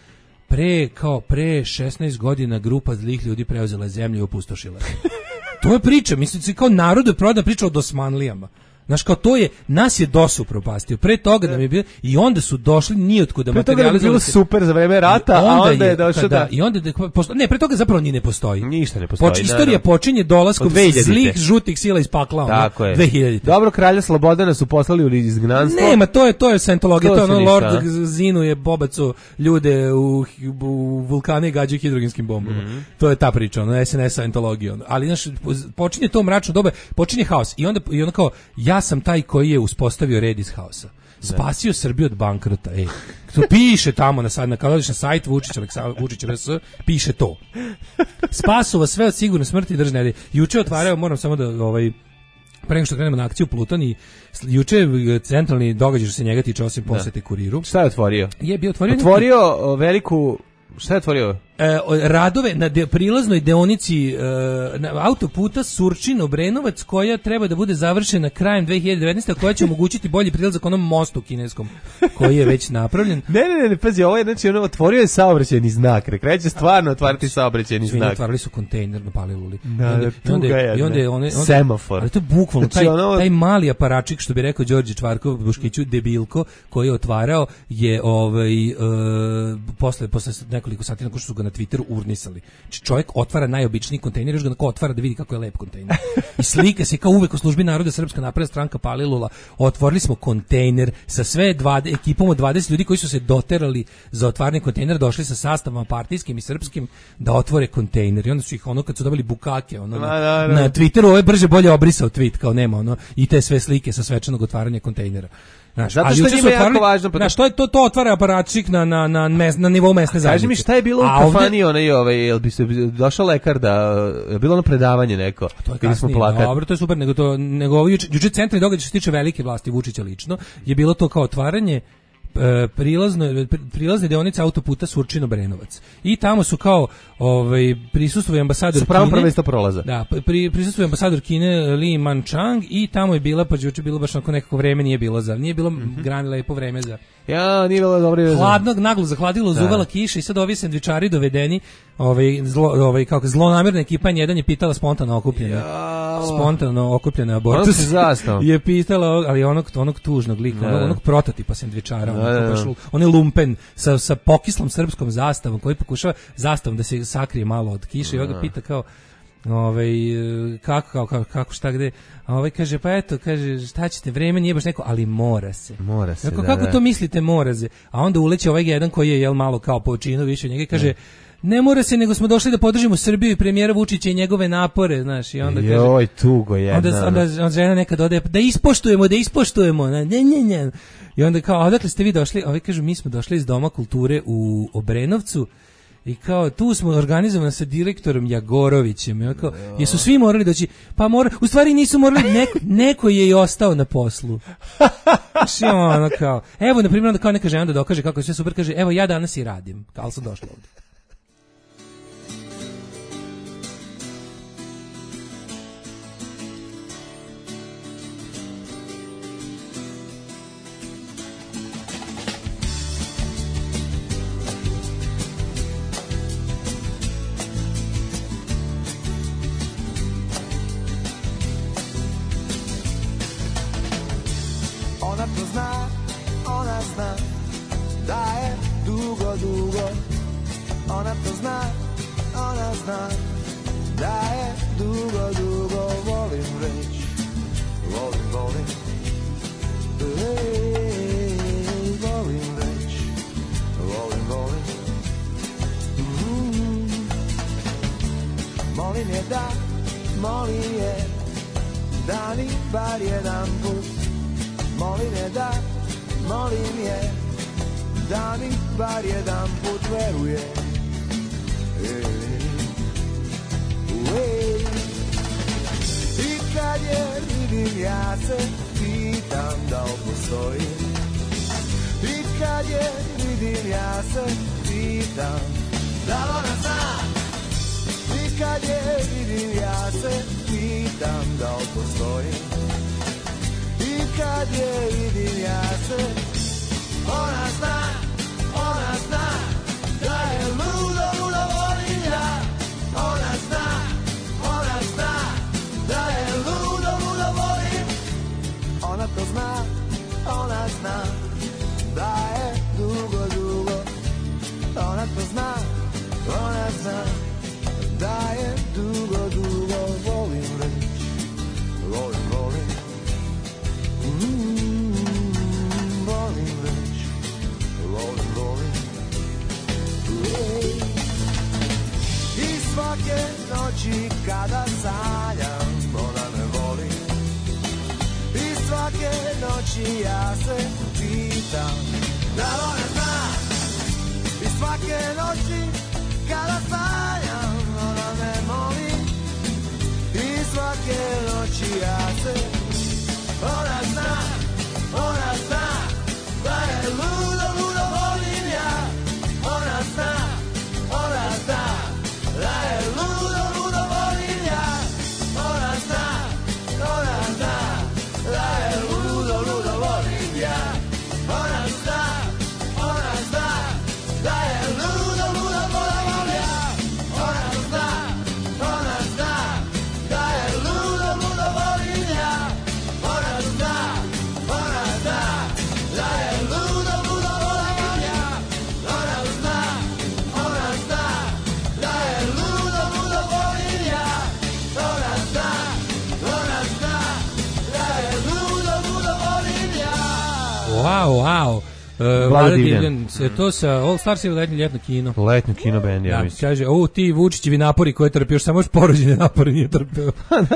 pre, kao pre šesnaest godina grupa zlih ljudi preuzela zemlju i opustošila. To je priča, mislim, kao narodu je prodana priča o Dosmanlijama. Znaš, kao to je, nas je DOS upropastio. Pre toga nam je bilo, i onda su došli nijotkuda materijalizovali. Pre toga je bilo super za vreme rata, onda a onda je, je došlo da... I onda, posto, ne, pre toga zapravo ni ne postoji. Ništa ne postoji. Poč, istorija počinje dolaskom zlih, žutih sila iz pakla. Tako je. dve hiljadite. Dobro, kralja Slobodana su poslali u izgnanstvo. Nema, to je, to je scientologija, to je ono, Lord Zinu je bobacu ljude u, u vulkane i gađaju hidrogenskim bombama. Mm-hmm. To je ta priča, ono, S N S Scientologija. Ali, znaš, počinje to mračno doba, počinje haos. I onda, i onda kao, ja sam taj koji je uspostavio red iz haosa. Spasio Srbiju od bankrota. Ej, to piše tamo na sad na kada odeš na sajt Vučić Aleksandar Vučić R S, piše to. Spasu vas sve od sigurne smrti i držne. Juče otvarao, moram samo da ovaj pre nego što krenemo na akciju Pluton i juče centralni događaj što se njega tiče osim posete Kuriru. Šta je otvorio? Je bio otvorio. Otvorio neki... veliku Šta je otvorio? E, radove na de, prilaznoj deonici e, na autoputa Surčin-Obrenovac koja treba da bude završena krajem dve hiljade devetnaeste. koja će omogućiti bolji prilazak onom mostu kineskom koji je već napravljen. Ne, ne, ne, pazi, ovo je, znači, ono, otvorio je saobraćajni znak, kreće stvarno otvarati saobraćajni znak. Otvarali su kontejner na Paliluli. Da, onda, da, onda, i onda je one, semafor. Ali to je bukvalno, znači, taj, ono... taj mali aparačik, što bi rekao Đorđe Čvarkov, Boškiću, debilko, koji je otvarao, je ovaj, uh, posle, posle nekoliko sati nakon što su ga na Twitteru urnisali. Znači čovjek otvara najobičniji kontejner, još ga onako otvara da vidi kako je lep kontejner. I slika se kao uvek u službi naroda Srpska napredna stranka Palilula. Otvorili smo kontejner sa sve dvadeset ekipom od dvadeset ljudi koji su se doterali za otvaranje kontejnera, došli sa sastavama partijskim i srpskim da otvore kontejner. I onda su ih ono kad su dobili bukake ono, na, na, na Twitteru, ovo je brže bolje obrisao tweet, kao nema ono, i te sve slike sa svečanog otvaranja kontejnera. Znaš, zato što njima je jako važno. Znaš, to, to, to otvara aparatčik na, na, na, mes, na nivou mesne zajednice. Kaži mi šta je bilo u kafani, onaj, ovaj, jel bi se došao lekar da, je bilo ono predavanje neko, to je kasnije, dobro, to je super, nego to, nego ovo juče, juče centralni događaj što se tiče velike vlasti Vučića lično, je bilo to kao otvaranje prilazno prilazne deonice autoputa Surčin-Obrenovac. I tamo su kao ovaj prisustvuje ambasador Kine. Sa pravom prvenstva prolaza. Da, pri, prisustvuje ambasador Kine Li Manchang i tamo je bila, pa juče bilo baš onako nekako vreme nije bilo za, nije bilo mm-hmm. grani lepo vreme za. Ja, nije bilo dobro. Hladnog, naglo zahladilo, zuvala kiša i sad ovi sendvičari dovedeni, ovaj zlo, ovaj kako zlonamerna ekipa jedan je pitala spontano okupljena. Ja. Spontano okupljena abortus. Je pitala, ali onog onog tužnog lika, onog, onog prototipa sendvičara, onog, on je lumpen sa sa pokislom srpskom zastavom koji pokušava zastavom da se sakrije malo od kiše i onda pita kao ovaj kako kako kako šta gde, a ovaj kaže pa eto, kaže šta ćete, vreme nije baš neko, ali mora se. Mora se. Kako, da, kako da. to mislite mora se? A onda uleće ovaj jedan koji je jel malo kao po činu više od njega i kaže ne mora se, nego smo došli da podržimo Srbiju i premijera Vučića i njegove napore, znaš, i onda kaže joj tugo jedna. Onda onda, onda žena nekad ode da ispoštujemo, da ispoštujemo, ne ne ne. I onda kao odakle ste vi došli? Ovaj kaže mi smo došli iz Doma kulture u Obrenovcu. I kao, tu smo organizovani sa direktorom Jagorovićem. Ja kao, jesu svi morali doći? Pa mora, u stvari nisu morali, neko, neko je i ostao na poslu. Što ono kao, evo, na primjer, onda kao neka žena da dokaže kako je sve super, kaže, evo, ja danas i radim, kao sam došla ovdje. Ona to zna, ona zna da je dugo, dugo volim već. Volim, volim, ej, volim već. Volim, volim. Mm-hmm. Molim je da, molim je da mi bar jedan put. Molim je da, molim je da mi bar jedan put veruje. I kad je vidim ja se pitam da li postoji. I kad je vidim ja se pitam da li ona zna. I kad je vidim ja se pitam da li postoji. I kad je vidim ja se ona zna, ona zna da je svake noći kada sanjam ona me voli. I svake noći ja se pitam da li ona zna. I svake noći kada sanjam ona me moli. I svake noći ja se ona zna, ona zna da je ludo, ludo volim ja. Ona zna, ona zna da je ludo, ludo volim ja. Ona zna, ona zna da je ludo, ludo volim ja. Ona zna, ona zna da je ludo, ludo volim ja. Ona zna, ona zna da je ludo, ludo volim ja. Ona zna, ona zna da je ludo, ludo volim ja. Ona zna, ona zna da je ludo, ludo volim ja. Ona zna, ona zna da je ludo, ludo volim ja. Wow, wow. Uh, Vlada Divljan, se to sa All Stars ili letnje ljetno kino? Letnjo kino band, ja Da, mislim. kaže, o ti Vučićevi napori koje trpi, još samo još porođene napori nije trpeo.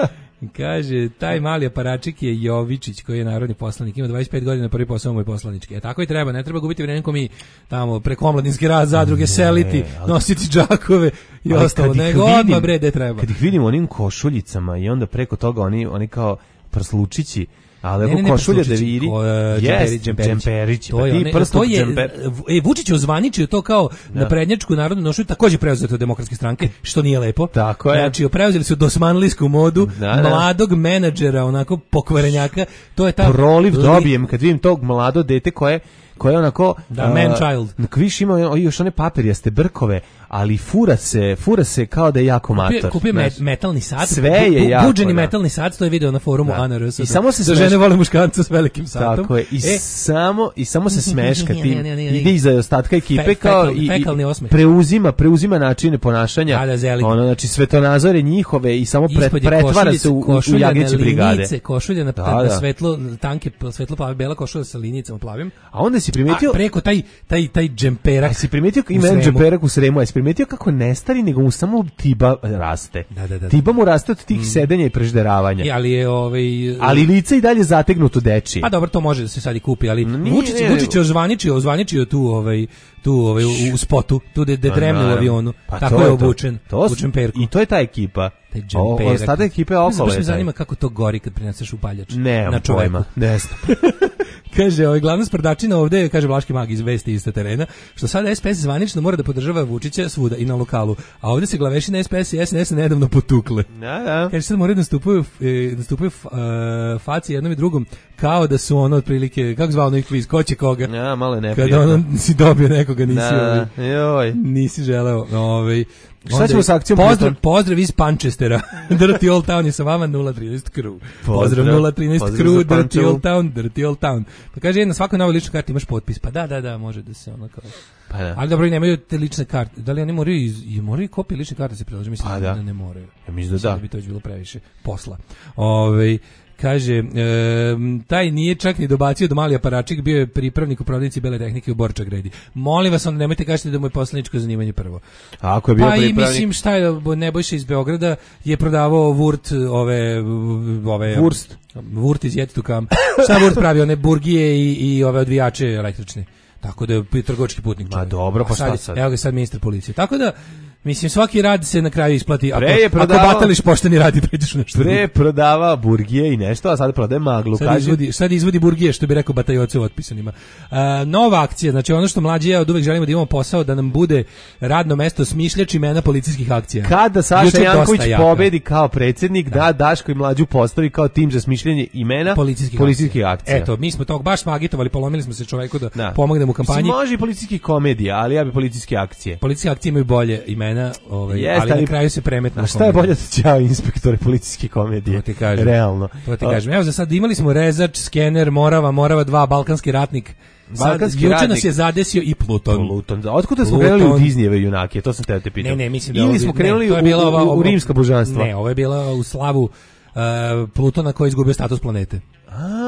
Kaže, taj mali aparačik je Jovičić koji je narodni poslanik, ima dvadeset pet godina, prvi posao moj poslanički. E tako i treba, ne treba gubiti vreme ko mi tamo preko omladinski rad, zadruge, seliti, ali- nositi džakove i Ali ostalo, kad ih nego vidim- odmah bre, gde treba. Kad ih vidim u onim košuljicama i onda preko toga oni, oni kao prslučići, ali Ne, ako ne, ne, košulja da prslučići, vidi, ko, e, jest, džemperić, džemperić. džemperići, To pa je, ti one- prsluk to je, džemper. e, Vučić je ozvaničio to kao na prednjačku narodnu nošu, takođe preuzeto od demokratske stranke, što nije lepo. Tako je. Znači, preuzeli su dosmanlijsku modu, Da, da. mladog menadžera, onako pokvarenjaka, to je ta... Proliv li- dobijem kad vidim tog mlado dete koje koje onako Da, man child. Viš ima još one papirjaste brkove, ali fura se, fura se kao da je jako Kupio, mator. kupio znaš. met, metalni sat, Sve je bu- jako, buđeni da. metalni sat, to je video na forumu Da. A N R S. I samo se da smeš- žene vole muškanca s velikim satom. Tako je. I E, samo i samo se smeška tim. Ne, ne, ne, ne. Ide iza ostatka ekipe Fe- kao fekal- i, i fekalni osmeh. preuzima, preuzima načine ponašanja. Da, da, zeli. Ono znači svetonazore njihove i samo pre, Ispod je pretvara se u, u košulja jagnjeće na brigade. linijice, košulja na, Da, na da. svetlo, tanke, svetlo plave, bela košulja sa linijicama plavim. A onda si A primetio preko taj, taj, taj džemperak. A si primetio u ima Sremu. džemperak u Sremu, a si primetio kako ne stari, nego mu samo tiba raste. Da, da, da. Tiba mu raste od tih sedenja i prežderavanja. E, ali je ovaj Ali lice i dalje zategnuto dečije. pa dobro, to može da se sad i kupi, ali Nije, Vučić, ne, Vučić je ozvaničio, ozvaničio tu ovaj tu ovaj u, u spotu, tu da da Pa, dremne u naravno. avionu. Pa Tako to je to. obučen. To su- u džemperku. I to je ta ekipa. Taj O, džemperak. ostatak ekipe Ne znam, okolo baš je me taj. zanima kako to gori kad prineseš upaljač Ne, na čoveku. pojma. Ne znam. Kaže, ovaj glavna sprdačina ovde, kaže Vlaški mag iz vesti iz terena, što sada S P S zvanično mora da podržava Vučića svuda i na lokalu, a ovde se glavešine S P S i S N S nedavno potukle. Da, da. Kaže, sad moraju da nastupaju, e, nastupaju f- e, faci jednom i drugom, kao da su ono otprilike, kako zvao onaj kviz, ko će koga? Ja, malo je Kada neprijatno. ono si dobio nekoga, nisi, ovaj, Da, joj. nisi želeo. Ovaj, Šta onda ćemo je- sa akcijom Pozdrav, Pluton? pozdrav iz Panchestera. Dirty Old Town je sa vama nula trinaest Crew. Pozdrav Pozdrav. nula trinaest Pozdrav Crew, za Dirty Pančevo. Old Town, Dirty Old Town. Pa kaže, na svakoj novoj ličnoj karti imaš potpis. Pa da, da, da, može da se ono kao... Pa da. Ali dobro, i nemaju te lične karte. Da li oni moraju, iz, i moraju kopije lične karte se prilože? Mislim Pa da. da. ne moraju. Ja mislim da Sad da. bi to već bilo previše posla. Ovaj kaže, em, taj nije čak ni dobacio do mali aparačik, bio je pripravnik u prodavnici bele tehnike u Borča gredi. Molim vas, onda nemojte kažete da mu je poslaničko zanimanje prvo. A ako je bio Pa i pripravnik... mislim šta je Nebojša iz Beograda je prodavao Vurt ove ove Wurst. Vurt iz Yet to Come. Šta Vurt pravi, one burgije i, i ove odvijače električne. Tako da je trgovački putnik. Ma čovjek. dobro, pa A šta je- sad? Evo ga sad ministar policije. Tako da mislim svaki rad se na kraju isplati. Ako, Pre je prodavao- ako batališ pošteni rad i pređeš u nešto. Pre prodava burgije i nešto, a sad prodaje maglu. Sad Kaže, izvodi, sad izvodi burgije, što bi rekao Batajoce u otpisanima. A, nova akcija, znači ono što mlađi ja od uvek želimo da imamo posao, da nam bude radno mesto smišljač imena policijskih akcija. kada Saša Juče Janković dosta jaka. pobedi kao predsjednik, da. Daško i Mlađu postavi kao tim za smišljenje imena policijskih, policijskih akcija. Eto, mi smo tog baš smo agitovali, polomili smo se čoveku da, Da. pomognemo u kampanji. Mislim, može i policijskih komedija, ali ja bi policijske akcije. Policijske akcije imaju bolje imena, ovaj, Jeste, ali, ali- na kraju se premetnu. A šta je bolje od ćao inspektore policijske komedije? To ti kažem. Realno. To ti A, kažem. Evo za sad imali smo Rezač, Skener, Morava, Morava dva, Balkanski ratnik. Balkanski Sad, juče ratnik. nas je zadesio i Pluton. Pluton. Otkuda smo Pluton. krenuli u Disneyjeve junake? To sam te te pitao. Ne, ne, mislim da Ili ovo- smo ne, krenuli to je u, bila ova- u, u ovo- rimska božanstva? Ne, ovo je bila u slavu uh, Plutona koji je izgubio status planete. A,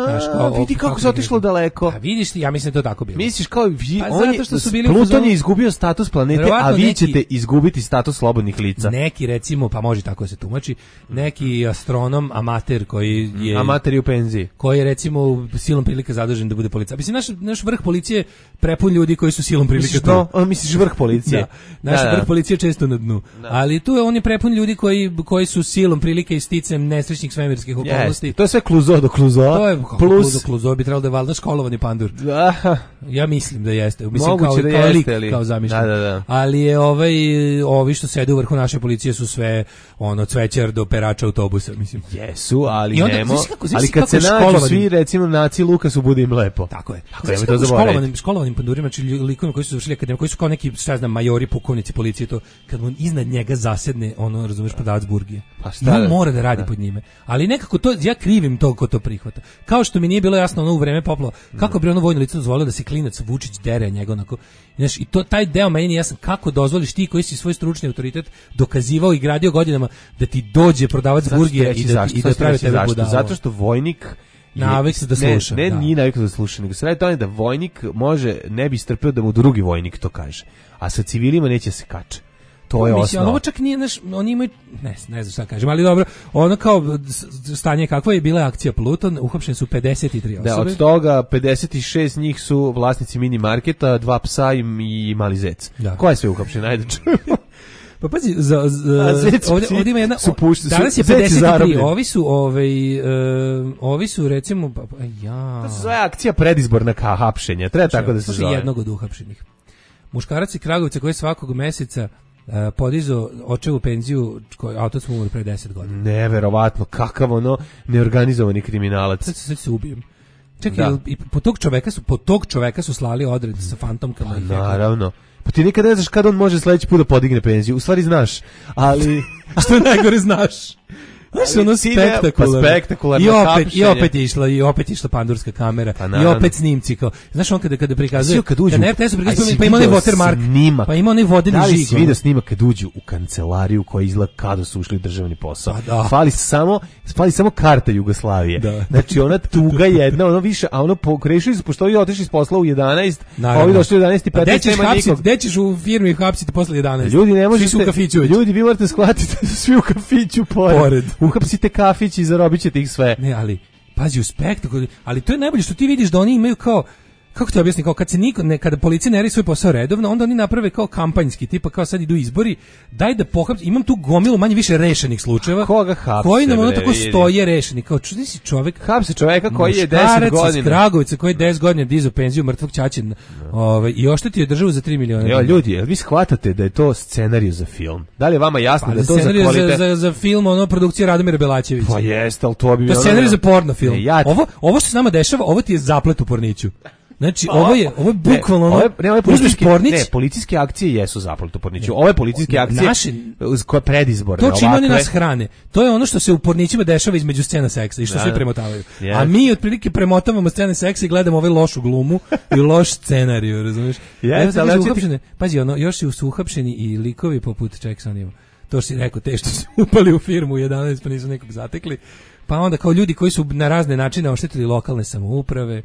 Znaš, kao, vidi kako se otišlo daleko. A vidiš ti, ja mislim da je to tako bilo. Misliš kao vi, Pa on je, zato što su bili u Pluton fazonu- je izgubio status planete, a Verovatno vi neki- ćete izgubiti status slobodnih lica. Neki recimo, pa može tako da se tumači, neki astronom, amater koji je Amater je u penziji. koji je recimo u silom prilika zadužen da bude policajac. Mislim, naš, naš vrh policije prepun ljudi koji su silom prilika Misliš tu. to? A, misliš vrh policije? Da. Naš Da, da. vrh policije je često na dnu. Ali tu je on je prepun ljudi koji, koji su silom prilika i sticem nesrećnih svemirskih okolnosti. Jeste. To je sve kluzo do kluzo. To je kako plus kluzo, kluzo bi trebalo da je valjda školovani pandur. Da. Ja mislim da jeste. Mislim Moguće kao, da kao lik, jeste, ali- kao zamišljen. Da, da, da. Ali je ovaj, ovi što sede u vrhu naše policije su sve ono cvećar do perača autobusa, mislim. Jesu, ali I onda, nemo. znaš kako- znaš Ali kad kako se je nađu školovani- svi, recimo, naci Lukasu bude im lepo. Tako je. Tako Znaš je, kako to zaboraviti. školovanim, školovanim pandurima, znači lju- likovima koji su završili akademiju, koji su kao neki, šta ja znam, majori, pukovnici policije, to, kad mu iznad njega zasedne, ono, razumeš, prodavac burgije. Pa I šta on da- mora da radi da. pod njime. Ali nekako to, ja krivim to ko to prihvata. Kao što mi nije bilo jasno ono u vreme poplava, kako bi ono vojno lice dozvolio da se klinac Vučić dere njega onako. Znaš, i to, taj deo meni nije jasan, kako dozvoliš ti koji si svoj stručni autoritet dokazivao i gradio godinama da ti dođe prodavac Zašto burgije reći i da, zašto? i da Zašto pravi reći tebe zašto? budalo. Zato što vojnik je- Navik se da sluša, Ne, ne da. nije navikao da sluša, nego se radi o tome da vojnik može, ne bi strpeo da mu drugi vojnik to kaže. A sa civilima neće se kače. To je Mislim, ali osnova. ovo čak nije, naš, oni imaju, ne, ne znam šta kažem, ali dobro, ono kao s- stanje kakvo je bila akcija Pluton, uhapšene su pedeset tri osobe. Da, od toga pedeset šest njih su vlasnici mini marketa, dva psa i, i mali zec. Da. Ko je sve uhapšen? Ajde čujemo. Pa pazi, za, za, A zec ovdje, psi ovdje ima jedna, su pušti- danas su- je zec je pedeset tri, zarobljen. ovi su, ovaj, e, ovi su recimo, pa, pa, ja... To se zove akcija predizborna ka hapšenja. Treba tako da se Slušaj, zove. jednog od uhapšenih. Muškarac iz Kragovica koji je svakog meseca e, podizao očevu penziju, koji otac mu umro pre deset godina. Neverovatno, kakav ono neorganizovani kriminalac. Sad se, sad se ubijem. Čekaj, Da. jel i po tog čoveka su po tog čoveka su slali odred sa fantomkama i hekom? Naravno. Pa ti nikad ne znaš kad on može sledeći put da podigne penziju. U stvari znaš, ali... Što najgore znaš. Znaš, Ali ono ti ne- spektakularno. pa spektakularno I opet, i hapšenje. opet je išla, i opet je išla pandurska kamera. Pa I naravno. opet snimci kao. Znaš on kada kada prikazuje, Svi kad uđu, na R T S-u aj, prikazuje, si pa ima onaj video watermark, snimak. pa ima onaj vodeni Da li žig. si ono. vidio snimak kad uđu u kancelariju koja izgleda kada su ušli u državni posao? Pa da. Fali samo, fali samo karta Jugoslavije. Da. Znači ona tuga jedna, ono više, a ono pokrešili su, pošto ovi otišli s posla u jedanaest, a Naravno. ovi došli u jedanaest i Pa gde petnaest, ćeš nema hapsiti, nikog. gde ćeš u firmi hapsiti posle jedanaest? Ljudi ne možete, Svi su u kafiću već. ljudi vi morate shvatiti da su svi u kafiću pored. Pored. Uhapsite kafić i zarobit ćete ih sve. Ne, ali pazi u spektaklu, ali to je najbolje što ti vidiš da oni imaju kao, kako ti objasnim, kao kad se niko, ne, kada policija ne radi svoj posao redovno, onda oni naprave kao kampanjski, tipa kao sad idu izbori, daj da pohapsi, imam tu gomilu manje više rešenih slučajeva, Koga hapse, koji nam ono bre, tako vidi. stoje rešeni, kao čudi si čovek, Hapse čoveka koji je deset muškarac iz godina. Kragovica koji je deset godina dizao penziju mrtvog ćaćina, ovaj, i oštetio državu za tri miliona. Jo, ljudi, jel vi shvatate da je to scenarij za film? Da li je vama jasno Pa, da je to za scenarij kvalitet? za, za, za film, ono, produkcija Radomira Belačevića. Pa jeste, ali to bi... To je ono- scenarij za porno film. Ne, ja- Ovo, ovo što se nama dešava, ovo ti je zaplet u porniću. Znači, ovo je, ovo je Ne, bukvalno ono, ove, ne, ove uzmeš policijske, pornić, ne, policijske akcije jesu zaplet u porniću. Ove policijske akcije, Naše- uz koje predizborne, to čime oni ovakve- nas hrane. To je ono što se u pornićima dešava između scena seksa i što Da. svi premotavaju. Yes. A mi otprilike premotavamo scene seksa i gledamo ovaj lošu glumu i loš scenariju, razumiješ? Jeste, Evo sad ali kažu hoće ti- uhapšene, pazi, ono, još su uhapšeni i likovi poput Čeksonijeva. To si rekao, te što su upali u firmu u jedanaest pa nisu nekog zatekli. Pa onda kao ljudi koji su na razne načine oštetili lokalne samouprave.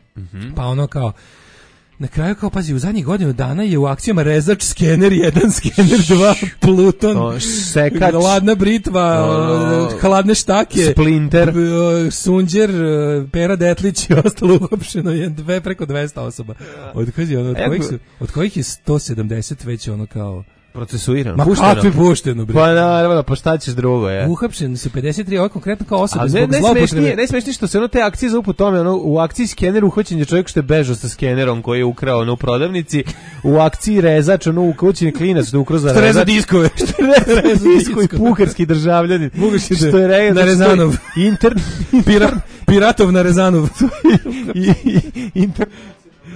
Pa ono kao na kraju kao pazi u zadnjih godinu dana je u akcijama rezač, skener jedan, skener dva, Pluton, O, sekač. ladna britva, O, hladne štake, Splinter. b- o, Sunđer, e, Pera Detlić i ostalo uhapšeno je dve preko dvesta osoba. Od, kaži, ono, od, Evo. kojih su, od kojih je sto sedamdeset već ono kao Procesuirano. ma pušteno. kakvi pušteno bre. Pa naravno, pa šta ćeš drugo, je. Uhapšeni su pedeset tri, ovo konkretno kao osobe A ne, zbog ne zloupotrebe. smešnije, ne smešnije što se ono te akcije zovu po tome, ono, u akciji skener uhvaćen je čovjek što je bežao sa skenerom koji je ukrao ono, u prodavnici, u akciji rezač, ono, ukućen je klinac što je ukrao za Što reza rezač. diskove. Što je reza disko i bugarski državljanin. Bugarski što je re, na što je Rezanov. Inter, Pira, Piratov na Rezanov. i, i, inter,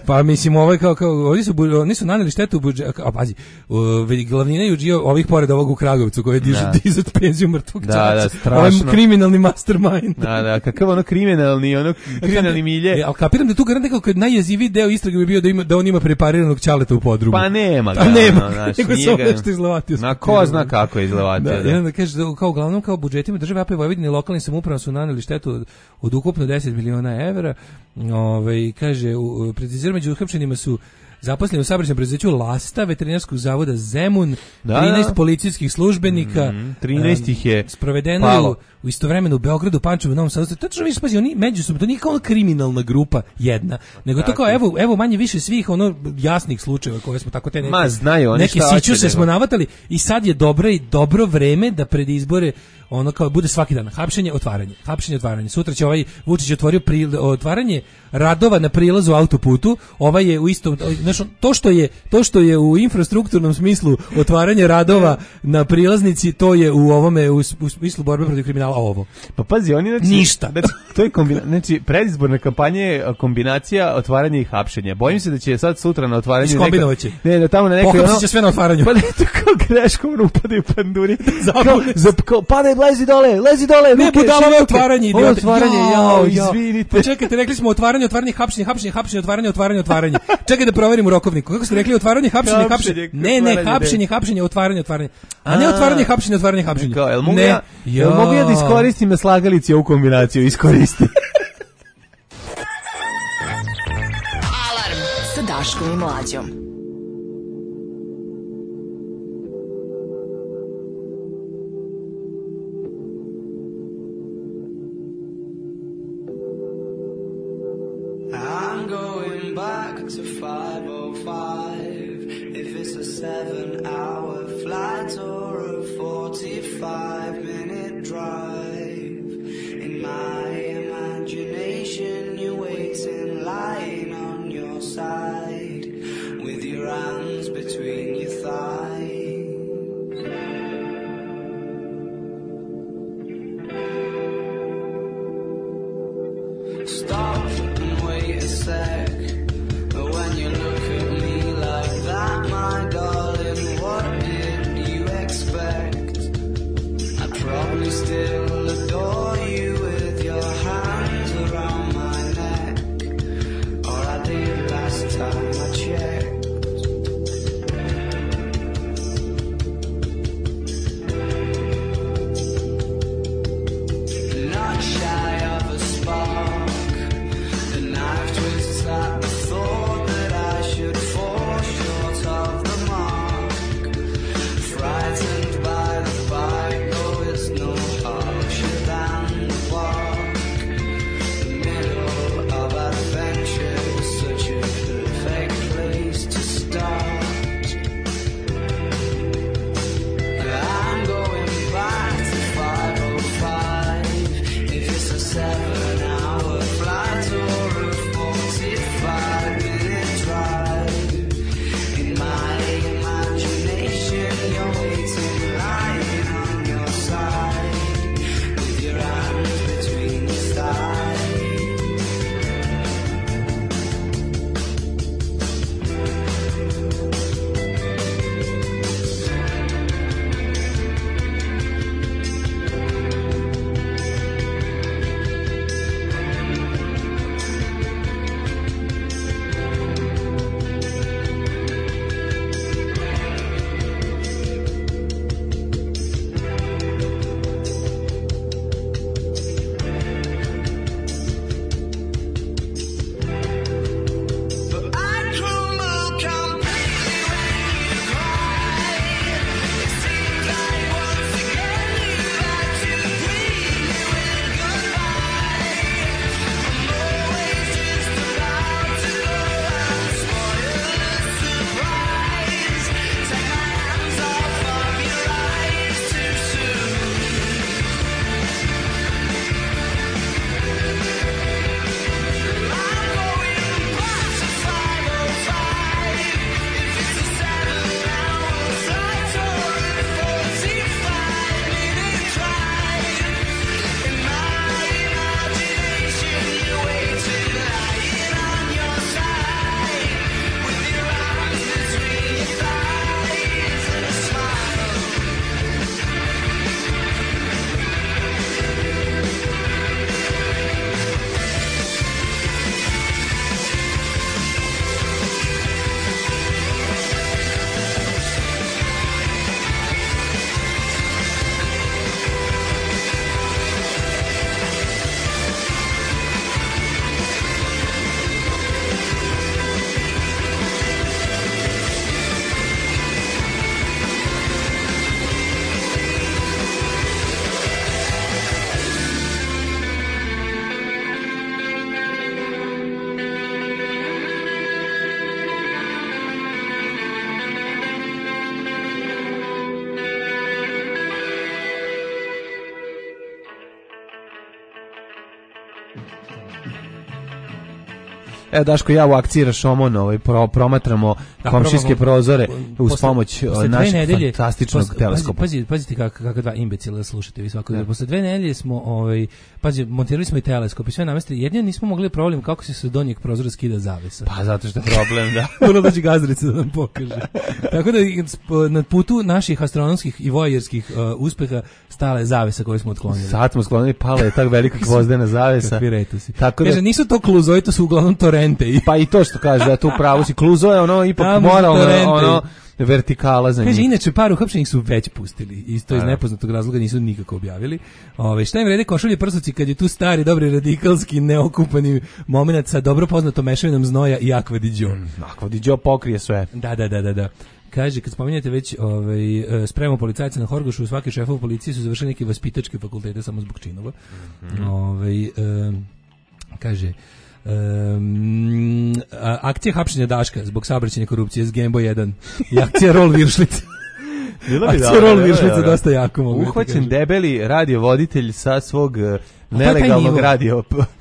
Pa mislim ovaj kao kao oni su bu- oni su naneli štetu u budžetu, a pazi, uh, glavnina juđio ovih pored ovog u Kragovcu koji diže Da. dizat penziju mrtvog Da, čača. da, strašno. Ovaj kriminalni mastermind. Da, da, kakav ono kriminalni, ono kriminalni milje. E, al kapiram da tu garant nekako kad najjeziviji deo istrage bi bio da ima da on ima prepariranog ćaleta u podrumu. Pa nema ga. Pa nema, ono, znaš, nego nije samo ga- nešto izlevatio. Na ko zna kako je izlevatio. Da, da. i onda kaže da kao uglavnom kao budžetima države A P Vojvodine i lokalnim samoupravama su naneli štetu od, od ukupno deset miliona evra. Ovaj kaže u precizirano među uhapšenima su zaposleni u saobraćajnom preduzeću Lasta, veterinarskog zavoda Zemun, Da, trinaest da. policijskih službenika. Mhm, trinaest ih je sprovedeno je palo. u, u istovremeno u Beogradu, Pančevu, Novom Sadu. Tačno vidiš, pazi, oni međusobno, to nije kao ona kriminalna grupa jedna, nego to kao evo, evo manje više svih ono jasnih slučajeva koje smo tako te neke, Ma, znaju oni neke šta hoće, sićuse nego- smo navatali i sad je dobro i dobro vreme da pred izbore ono kao bude svaki dan hapšenje, otvaranje, hapšenje, otvaranje. Sutra će ovaj Vučić otvorio pri, otvaranje radova na prilazu autoputu, ovaj je u istom, znači to što je to što je u infrastrukturnom smislu otvaranje radova na prilaznici, to je u ovome u, u smislu borbe protiv kriminala ovo. Pa pazi, oni znači Ništa. Znači, to je kombina, znači predizborna kampanja je kombinacija otvaranja i hapšenja. Bojim se da će sad sutra na otvaranju Iskombinovat će. Ne, da tamo na nekoj Pohapsit će sve na otvaranju. Pa ne, to kao greškom upadaju panduri. Zabune Kao, za, kao, padaj, lezi dole, lezi dole. Ne, ruke, budalo, ovo je široke. otvaranje, Ovo je idiote. otvaranje, Jao, jao, jao. izvinite. Pa čekajte, rekli smo otvaranje, otvaranje, hapšenje, hapšenje, hapšenje, otvaranje, otvaranje, otvaranje. Čekaj da proverimo u rokovniku. Kako ste rekli otvaranje, hapšenje, hapšenje? Hapšenje, Ne, ne, otvaranje, hapšenje, ne. hapšenje, otvaranje, otvaranje. A ne A. otvaranje, hapšenje, otvaranje, hapšenje. Kao, jel mogu Ne. ja, jel mogu ja da iskoristim na slagalici ovu kombinaciju, iskoristim. Alarm sa Daškom i Mlađom. I'm going back to five oh five. If it's a seven hour flight or a forty-five minute drive. In my imagination you're waiting, lying on your side, with your hands between your thighs. Stop and wait a sec. When you look at me like that, my darling, what did you expect? I'd probably still adore you with your hands around my neck, or I did last time I checked. Not shy of a spark. The knife twists at the thought that I should fall short of the mark. Frightened by the fight, though it's no hard Evo Daško, ja u akciji Rašomon ovaj, pro, promatramo Da, komšijske probamo- prozore uz posle- pomoć posle o, dve našeg nedelje- fantastičnog posle- teleskopa. Pazi, pazi, pazite kako kako dva imbecila slušate vi svako. Posle dve nedelje smo ovaj pazi montirali smo i teleskop i sve namestili. Jedino nismo mogli problem kako se sa donjeg prozora skida zavesa. Pa zato što je problem, da. Mora doći Gazdarica da nam pokaže. Tako da na putu naših astronomskih i voajerskih uh, uspeha stala je zavesa koju smo otklonili. Sad smo sklonili, pala je tak velika gvozdena zavesa. Kakvi retusi. Tako da, Kaže, nisu to kluzoji, to su uglavnom torente. I... pa i to što kaže, da tu pravo si. Kluzo je ono ipak Tamo su moralno, torrente. ono, vertikala za Kaže, njih. inače par uhapšenih su već pustili. Isto iz nepoznatog razloga nisu nikako objavili. Ove, šta im vrede košulje prsuci kad je tu stari, dobri, radikalski, neokupani moment sa dobro poznatom mešavinom znoja i Aqua di Gio. Ako Diđo pokrije sve. Da, da, da, da, da. Kaže, kad spominjete već ovaj, e, spremu policajca na Horgošu, svaki šefov policije su završili neke vaspitačke fakultete samo zbog činova. Ovaj, e, kaže, Um, a, akcija hapšenja Daška zbog saobraćajne korupcije s Gembo jedan i akcija Rol Viršlica. Akcija Rol Viršlica dosta jako mogu. Uhvaćen debeli radiovoditelj sa svog uh, Pa taj nelegalnog nivo. radio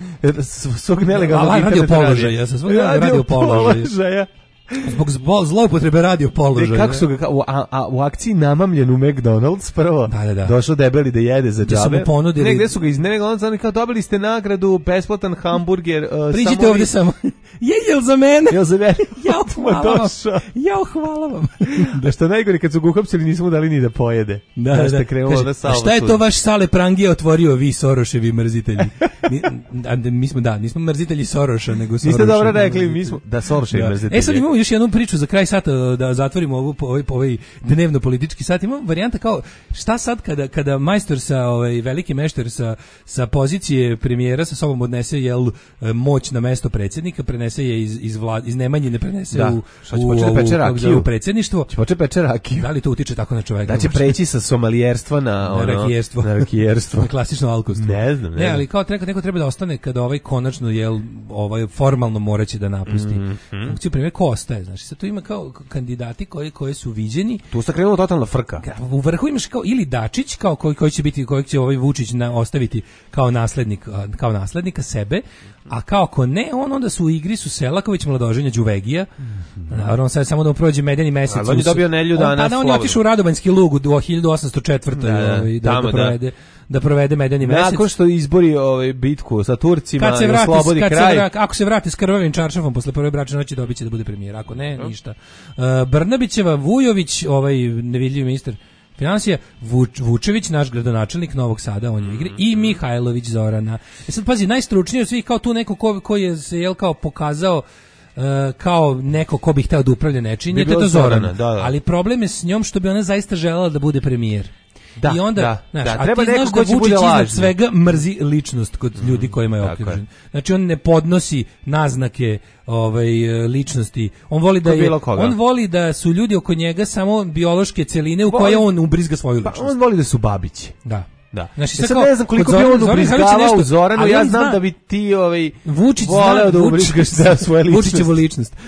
s- svog nelegalnog A, radio internet položaja, sa svog radio položaja. Zbog zbo, zloupotrebe radio položaja. E, kako su ga, u, a, a, u akciji namamljen u McDonald's prvo, Da, da, da. došao debeli da jede za Gde su džabe. mu ponudili- Ne, gde su ga iz McDonald'sa, oni kao dobili ste nagradu, besplatan hamburger. Uh, Priđite samo ovdje vi- samo. Je, jel za mene? Jel za mene? Jao, hvala vam. došao. Jao, hvala vam. Da što najgore, kad su ga uhapsili, nismo mu dali ni da pojede. Da, Znaš, da. je krenulo Kaže, da a salva šta je sud. to vaš Sale Prangija otvorio, vi Soroševi mrzitelji? Mi, a, mi smo, da, nismo mrzitelji Soroša, nego Soroša. Niste dobro rekli, mi smo, da Sorše Da. mrzitelji. E sad imamo još jednu priču za kraj sata da zatvorimo ovu ovaj ovaj dnevno politički sat. Imamo varijanta kao šta sad kada kada majstor sa ovaj veliki mešter sa sa pozicije premijera sa sobom odnese jel moć na mesto predsjednika, prenese je iz iz vlad, iz Nemanjine prenese Da. u Šta će u, početi da ovu, peče kako se rakiju? zove, predsjedništvo. Će početi peče rakiju. Da li to utiče tako na čoveka? Da će preći sa somalijerstva na, na ono, rakijerstvo. na rakijerstvo. Na klasično alkostvo. Ne znam, ne Ne, znam. ali kao treba, neko treba da ostane kada ovaj konačno jel ovaj formalno moraće da napusti. Mhm. Funkciju premijer ko ostaje, znači sad tu ima kao kandidati koji koji su viđeni. Tu sta krenula totalna frka. U vrhu imaš kao ili Dačić kao koji koji će biti koji će ovaj Vučić na, ostaviti kao naslednik a, kao naslednika sebe, a kao ako ne on onda su u igri su Selaković, Mladoženja, Đuvegija. Naravno on sad samo da mu prođe medeni mesec. Ali on je u- dobio nedelju on- dana Pa da on je slobodno. otišao u Radobanski lug do hiljadu osamsto četvrte. Da, da, ovaj, da, tamo, da da. provede da provede medeni mesec. Nakon što izbori ovaj bitku sa Turcima Kad se i vrati, oslobodi kad se kraj. vrati, ako se vrati s krvavim čaršafom posle prve bračne noći dobiće da bude premijer, ako ne, ništa. Uh, Brnabićeva, Vujović, ovaj nevidljivi ministar financija, Vuč, Vučević, naš gradonačelnik Novog Sada, on je u igri, i Mihajlović Zorana. E sad, pazi, najstručniji od svih, kao tu neko ko, ko je se, jel, kao pokazao uh, kao neko ko bi hteo da upravlja nečim, Bi je bila to Zorana. Zorana, da, da. Ali problem je s njom što bi ona zaista želela da bude premijer. Da, I onda, da, znaš, da. a Treba ti neko znaš ko da će Vučić bude iznad lažni. svega mrzi ličnost kod ljudi kojima je tako okružen. je. Znači on ne podnosi naznake ovaj ličnosti. On voli da Kod je bilo koga. on voli da su ljudi oko njega samo biološke celine u Voli- koje on ubrizga svoju Pa ličnost. on voli da su babići. Da. Da. Znači, E sad sad kao, ne znam koliko kod bi Zoran- on Zoran Mihajlović je ubrizgavao nešto- u Zoranu, ali ja on znam zna- da bi ti ovaj Vučić voleo zna, da Vučić- ubrizgaš da svoje ličnosti. Vučićevu ličnost.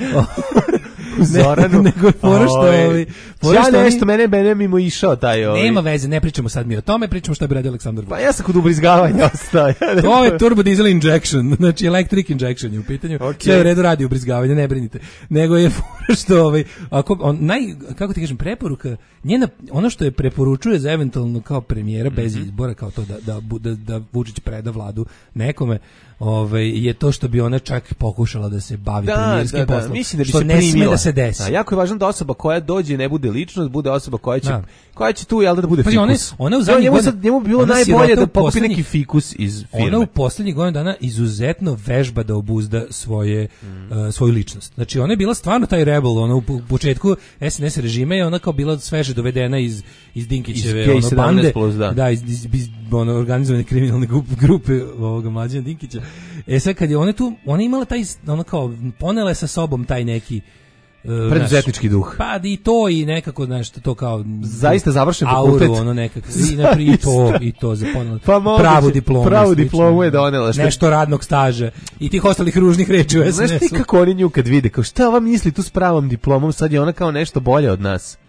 u Zoranu. Ne, nego je fora što Ovaj, ovaj fora ja što oni- nešto, mene, mene mimo išao taj ovaj. nema veze, ne pričamo sad mi o tome, pričamo šta bi radio Aleksandar Vučić. Pa ja sam kod ubrizgavanja ostao. Ja ne To je znam. turbo diesel injection, znači electric injection je u pitanju. Ok. Sve u redu radi ubrizgavanje, ne brinite. Nego je fora što ovaj ako on naj kako ti kažem preporuka, njena ono što je preporučuje za eventualno kao premijera bez Mhm. izbora kao to da da bu- da, da Vučić preda vladu nekome, ovaj je to što bi ona čak pokušala da se bavi Da, premijerskim da, da, poslom. mislim da bi što se ne sme primila. da se desi. Da, jako je važno da osoba koja dođe ne bude ličnost, bude osoba koja će Da. koja će tu jel da bude Pazi, fikus. ona je- ona u Evo, zadnjih njemu godina- sad njemu bi bilo ona najbolje sirota da u pokupi poslednjih- neki fikus iz firme. Ona u poslednjih godina dana izuzetno vežba da obuzda svoje uh, svoju ličnost. Znači ona je bila stvarno taj rebel, ona u po- početku es en es režima je ona kao bila sveže dovedena iz iz Dinkićeve Iz G ono, sedamnaest bande, plus, da. iz, iz, iz ono, organizovane kriminalne grupe, grupe ovoga Mlađana Dinkića. E sad kad je ona tu, ona je imala taj ona kao ponela je sa sobom taj neki uh, Preduzetnički znaš, duh. Pa i to i nekako nešto to kao Zaista završen auru, fakultet. ono nekako i, napri, i to i to za ponela Pa moguće. pravu diplomu Pravu slično. diplomu je donela, što- nešto radnog staža i tih ostalih ružnih reči u es en Znaš ti esu. kako oni nju kad vide, kao šta ova misli tu s pravom diplomom, sad je ona kao nešto bolje od nas.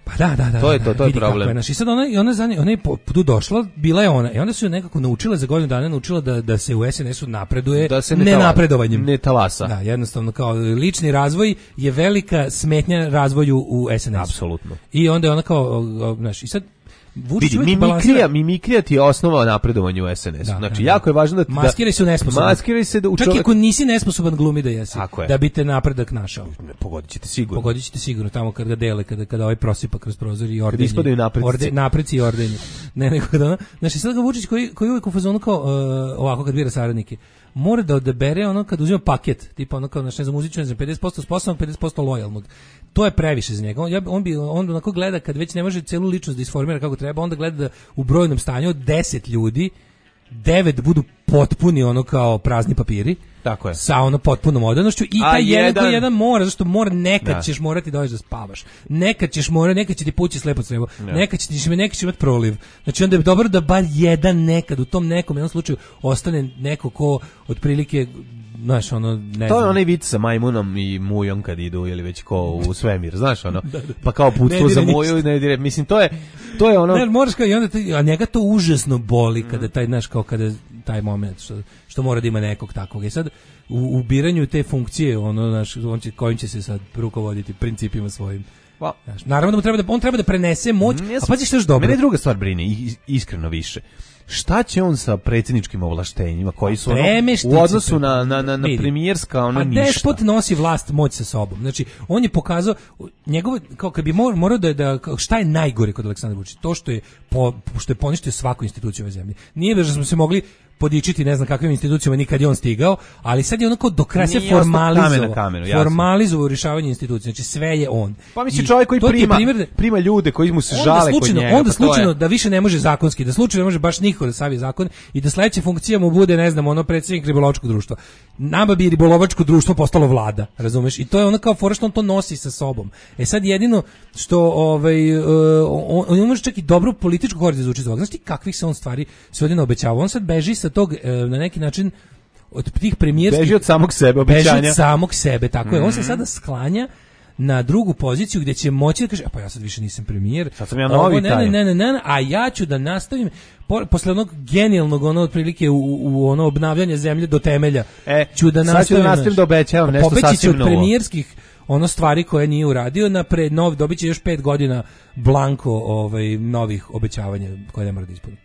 Pa da, da, da. To je to, to je vidi kako problem. je, znaš, i sad ona, i ona, za nje- ona je po- tu došla, bila je ona, i onda su je nekako naučila za godinu dana, naučila da, da se u es en esu napreduje Da se ne ne tala- napredovanjem. ne talasa. Da, jednostavno kao lični razvoj je velika smetnja razvoju u es en esu. Apsolutno. I onda je ona kao, o, o, znaš, i sad Vučić Vidi, uvijek mimikrija, balansira- mimikrija ti je osnova napredovanja u es en esu. Da, Znači, da, da. jako je važno da... da Maskiraj se u nesposobnost. Maskiraj se da u Čak i čovjek... ako nisi nesposoban glumi da jesi, Tako je. da bi te napredak našao. Pogodit ćete sigurno. Pogodit ćete sigurno tamo kad ga dele, kada, kada ovaj prosipa kroz prozor i ordenje. ispadaju napreci. Orde, napreci i ordenje. Ne, nego da ono, znači sad ga Vučić koji, koji uvijek u fazonu kao, uh, ovako kad bira saradnike, mora da odabere ono kad uzima paket, tipa ono kao, znači ne znam, muziču, ne znam, pedeset posto sposobnog, pedeset posto lojalnog. To je previše za njega. On, ja, bi- on bi on onako gleda kad već ne može celu ličnost da isformira kako treba, onda gleda da u brojnom stanju od deset ljudi devet budu potpuni ono kao prazni papiri. Tako je. Sa ono potpunom odanošću i A taj jedan, jedan- koji jedan mora, zašto mora nekad Da. ćeš morati da odeš da spavaš. Nekad ćeš morati, nekad će ti pući slepo crevo. Nekad ćeš nekad ćeš imati proliv. Znači onda je dobro da bar jedan nekad u tom nekom jednom slučaju ostane neko ko otprilike znaš, ono, ne To je znam. onaj vic sa majmunom i mujom kad idu ili već ko u svemir, znaš ono. Pa kao Ne putstvo dire za ništa. muju, ne dire. Mislim to je to je ono. Ne, moraš kao i onda ti- a njega to užasno boli kada taj znaš kao kada taj moment što što mora da ima nekog takvog. I sad u, u biranju te funkcije ono znaš on će kojim će se sad rukovoditi principima svojim. Pa, Znaš, naravno da mu treba da on treba da prenese moć, Mm, ja a sam- pazi što je još dobro. Mene druga stvar brine, i- iskreno više. Šta će on sa predsjedničkim ovlaštenjima koji su ono, Premeštit u se odnosu pre- na, na, na, na Vidi. premijerska ono Pa ništa? despot nosi vlast, moć sa sobom. Znači, on je pokazao njegovo kao kad bi mor- morao da da kao šta je najgore kod Aleksandra Vučića? To što je po, što je poništio svaku instituciju ove zemlje. Nije da smo se mogli podičiti ne znam kakvim institucijama nikad je on stigao, ali sad je onako do kraja se Nije ostao kamen na formalizovao. kamenu, jasno. Formalizovao rješavanje institucija, znači sve je on. Pa mislim I čovjek koji to ti je prima, primjer da- prima ljude koji mu se onda žale kod slučajno, njega. onda pa to je- slučajno da više ne može zakonski, da slučajno ne može baš niko da savi zakon i da sledeća funkcija mu bude, ne znam, ono predsjednik ribolovačkog društva. Nama bi ribolovačko društvo postalo vlada, razumeš? I to je ono kao fora što on to nosi sa sobom. E sad jedino što ovaj uh, on, on može čak i dobru političku korist izvući iz ovoga. Znaš ti kakvih se on stvari sve odjedno obećava? On sad beži sa tog uh, na neki način od tih premijerskih Beži od samog sebe beži obećanja. od samog sebe, tako je. On Mhm. se sada sklanja na drugu poziciju gdje će moći da kaže, a pa ja sad više nisam premijer. Sad sam ja Ovo, novi ne, taj. ne, ne, ne, ne, a ja ću da nastavim po, posle onog genijalnog ono otprilike u, u ono obnavljanje zemlje do temelja. E, ću da sad ću da nastavim, nastavim znaš, da obećavam nešto pobeći će sasvim od novo. premijerskih ono stvari koje nije uradio na pred nov dobit će još pet godina blanko ovaj novih obećavanja koje ne mora da ispuni.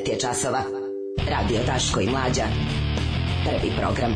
devet je časova. Radio Daško i Mlađa. Prvi program.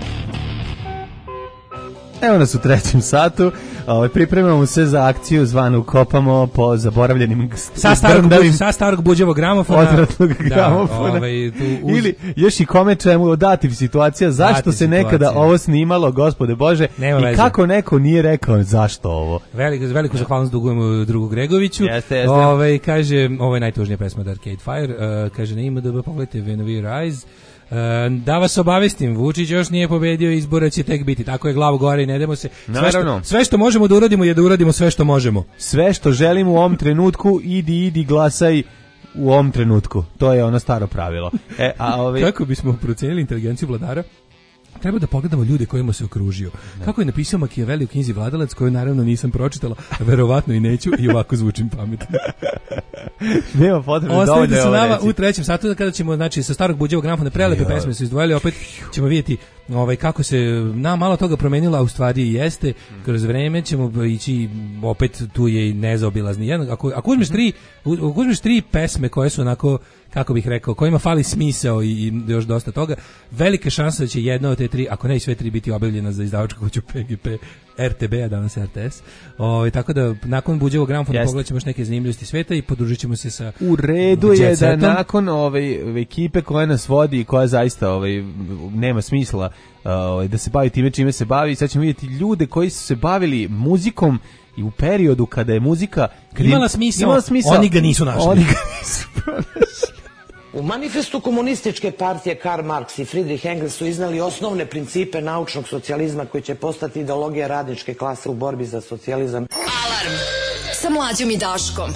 Evo nas u trećem satu. Ovaj pripremamo se za akciju zvanu Kopamo po zaboravljenim sa starog, sa starog buđevog gramofona, odvratnog gramofona. Da, ovaj, tu uz... Ili još i kome čemu dati situacija zašto dati se situacija. Nekada ovo snimalo, gospode Bože, nema i veze. Kako neko nije rekao zašto ovo. Veliko veliku zahvalnost dugujemo drugu Gregoviću. Jeste, jeste. Ovaj kaže, ovo je najtužnija pesma od Arcade Fire. Uh, kaže na ima da pogledajte When We Rise. Uh, da vas obavestim, Vučić još nije pobedio, izbora će tek biti. Tako je, glavu gore i ne demo se. Sve što, sve što možemo da uradimo je da uradimo sve što možemo. Sve što želimo u ovom trenutku, idi, idi, glasaj u ovom trenutku. To je ono staro pravilo. E, a ove... Kako bismo procenili inteligenciju vladara? Treba da pogledamo ljude kojima se okružio. Ne. Kako je napisao Machiavelli u knjizi Vladalac, koju naravno nisam pročitala, verovatno i neću, i ovako zvučim pametno. Nema potrebe da ostavite se nama u trećem satu, kada ćemo, znači, sa starog buđevog gramofona prelepe jo. pesme su izdvojili, opet ćemo vidjeti ovaj, kako se na malo toga promenilo, a u stvari jeste. Kroz vreme ćemo ići, opet tu je i nezaobilazni. Jedno, ako, ako, uzmeš tri, ako uzmeš tri pesme koje su onako, kako bih rekao, kojima fali smisao i, i još dosta toga, velika šansa da će jedna od te tri, ako ne i sve tri, biti objavljena za izdavačku kuću P G P, R T B, a danas R T S. O, tako da nakon buđevog gramofona pogledat ćemo još neke zanimljivosti sveta i podružit ćemo se sa u redu je da nakon ove ekipe koja nas vodi i koja zaista ovaj nema smisla ovaj da se bavi time čime se bavi, sad ćemo vidjeti ljude koji su se bavili muzikom i u periodu kada je muzika imala smisao, imala smisao, oni ga nisu našli. Oni ga nisu našli. U manifestu komunističke partije Karl Marx i Friedrich Engels su iznali osnovne principe naučnog socijalizma koji će postati ideologija radničke klase u borbi za socijalizam. Alarm sa Mlađom i Daškom.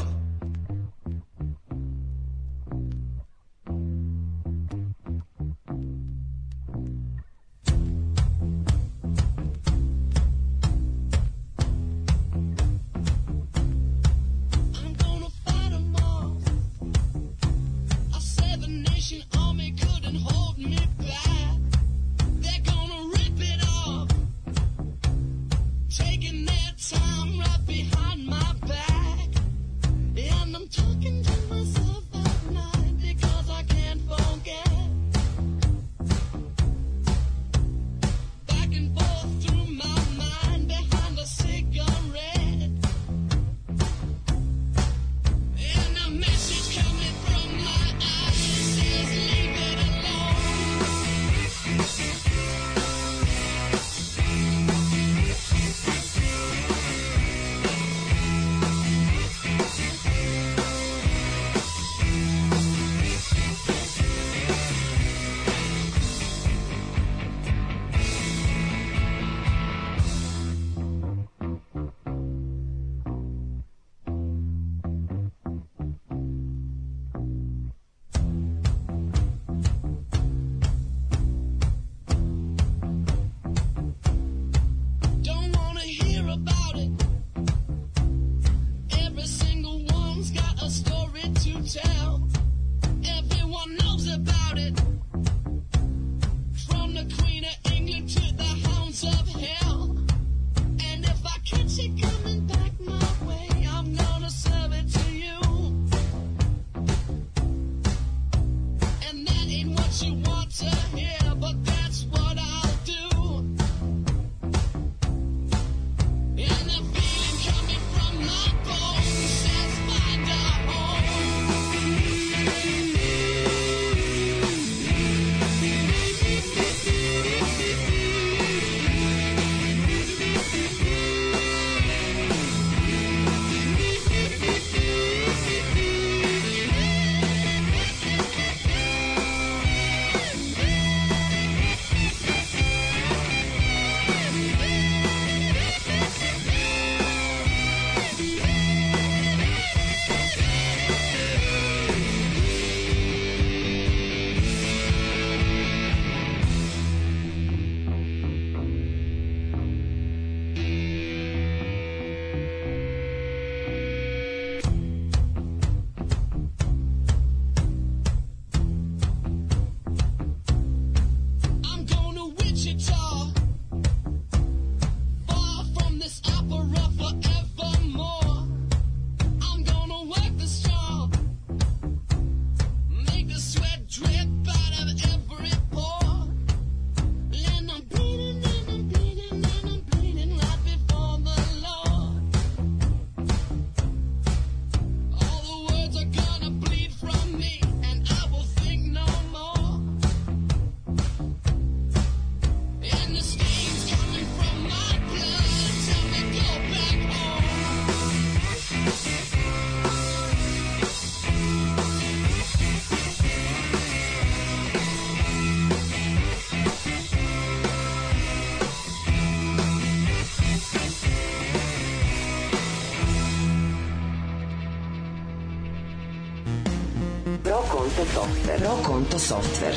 Konto software. Pro Konto software.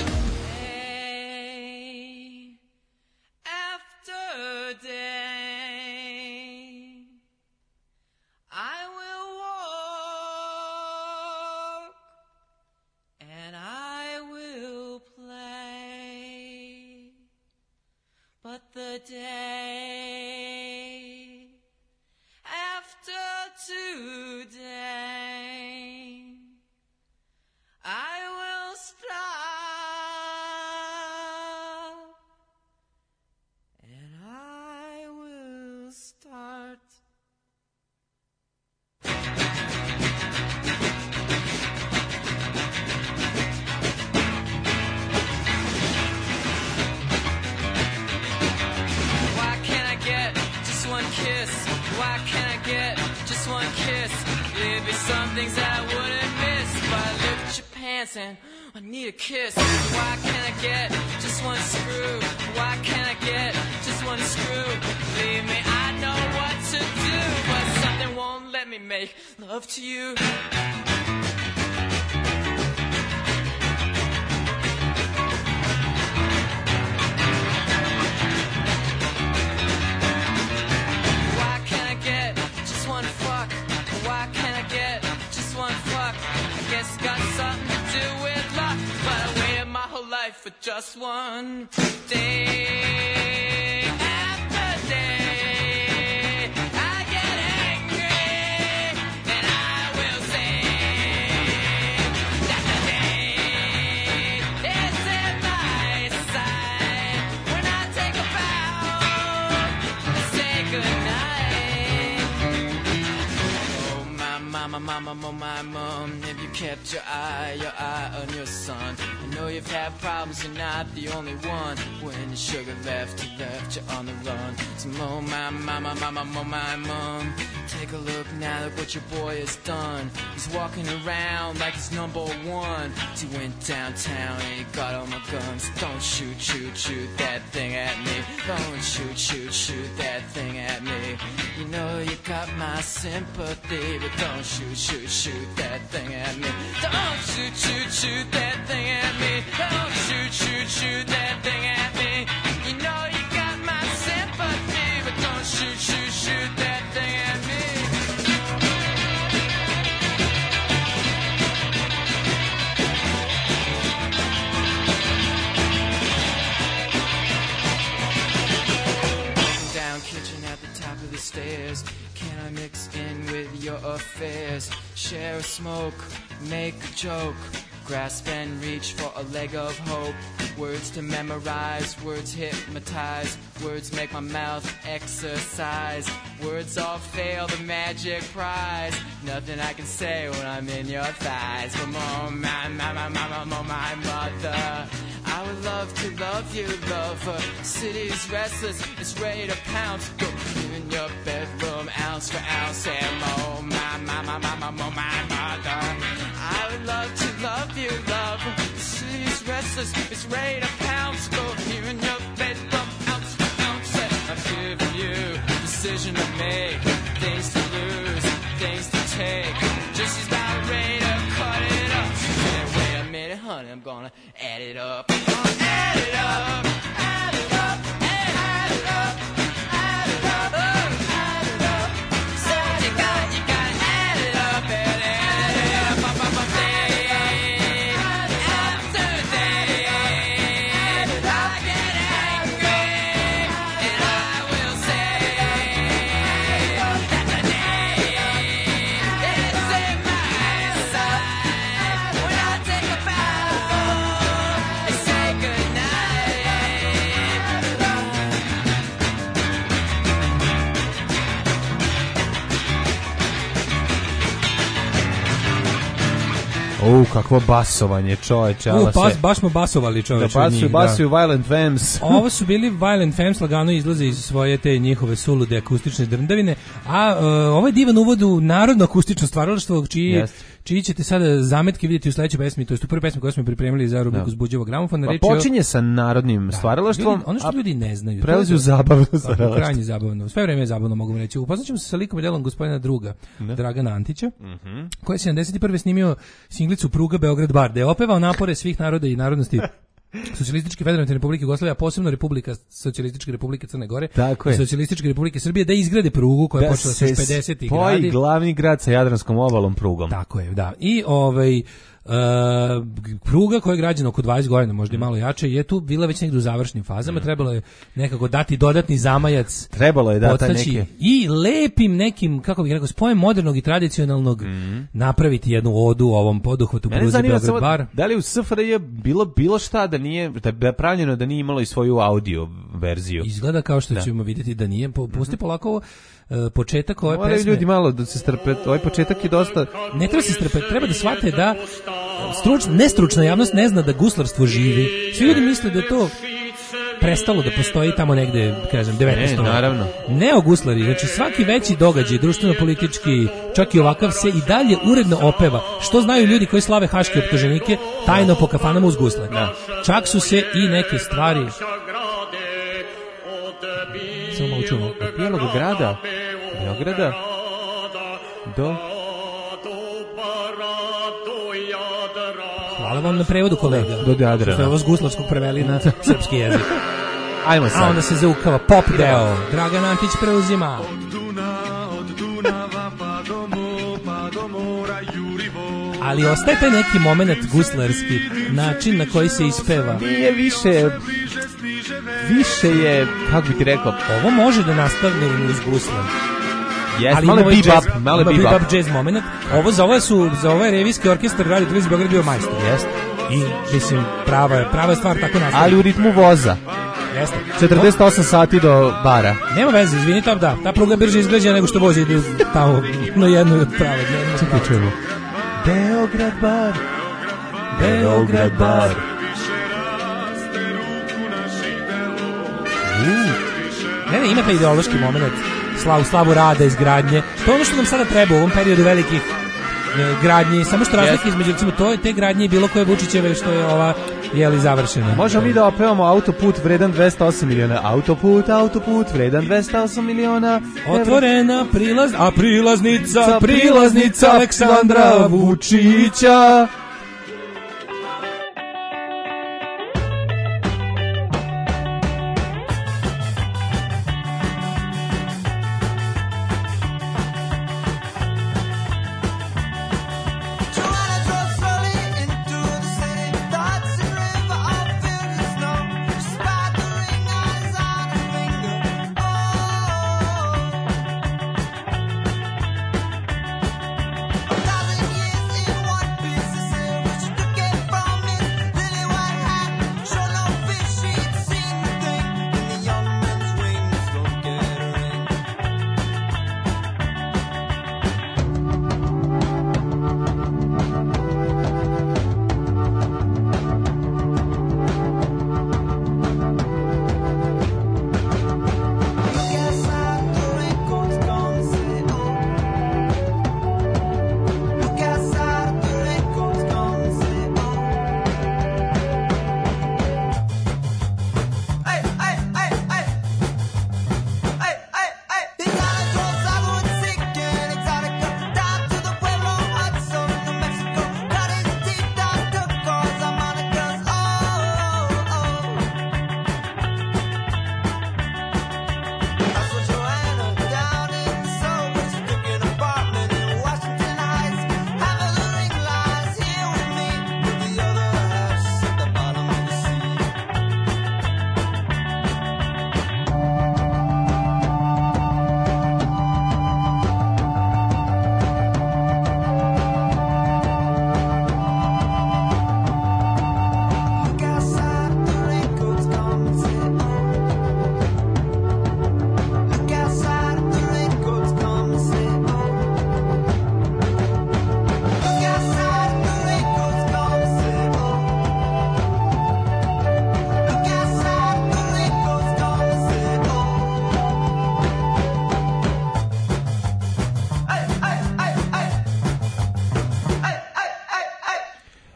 After day, I will walk and I will play, but the day after today, I will stop and I will start. Why can't I get just one kiss? Why can't I get just one kiss? There'd be some things that I wouldn't miss, but I lift your pants and I need a kiss. Why can't I get just one screw? Why can't I get just one screw? Believe me, I know what to do, but something won't let me make love to you. Why can't I get just one fuck? Why can't I get just one fuck? I guess it's got something to do with luck, but I waited my whole life for just one day after day. I get angry and I will sing that the day is in my sight. When I take a bow and say goodnight. Oh my mama, mama, oh my mom, have you kept your eye, your eye on your son? I know you've had problems, you're not the only one. When the sugar left, you left, you're on the run. So oh my mama, mama, oh my mom, take a look now, look what your boy has done. He's walking around like he's number one. He went downtown and he got all my guns. Don't shoot, shoot, shoot that thing at me. Don't shoot, shoot, shoot that thing at me. You know you got my sympathy, but don't shoot, shoot, shoot that thing at me. Don't shoot, shoot, shoot that thing at me. Don't shoot, shoot, shoot that thing at me. You know you got my sympathy, but don't shoot, shoot, shoot that thing at me. Down kitchen at the top of the stairs. Can I mix in with your affairs? Share a smoke, make a joke, grasp and reach for a leg of hope. Words to memorize, words hypnotize, words make my mouth exercise. Words all fail the magic prize. Nothing I can say when I'm in your thighs. Come on, my, my, my, my, my, my mother. I would love to love you, lover. City's restless, it's ready to pounce. Go in your bedroom, ounce for ounce. And oh, my, my, my, my, my, my, my mother. I would love to love you, lover. City's restless, it's ready to pounce. Go here in your bedroom, ounce for ounce. I've given you decision to make, things to lose, things to take. Just as about ready to cut it up. And wait a minute, honey, I'm gonna add it up. I'm gonna add it up, add it up, add it up, add it up, add it up. So you got, you gotta add it up, add it, add it up, up, up, up, day after day. I get angry and I will say that the day is in my sight. When I take a bow and say O, kakvo basovanje, čoveče. U, bas, baš smo basovali, čoveče. Da, basuju, basuju Violent Femmes. Ovo su bili Violent Femmes, lagano izlaze iz svoje te njihove sulude akustične drndavine, a uh, ovo je divan uvod u narodno akustično stvaralaštvo, čiji, yes. čiji ćete sada zametke vidjeti u sledećoj pesmi, to jest u prvoj pesmi koju smo pripremili za rubriku Zbuđivo gramofona. Pa počinje sa narodnim stvaralaštvom, ljudi, ono što ljudi ne znaju. Prelazi u zabavno stvaralaštvo. Krajnje zabavno. Sve vreme je zabavno, mogu reći. Upoznaćemo se sa likom i delom gospodina druga, ne. Dragana Antića, mm-hmm. koji je sedamdeset prve snimio singlicu Pruga Beograd bar, gde je opevao napore svih naroda i narodnosti Socijalističke federativne republike Jugoslavije, a posebno Republika Socijalističke republike Crne Gore i Socijalističke republike Srbije, da izgrade prugu koja je da počela se još pedesetih gradi. Spoji glavni grad sa Jadranskom obalom prugom. Tako je, da. I ovaj Uh, pruga koja je građena oko dvadeset godina, možda i malo jače, je tu bila već negdje u završnim fazama, mm. trebalo je nekako dati dodatni zamajac, trebalo je da taj neke i lepim nekim, kako bih rekao, spojem modernog i tradicionalnog mm. napraviti jednu odu ovom poduhvatu pruzi Beograd bar. Da li u S F R J bilo bilo šta da nije, da je pravljeno da nije imalo i svoju audio verziju? Izgleda kao što da. ćemo vidjeti da nije. Pusti polako ovo. Uh, početak ove Moraju pesme. Ljudi malo da se strpe, ovaj početak je dosta... Ne treba se strpe, treba da shvate da stručna, nestručna javnost ne zna da guslarstvo živi. Svi ljudi misle da je to prestalo da postoji tamo negde, kažem, devetnaestom. Ne, naravno. Neoguslari, znači svaki veći događaj, društveno-politički, čak i ovakav, se i dalje uredno opeva. Što znaju ljudi koji slave haške optuženike tajno po kafanama uz gusle. Da. Čak su se i neke stvari... Samo malo čujemo. Od Bijelog grada, Beograda, do... Hvala vam na prevodu, kolega. Do Jadrana. Što je ovo s guslarskog preveli na srpski jezik. Ajmo sad. A onda se zaukava pop deo. Dragan Antić preuzima. Ali ostaje taj neki moment guslarski, način na koji se ispeva. Nije više... Više je, kako bi ti rekao, ovo može da nastavne uz gusle. Yes, ali malo je bebop, malo je bebop jazz moment. Ovo za ovo su za ovaj revijski orkestar Radio televizije Beograd bio majstor. Jeste. I mislim prava je prava je stvar tako nastavlja. Ali u ritmu voza. Jeste. četrdeset osam sati do bara. Nema veze, izvini, top da. Ta pruga brže izgrađena nego što vozi ide tamo na jednu od prave. Čekaj, čujemo. Beograd bar. Beograd bar. Ne, ne, ima taj ideološki moment, slavu, slavu rada, izgradnje. To je ono što nam sada treba u ovom periodu velikih e, gradnji, samo što razlike između, recimo, to je te gradnje bilo koje Vučićeve što je ova, jeli, završena. Možemo mi da opevamo autoput vredan dvesta osam miliona. Autoput, autoput vredan dvesta osam miliona. Otvorena prilaz, a prilaznica, prilaznica Aleksandra Vučića. A thousand years in one piece.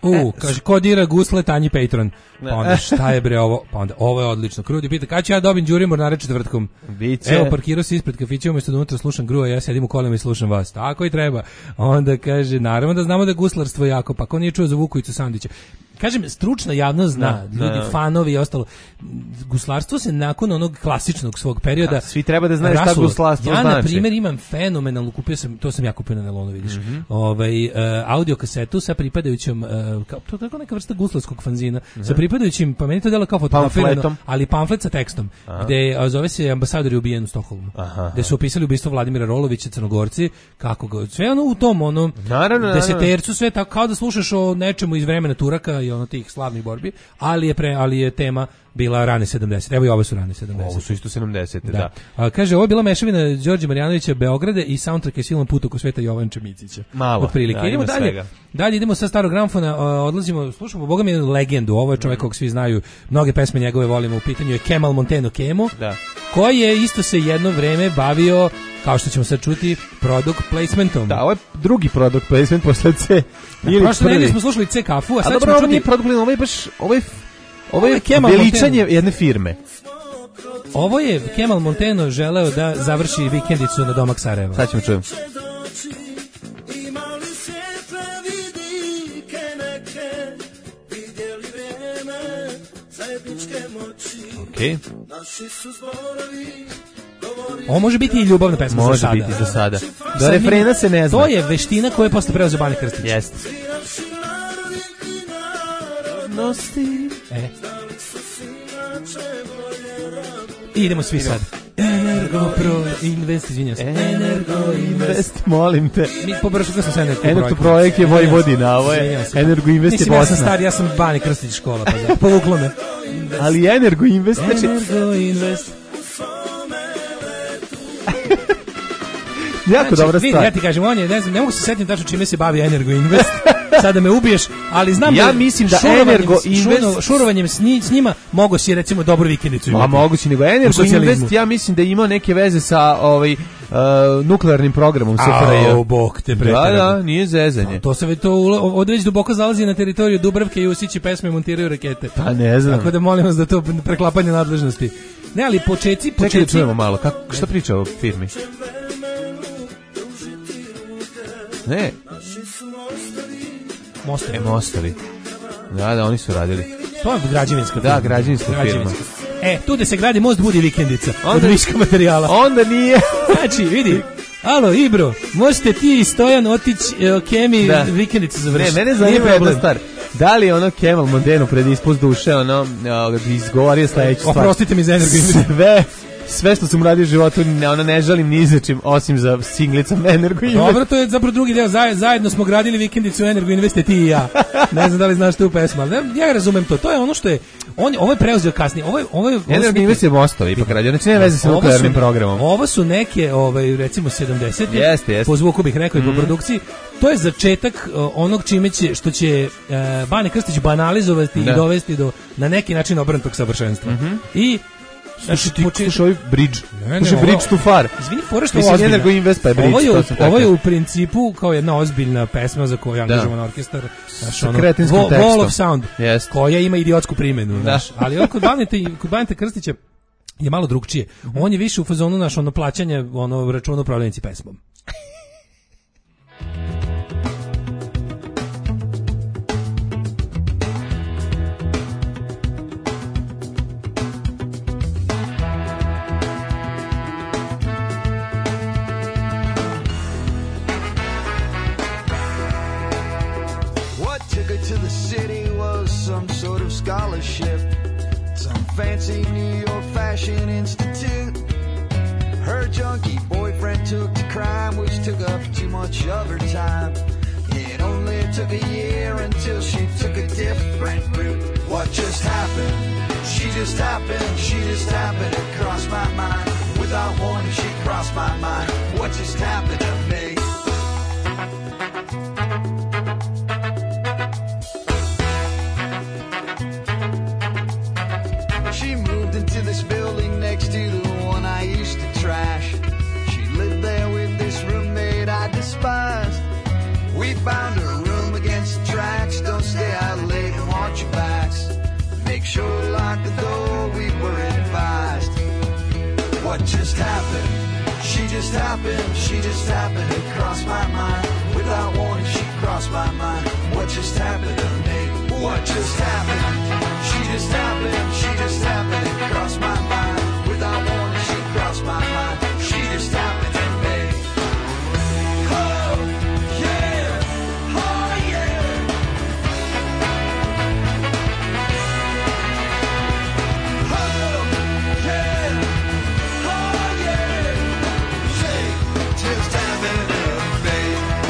U, kaže, kodira gusle, tanji Patron. Pa onda, šta je bre ovo? Pa onda, ovo je odlično. Krudi pita, kada ću ja dobim đuri mornare četvrtkom? Biće. Evo, parkirao se ispred kafića, umjesto da unutra slušam grua, ja sedim u kolima i slušam vas. Tako i treba. Onda kaže, naravno da znamo da je guslarstvo jako, pa ko nije čuo za Vukovicu Sandića. Kažem, stručna javnost zna, Da, ljudi, da. fanovi i ostalo. Guslarstvo se nakon onog klasičnog svog perioda... Da, svi treba da znaju šta rasulo. guslarstvo ja, znači. na primjer, imam fenomenalno, kupio sam, to sam ja kupio na nelonu, vidiš, Mhm. ovaj, uh, audio kasetu sa pripadajućom, uh, kao, to je tako neka vrsta guslarskog fanzina, sa pripadajućim, pa meni to delo kao fotografirano, Pamfletom. ali pamflet sa tekstom, gde a, zove se Ambasador je ubijen u Stokholmu, Aha. gde su opisali ubistvo Vladimira Rolovića, Crnogorci, kako ga, sve ono u tom, ono, Naravno, desetercu, sve tako, kao da slušaš o nečemu iz vremena Turaka i ono tih slavnih borbi, ali je, pre, ali je tema bila rane sedamdesete. Evo i ovo su rane sedamdesete. Ovo su isto sedamdesete, da. Da. A, kaže, ovo je bila mešavina Đorđe Marjanovića Beograde i soundtrack je Silom put oko sveta Jovan Čemićića. Malo, Otprilike. da, Idemo ima dalje. svega. Dalje idemo sa starog gramfona, a, odlazimo, slušamo, boga mi jednu legendu, ovo je čovjek kog svi znaju, mnoge pesme njegove volimo, u pitanju je Kemal Monteno Kemo, Da. koji je isto se jedno vreme bavio, kao što ćemo sad čuti, product placementom. Da, ovo je drugi product placement posle C. Ili Prošle nedelje prvi. smo slušali C kafu, a A sad dobro, ćemo ovo čuti... nije product placement, ovo je baš, ovo je, ovo Ovo je je Kemal veličanje Monteno. jedne firme. Ovo je Kemal Monteno želeo da završi vikendicu na domak Sarajeva. Sad ćemo čujem. Imali svijetle vidike neke, vidjeli vrijeme zajedničke moći. Okej. Naši su zborovi govorili. Ovo može biti i ljubavna pesma za Može sada. biti za sada. Do Sad refrena mi- se ne zna. To je veština koju je posle preuzeo Bane Krstić. Jeste. Naši narodi i narod E. znali su sinače bolje rad. I idemo svi sad. Energo Pro Invest, izvinjam se. Energo Invest, molim te. Mi pobršao sam se Energo Energo projekt je Vojvodina, ovo je Energo Invest je Mislim, ja sam Bosna. star, ja sam Bane Krstić škola, pa da. Povuklo me. Ali Energo Invest, znači, Energo Invest. jako dobra vidi, stvar. ja ti kažem, on je, ne znam, ne mogu se setiti tačno čime se bavi Energo Invest. Sada me ubiješ, ali znam Ja da mislim da šurovanjem- Energo Invest- šurno- šurovanjem s, njim, s njima mogu si recimo dobru vikendicu Ma imati. moguće, nego U Energo socijalizmu. Invest, ja mislim da je imao neke veze sa ovaj uh, nuklearnim programom S F R J. Au, bog te Da, preterano. da, nije zezanje. To se već to ula- ovdje već duboko zalazi na teritoriju Dubravke i Usići pesme montiraju rakete. Pa ne znam. Tako da molim vas da to preklapanje nadležnosti. Ne, ali počeci, Čekaj da počeci... čujemo malo, kako, šta priča o firmi? Ne, Mostovi. e, mostovi. Da, da, oni su radili. To je građevinska Da, firma. građevinska firma. E, tu gde se gradi most budi vikendica. Od Onda- viška materijala. Onda nije. Znači, vidi, alo, Ibro, možete ti i Stojan otići e, Kemi Da. vikendicu Ne, završiti. mene Nije zanima jedna problem. stvar. Da li je ono Kemal Mondeno pred ispust duše, ono, uh, izgovorio sledeću stvar? Oprostite mi za Energo Invest. Sve, sve što sam uradio u životu, ne, ono, ne žalim ni za čim, osim za singlicom Energo Invest. Dobro, to je zapravo drugi deo. Zaj, zajedno smo gradili vikendicu u Energo Investe, ti i ja. Ne znam da li znaš tu pesmu, ali ne, ja razumem to. To je ono što je, on, ovo je preuzeo kasnije. Ovo je, ovo je, ovo su Energo neke- Invest je mostovi, ipak radio, znači nema veze sa Ovo su- nuklearnim programom. Ovo su neke, ovaj, recimo sedamdesete, Jeste, jeste. po zvuku bih rekao i po produkciji. To je začetak uh, onog čime će, što će uh, Bane Krstić banalizovati Da. i dovesti do, na neki način obrnutog savršenstva. I Znači, ti poče- slušaj ovaj bridge. Ne, ne, Slušaj ovo- bridge too far. Izvini, fora što je Mislim, ozbiljna. Energo Invest pa je bridge, Ovo je, u, to sam ovo je tako. u principu kao jedna ozbiljna pesma za koju je angažovan orkestar. Znaš, Sa ono, kretinskim Wall- tekstom. Wall of Sound, Jest. koja ima idiotsku primjenu. Da. Znaš. Ali ovo kod Banete, kod Banete Krstića je malo drugčije. On je više u fazonu naš ono plaćanje ono računa u prodavnici pesmom. What took her to the city was some sort of scholarship, some fancy New York Fashion Institute. Her junkie boyfriend took to crime, which took up too much of her time. It only took a year until she took a different route. What just happened? She just happened, she just happened to cross my mind. Without warning, she crossed my mind. What just happened to me? She moved into this building next to the one I used to trash. She lived there with this roommate I despised. We found a room against the tracks, don't stay just happened? She just happened, she just happened to cross my mind. Without warning, she crossed my mind. What just happened to me? What just happened? She just happened, she just happened to cross my mind. Without warning, she crossed my mind. She just happened to me. Oh, yeah, oh, yeah. Oh, yeah, oh, yeah. She just happened to me.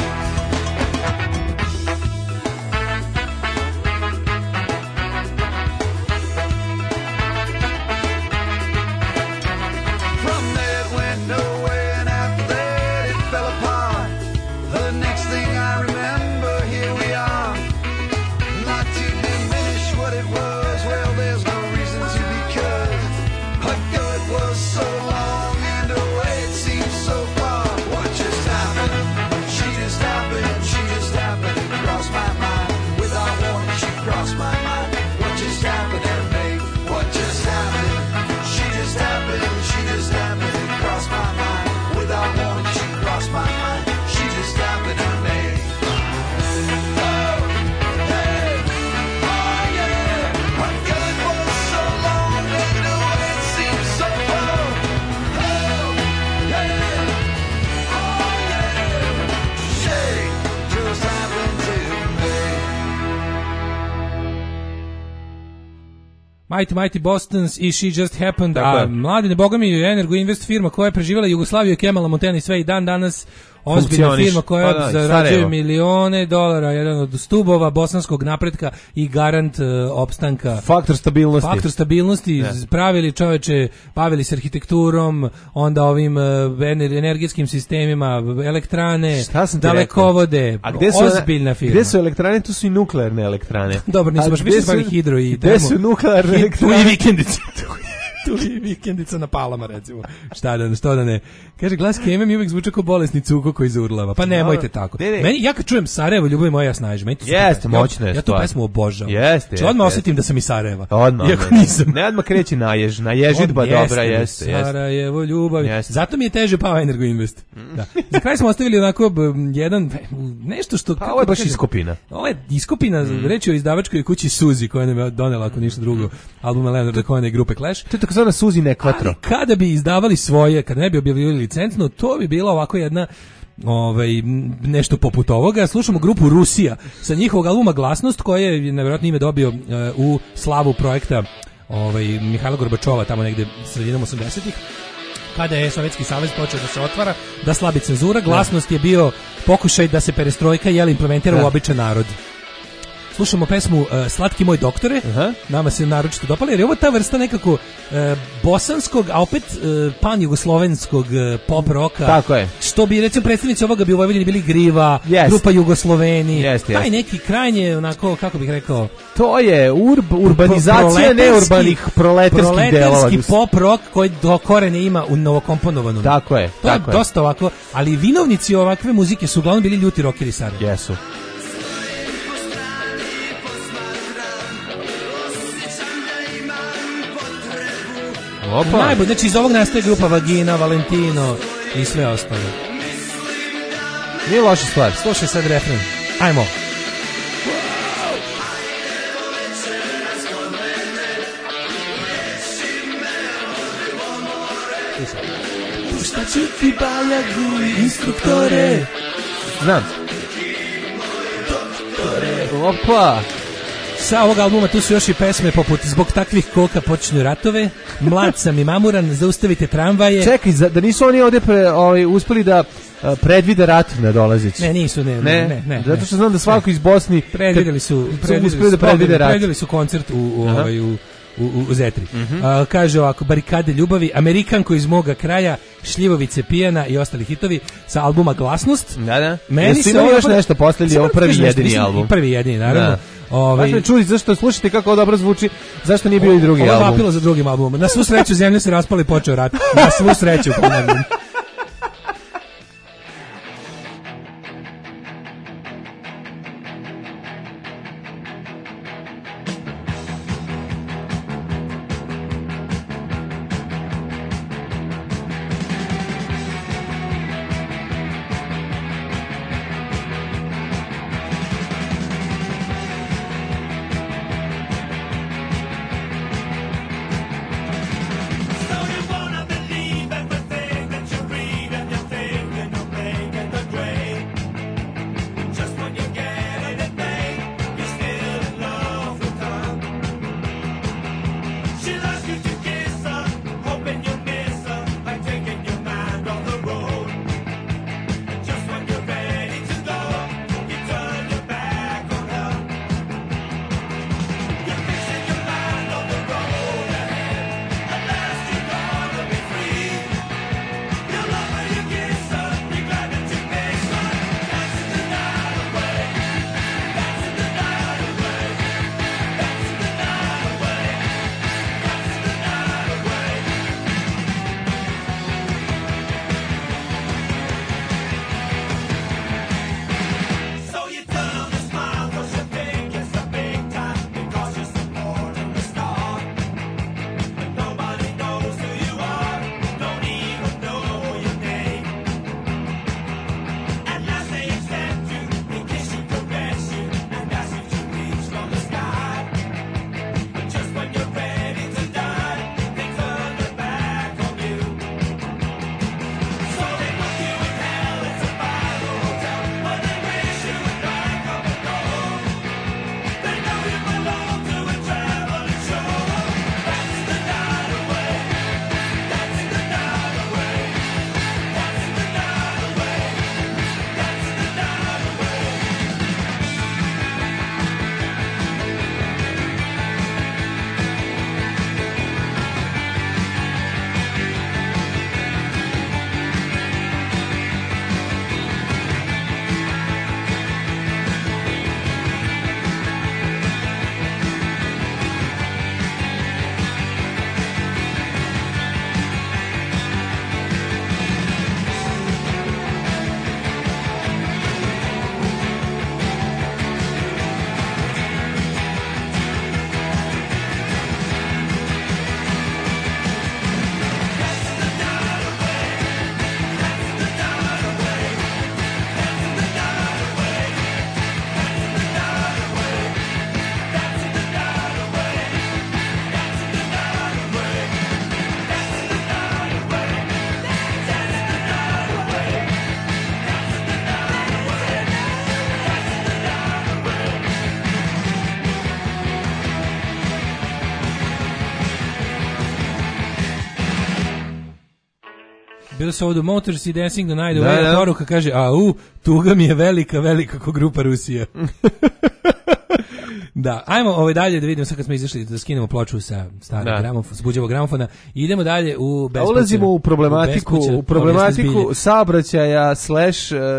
From there it went nowhere, and after that it fell apart. The next thing I remember, here we are. Not to diminish what it was, well, there's no reason to, because ago it was so long, and away it seems so far. What just happened? She just happened, she just happened to cross my mind. Without warning, she crossed my mind. What just happened to me? What just happened? She just happened, she just happened to cross my mind. Without warning, she crossed my mind. She just happened to me. Oh, hey, oh, yeah. What good was so long, and away it seems so far. Oh, yeah, oh, yeah. She just happened to me. Mighty Mighty Bostons i She Just Happened, Tako a je. Mladine, boga mi, Energo Invest firma koja je preživjela Jugoslaviju i Kemala Montana i sve i dan danas ozbiljna Funkcioniš. firma koja Pa da, zarađuje Sarajevo. milione dolara, jedan od stubova bosanskog napretka i garant uh, opstanka. Faktor stabilnosti. Faktor stabilnosti, Ne. pravili čoveče, bavili se arhitekturom, onda ovim uh, ener- energetskim sistemima, elektrane, Šta sam ti dalekovode, rekao? A gde su, ozbiljna firma. Gde su elektrane? Tu su i nuklearne elektrane. Dobro, nisu A baš gde više su- bavili hidro i Gde termo. su nuklearne I- elektrane? Tu i vikendice. Tu i vikendica na Palama, recimo. Šta da, što da ne. Kaže, glas Keme mi uvijek zvuče kao bolesni cuko koji zaurlava. Pa nemojte tako. Ne, ne. Meni, ja kad čujem Sarajevo, ljubav moja, ja snažim. Meni to super Jeste, pesma. Ja- moćna je Ja tu stvar. pesmu obožavam. Jeste, Znači, odmah jeste, osjetim da sam iz Sarajeva. Odmah. Iako ne. nisam. Ne, odmah kreće najež, naježitba On dobra, jeste, jeste. Sarajevo, ljubav. Jeste. Zato mi je teže pao Energo Invest. Da. Za kraj smo ostavili onako b, jedan, nešto što... Pa kako ovo je da baš kažem, iskopina. Ovo je iskopina, mm. reći o izdavačkoj kući Suzi, koja nam je donela, ako ništa drugo, albuma Leonarda Cohena i grupe Clash. To je takozvana Suzi Nekvatro. Ali kada bi izdavali svoje, kada ne bi objavljivali licencno, to bi bila ovako jedna ovaj m, nešto poput ovoga. Slušamo grupu Rusija sa njihovog albuma Glasnost, koji je nevjerojatno ime dobio uh, u slavu projekta ovaj Mihajla Gorbačova tamo negde sredinom osamdesetih, kada je Sovjetski savez počeo da se otvara, da slabi cenzura. Glasnost je bio pokušaj da se perestrojka jel implementira Da. u običan narod. Slušamo pesmu uh, Slatki moj doktore. Aha. Nama se naročito dopala, jer je ovo ta vrsta nekako uh, bosanskog, a opet uh, pan-jugoslovenskog uh, pop roka. Tako je. Što bi, recimo, predstavnici ovoga bi u Vojvodini bili Griva, Jest. grupa Jugosloveni. Jest, Taj jest. neki krajnje, onako, kako bih rekao, To je urb, urbanizacija proletarski- neurbanih proletarskih delova. proletarski pop rock koji do korene ima u novokomponovanom. Tako je, To je tako je. dosta ovako, ali vinovnici ovakve muzike su uglavnom bili ljuti rockeri Sarajeva. Jesu. Opa. Najbolje, znači iz ovog nastaje grupa Vagina, Valentino i sve ostalo. Nije loša stvar. Slušaj sad refren. Ajmo. Pušta ću ti bajagu, instruktore. Znam. Opa. Sa ovog albuma tu su još i pesme poput Zbog takvih koka počinju ratove, Mlad sam i mamuran, Zaustavite tramvaje. Čekaj, za- da nisu oni ovdje pre, ovaj, uspeli da a, predvide rat na dolazeći. Ne, nisu, ne, ne, ne, ne. Zato što znam da svako iz Bosni Predvideli su, kad predvideli uspeli da su, predvide rat. predvideli su koncert u, u, Aha. ovaj, u, u, u Zetri. A, kaže ovako, Barikade ljubavi, Amerikanko iz moga kraja, Šljivovice pijana i ostali hitovi sa albuma Glasnost. Da, da. Meni Jesu se imali ovo još dobro- nešto posle ili je Samo ovo da prvi kažem nešto, jedini mislim, album? i prvi jedini, naravno. Da. Ovaj, Baš me čudi, zašto slušajte kako ovo dobro zvuči, zašto nije bio i drugi ovo je album? vapilo za drugim albumom. Na svu sreću zemlja se raspala i počeo rat. Na svu sreću, ponavljam. Bilo su ovdje Motors i Dancing the Night Da, Away, da. a poruka kaže, a u, tuga mi je velika, velika ko grupa Rusija. Da, ajmo ovaj dalje da vidimo sad kad smo izašli da skinemo ploču sa starog Da. gramofona, s buđevog gramofona i idemo dalje u A bespuće. ulazimo u problematiku, bespuće u problematiku povijesne saobraćaja slash uh,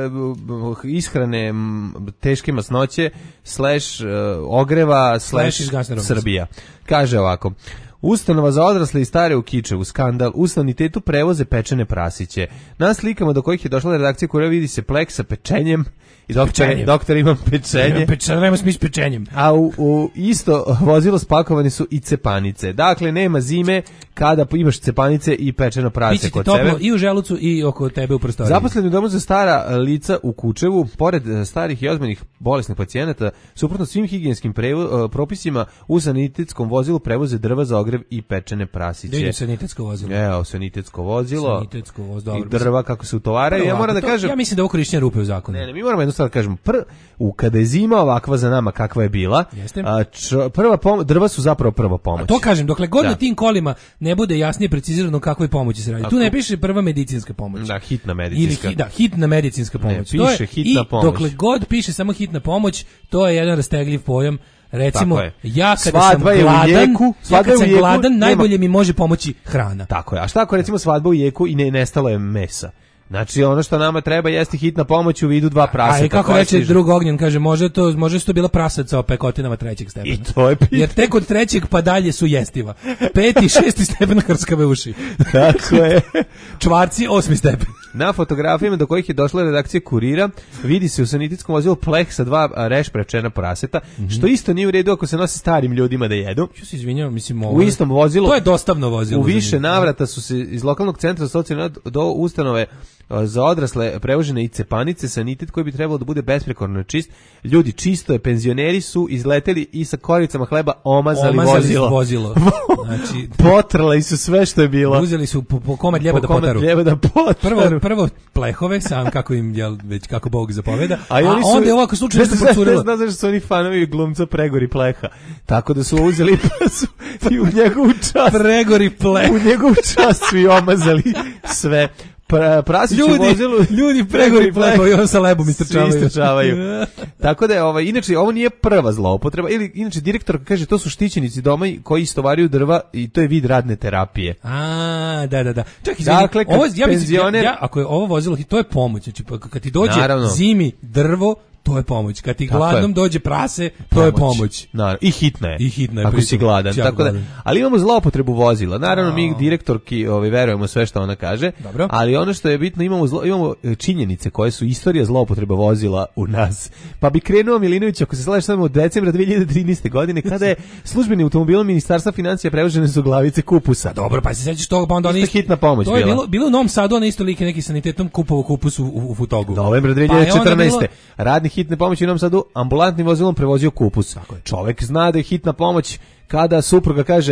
ishrane m, teške masnoće slash uh, ogreva slash iz gasne robnosti. Srbija. Kaže ovako: Ustanova za odrasle i stare u Kičevu, skandal, u sanitetu prevoze pečene prasiće. Na slikama do kojih je došla redakcija Kurira vidi se plek sa pečenjem i doktor, pečenjem. doktor ima pečenje. Pečenje, nema smisla pečenjem. A u, u isto vozilo spakovane su i cepanice. Dakle, nema zime kada imaš cepanice i pečeno prase Biće ti kod toplo sebe. i u želucu i oko tebe u prostoriji. Zaposleni u domu za stara lica u Kučevu, pored e, starih i ozbiljnih bolesnih pacijenata, suprotno svim higijenskim prevo- e, propisima, u sanitetskom vozilu prevoze drva za ogrev i pečene prasiće. Da vidim sanitetsko vozilo. Evo, sanitetsko vozilo. Sanitetsko vozilo, I dobro. drva kako se utovaraju. Ja Prvo, moram da to- kažem... Ja mislim da je ovo korišćenje rupe u zakonu. Ne, ne, mi moramo jednu stvar da kažemo. Pr, u, kada je zima ovakva za nama kakva je bila, Jeste. a, čo- prva pom- drva su zapravo prva pomoć. A to kažem, dokle god Da. na tim kolima ne bude jasnije precizirano o kakvoj pomoći se radi. Tako. Tu ne piše prva medicinska pomoć. Da, hitna Ili medicinska. hi- da, hitna medicinska pomoć. Ne, To je- piše hitna i pomoć. dokle god piše samo hitna pomoć, to je jedan rastegljiv pojam. Recimo, Tako je. ja kada Svadba sam je u gladan, jeku, ja svadba kad je u sam jeku, gladan, nema- najbolje mi može pomoći hrana. Tako je. A šta ako recimo svadba u jeku i ne nestalo je mesa? Znači ono što nama treba jeste hitna pomoć u vidu dva praseta. A i kako koja reče stižu. drug Ognjen, kaže, može to, može to bila prasaca o pekotinama trećeg stepena. I to je pitanje. Jer tek od trećeg pa dalje su jestiva. Peti i šesti stepen hrskave uši. Tako je. Čvarci osmi stepen. Na fotografijama do kojih je došla redakcija Kurira vidi se u sanitetskom vozilu pleh sa dva a, reš prečena praseta, što isto nije u redu ako se nosi starim ljudima da jedu. Ja se izvinjavam, mislim, U ovo- istom vozilu. To je dostavno vozilo. U više za njih. navrata su se iz lokalnog centra za socijalni rad do ustanove a, za odrasle prevožene i cepanice, sanitet koji bi trebalo da bude besprekorno čist. Ljudi, čisto je, penzioneri su izleteli i sa koricama hleba omazali, Omazali vozilo. vozilo. Znači, Potrali su sve što je bilo. uzeli su po, po komad ljeba Po da komad potaru. ljeba da potaru. Prvo, prvo plehove, sam kako im, jel, već kako Bog zapoveda, a, A, i oni su, onda je ovako slučajno ne se znam- Ne procurilo. znam zašto su oni fanovi glumca Pregori Pleha. Tako da su uzeli pa su i u njegovu čast. Pregori Pleh. U njegovu čast su i omazali sve. Pra, prasić u Ljudi, vozilu. ljudi pregori plehovi, on sa lebom istrčavaju. Svi istrčavaju. Tako da je, ovaj, inače, ovo nije prva zloupotreba. Ili, inače, direktor kaže, to su štićenici doma i koji istovaraju drva i to je vid radne terapije. A, da, da, da. Čak, izvini, Dakle, kad ovo, ja, mislim, ja, penzioner- ja, ako je ovo vozilo, to je pomoć. Znači, pa kad ti dođe Naravno. zimi drvo, to je pomoć. Kad ti Tako gladnom je. dođe prase, to je pomoć. Naravno, i hitna je. I hitna je, Ako pritom. si gladan. Jako Tako da, gladan. ali imamo zloupotrebu vozila. Naravno, mi direktorki ovaj, verujemo sve što ona kaže. Dobro. Ali ono što je bitno, imamo, zlo, imamo e, činjenice koje su istorija zloupotreba vozila u nas. Pa bi krenuo Milinović, ako se slažeš samo od decembra dve hiljade trinaeste. godine, kada je službeni automobilom Ministarstva financija prevožene su glavice kupusa. Dobro, pa se sećaš toga, pa onda oni Isto hitna pomoć To je bila. bilo, bilo u Novom Sadu, ona isto lik je neki sanitetom kupovao kupus u, u, u Futogu. Novembra Pa je onda dve hiljade četrnaeste. bilo- Radnik hitne pomoći u Novom Sadu ambulantnim vozilom prevozio kupus. Čovek zna da je hitna pomoć kada supruga kaže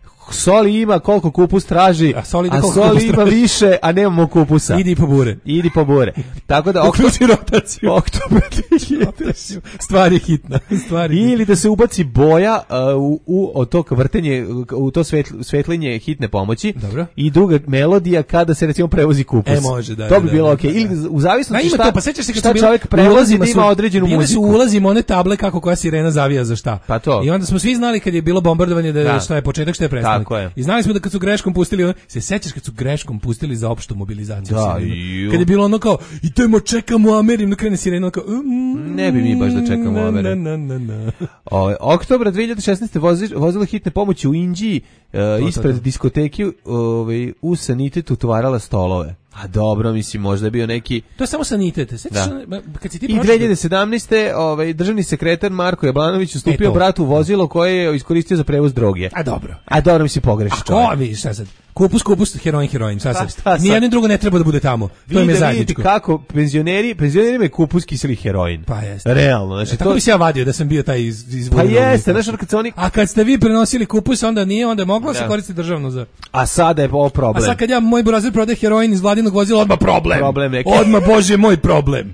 soli ima koliko kupus traži, A soli ide a koliko soli kupus ima traži. više, a nemamo kupusa. Idi po bure. Idi po bure. Tako da Uključi rotaciju. oktobar dve hiljade Stvar je hitna. Stvar je hitna. ili da se ubaci boja uh, u, u od tog vrtenje, u to svetl, svetlenje hitne pomoći. Dobro. I druga melodija kada se recimo prevozi kupus. E, može, da, To da, bi da, bilo da, okej. da. Ili da- u Da, zavisnosti ima šta, to, pa sećaš se kad šta su bili- čovjek u prevozi ulazima da ima su- određenu bile muziku. su u ulazima one table kako koja sirena zavija za šta. Pa to. I onda smo svi znali kad je bilo bombardovanje da, Da. šta je početak, šta je prestanak. Tako je. I znali smo da kad su greškom pustili, ono- se sećaš kad su greškom pustili za opštu mobilizaciju Da, sirenu? ju. Kad je bilo ono kao, idemo čekamo Amerim, da krene sirena, ono kao, mm, Ne bi mi baš da čekamo na, Amerim. na, na, na, na. Ove, oktobra dve hiljade šesnaeste. vozi, vozilo hitne pomoći u Indiji e, ispred to. diskoteki ovaj, u sanitetu utvarala stolove. A dobro, mislim, možda je bio neki... To je samo sanitet. Sećaš, Da. ono, kad si ti I prošao- dve hiljade sedamnaeste. Ovaj, državni sekretar Marko Jablanović E, ustupio to. bratu vozilo koje je iskoristio za prevoz droge. A dobro. A dobro, mi si pogreši A čovjek. ko, vidiš šta sad? Kupus, kupus, heroin, heroin, šta Pa sad? šta sad? Nijedno drugo ne treba da bude tamo. To im je Vide, vidite zajedničko. kako penzioneri, penzionerima je kupus kiseli heroin. Pa jeste. Realno, znači E, tako to... bi se ja vadio da sam bio taj iz, iz Pa Vojvodine. jeste, znaš, ono kad se oni... A kad ste vi prenosili kupus, onda nije, onda je moglo Da. se koristiti državno za... A sada je ovo A problem. sad kad ja, moj burazer prodaje heroin iz vladinog vozila, odmah problem. Problem neki. Odmah, bože, moj problem.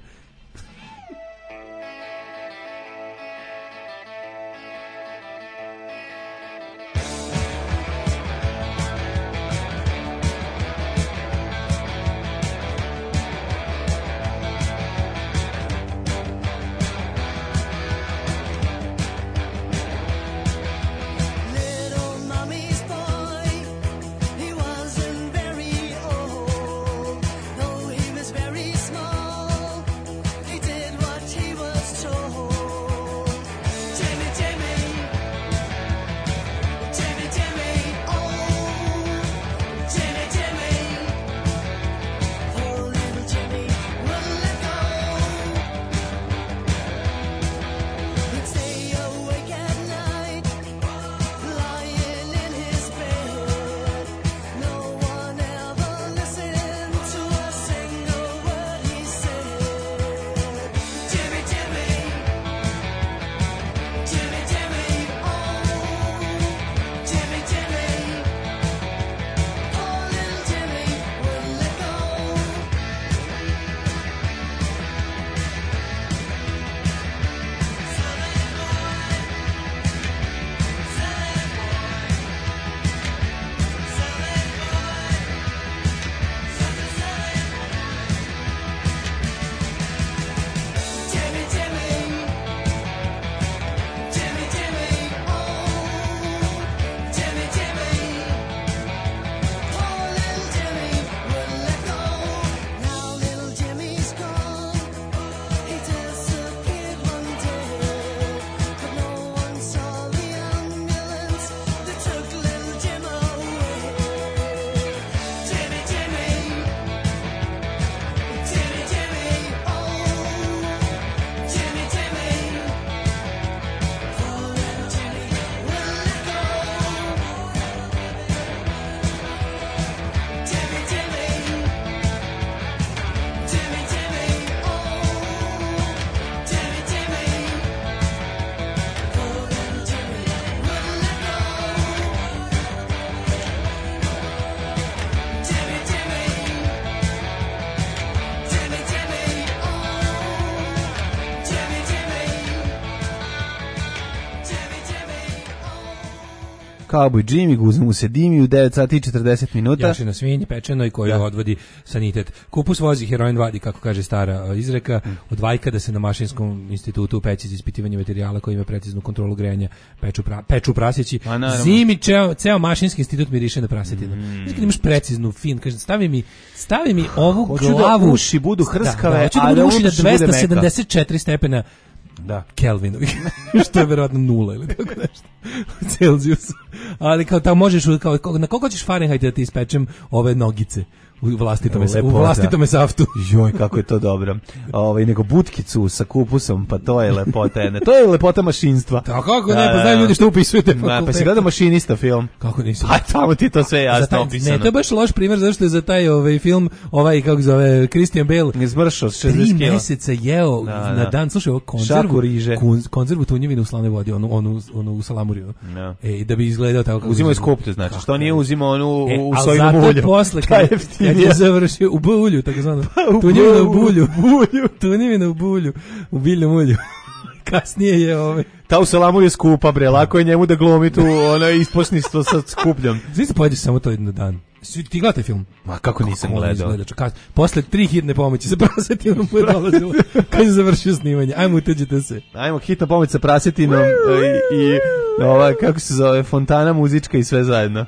Cowboy Jimmy, guza mu se dimi u devet sati i četrdeset minuta. Jašina svinji pečenoj koju Da. odvodi sanitet. Kupus vozi, heroin vadi, kako kaže stara uh, izreka. Od vajka da se na Mašinskom institutu u peći za ispitivanje materijala koji ima preciznu kontrolu grejanja peču, pra, peču praseći. Pa, naravno. Zimi ceo, ceo Mašinski institut miriše na prasetinu. Mm. Kad imaš preciznu, fin, kaže, stavi mi, stavi mi ovu Hoću glavu. da uši budu hrskave, da, da, hoću da a budu da uši na unutrašnjost bude dvesta meka. sedamdeset četiri stepena Da. Kelvinovi, što je verovatno nula ili tako nešto u Celzijusu. Ali kao tamo možeš, kao, kao, na koliko ćeš Fahrenheita da ti ispečem ove nogice u vlastitome, u vlastitome saftu. Joj, kako je to dobro. Ovaj, nego butkicu sa kupusom, pa to je lepota jedne. To je lepota mašinstva. Tako kako ne, pa znaju ljudi što upisujete. Ma, pa si gledao Mašinista film? Kako nisi? Pa tamo ti to sve jasno taj, opisano. Ne, to je baš loš primjer, zašto je za taj ovaj film, ovaj, kako zove, Christian Bale, izmršao šezdeset tri kila. meseca jeo Da, na da. dan, slušaj, ovo konzervu, Šaku riže. kon- konzervu tunjevine u slanoj vodi, onu, onu, onu u salamuriju. Da. E, i da bi izgledao tako kako Uzimao je izgleda. skuplje, znači. Što nije uzimao onu E, u ali sojinom zato ulju? posle, Taj kad, kad jeftinije. je završio u bulju, tako zvano, u tunjevina u bulju, bulju, bulju. tunjevina u bulju, u biljnom ulju. Kasnije je ovaj. Ta u salamur je skupa, bre, lako je njemu da glomi tu ono isposništvo sa skupljom. Svi se pojedeš samo to jedan dan. Svi- Ti gledate film? Ma kako nisam Kako gledao? izgleda, čekaj, posle tri hitne pomoći sa prasetinom mu je dolazilo kad je završio snimanje. Ajmo, uteđite se. Ajmo, hitna pomoć sa prasetinom i, i ova, kako se zove, fontana muzička i sve zajedno.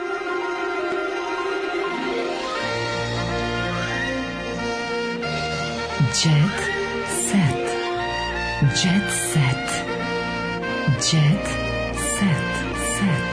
Jet set. Jet set. Jet set. Set.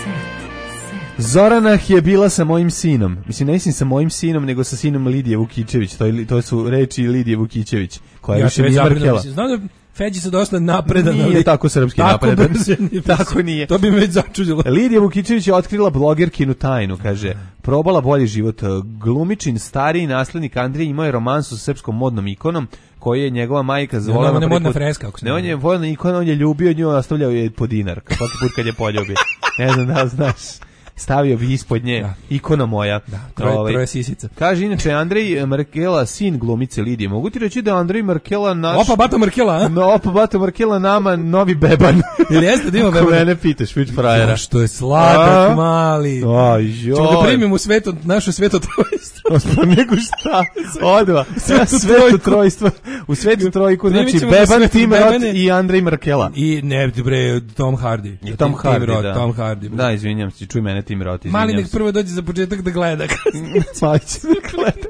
Set. Zoranah je bila sa mojim sinom. Mislim, ne mislim sa mojim sinom, nego sa sinom Lidije Vukićević. To, je, to su reči Lidije Vukićević, koja Ja više se već nije zabrinuo, mrkela. mislim, znam da Feđi se dosta napredan, Nije ali tako srpski tako napredan. brzo nije. Tako nije. To bi me već začudilo. Lidija Vukićević je otkrila blogerkinu tajnu, kaže, probala bolji život. Glumičin, stariji naslednik Andrije imao je romansu sa srpskom modnom ikonom, koju je njegova majka zvolila. ona je modna preko- freska, ako se Ne, ne on je modna ikona, on je ljubio nju, a ostavljao je po dinar, svaki put kad je poljubi. Ne znam da li znaš. Stavio bi ispod nje, Da. ikona moja. Da, troje, Ovaj, troje sisica. Kaže, inače, Andrej Markela, sin glumice Lidije. Mogu ti reći da je Andrej Markela naš... Opa, Bato Markela, a? No, opa, Bato Markela nama novi beban. Ili jeste da ima Ako bebana? mene pitaš, vič frajera. Ja, što je sladak, A? mali. Aj, joj. Ćemo ga primimo u sveto, naše svetotrojstvo. Pa nego šta? Odva. Svetu Svetu trojku. trojstvo. U svetu trojku, Primit znači ćemo ga Beban, svetu Tim Roth bebane. i Andrej Markela. I ne, bre, Tom Hardy. I Tom Tim Hardy, Roth, da. Tom Hardy. Da, izvinjam se, čuj mene Tim Roth, Mali izvinjam nek se. prvo dođe za početak da gleda. Pa će da gleda.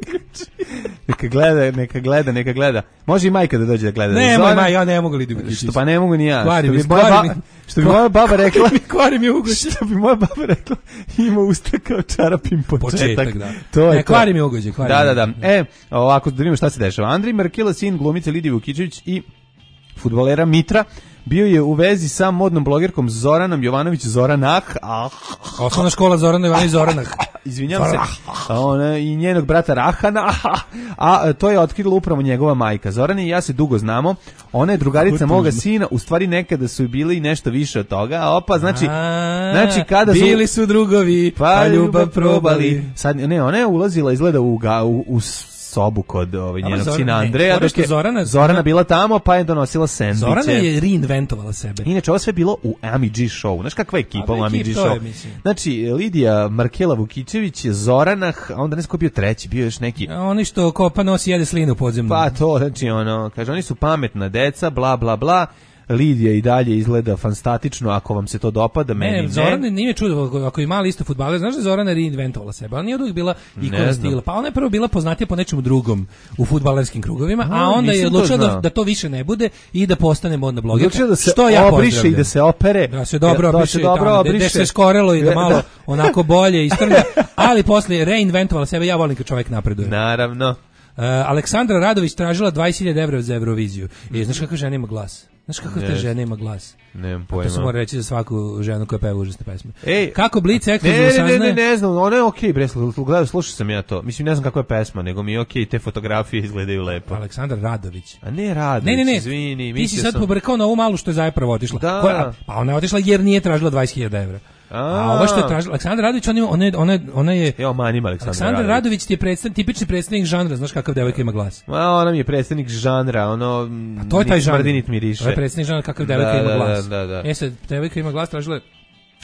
Neka gleda, neka gleda, neka gleda. Može i majka da dođe da gleda. Ne, Zoran- moj maj, ja ne mogu Lidiju Vukićić. Što pa ne mogu ni ja. Kvari Što mi, bi moja kvari ba- mi. Što bi moja baba rekla, Kvari mi ugođaj. što bi moja baba rekla, ima usta kao čarapim početak. Početak, da. To je Ne, to. kvari mi ugođaj, kvari Da, mi. da, da. E, ovako, da vidimo šta se dešava. Andrej Markela, sin glumice Lidije Vukićević i fudbalera Mitra, bio je u vezi sa modnom blogerkom Zoranom Jovanović Zoranah, ah, Osnovna škola Zorana Ivanović Zoranah. izvinjam se, a ona i njenog brata Rahana, a, a to je otkrila upravo njegova majka. Zorana i ja se dugo znamo, ona je drugarica moga sina, u stvari nekada su bili nešto više od toga, a opa, znači, A, znači kada su... bili su drugovi, pa ljubav probali. Sad, ne, ona je ulazila, izgleda u, ga, u, u sobu kod ovaj, njenog Zorana- sina ne, Andreja, fora dok što je Zorana- Zorana bila tamo, pa je donosila sendviče. Zorana je reinventovala sebe. Inače, ovo sve bilo u Ami G show. Znaš kakva je ekipa A, u Ami ekip, G to je, show? mislim. Znači, Lidija Markela Vukićević, Zoranah, a onda ne znam ko je bio treći, bio još neki... A oni što kopa nosi jede slinu podzemnu. Pa to, znači ono, kaže, oni su pametna deca, bla, bla, bla. Lidija i dalje izgleda fantastično, ako vam se to dopada, meni Ne, ne. Zorana nije čudo, ako- ako je mali isto fudbaler, znaš da je Zorana reinventovala sebe, ona nije od uvijek bila ikona Ne znam. stila, pa ona je prvo bila poznatija po nečemu drugom u fudbalerskim krugovima, a A, onda je nisam to odlučila da, znao. da to više ne bude i da postane modna blogerka, Odlučila da se što ja obriše i pozdravljam. da se opere. Da se dobro Da obriše, se dobro tamo, obriše. da se skorelo i da malo Da. onako bolje istrlja, ali posle je reinventovala sebe, ja volim kad čovjek napreduje. Naravno. Uh, Aleksandra Radović tražila dvadeset hiljada evra za Euroviziju. I znaš kakva žena ima glas? Znaš kakva te Ne. žena ima glas? Nemam To pojma. se mora reći za svaku ženu koja peva užasne pesme. Ej, Kako Blic Ne, ekskluzivno ne, ne, ne, saznaje? ne znam, ona je okej, bre, slu- gledao, slušao sam ja to. Mislim, ne znam kakva je pesma, nego mi je okej, te fotografije izgledaju lepo. Aleksandar Radović. A ne Radović, Ne, ne, ne. izvini, Ti si mislio sad sam... pobrkao na ovu malu što je zapravo otišla. Da. Koja, pa ona je otišla jer nije tražila dvadeset hiljada evra. A, A. ova što je tražila, Aleksandar Radović, ona, je- ona, je- ona, je- ona je... Evo, manim Aleksandar Aleksandar Radović. Radović ti je predstav, tipični predstavnik žanra, znaš kakav devojka ima glas. Ma, ona mi je predstavnik žanra, ono... A to je taj žanr. Nit miriše. To je predstavnik žanra kakav devojka Da, ima da, glas. da, da, da. E sad, devojka ima glas, tražila je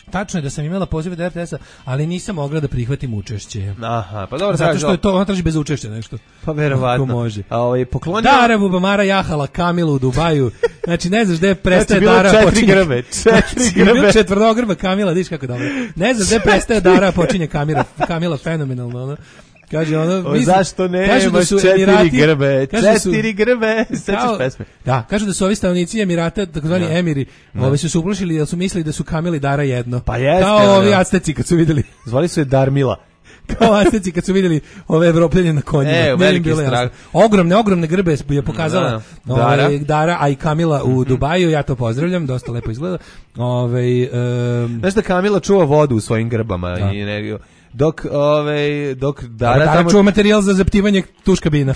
tačno je da sam imala poziv od R T S-a, ali nisam mogla da prihvatim učešće. Aha, pa dobro, zato što je to, ona traži bez učešća nešto. Pa verovatno. Ko može. A ovaj poklonio Dara Bubamara jahala Kamilu u Dubaju. Znači ne znaš gde prestaje znači, Dara četiri počinje. Grbe, četiri grbe. Četvrnogrba Kamila, vidiš kako dobro. Ne znaš gde prestaje Dara počinje Kamila, Kamila fenomenalno, ono. Kaže ono, o, zašto ne imaš da četiri Emirati, grbe, četiri su, grbe, sećaš pesme. Da, kažu da su ovi stanovnici Emirata, takozvani ja. Emiri, ja. Ovi su se uplošili jer su mislili da su Kamili Dara jedno. Pa jeste. Kao ovi Azteci kad su videli. Zvali su je Darmila. Kao Azteci kad su videli ove Evropljanje na konjima. E, veliki strah. Ogromne, ogromne grbe je pokazala da. Dara. Ove, Dara, a i Kamila u mm-hmm. Dubaju, ja to pozdravljam, dosta lepo izgleda. Ove, um, znaš da Kamila čuva vodu u svojim grbama da. I energiju. Dok, ovaj, dok Dara, Dara tamo čuva materijal za zaptivanje tuš kabina.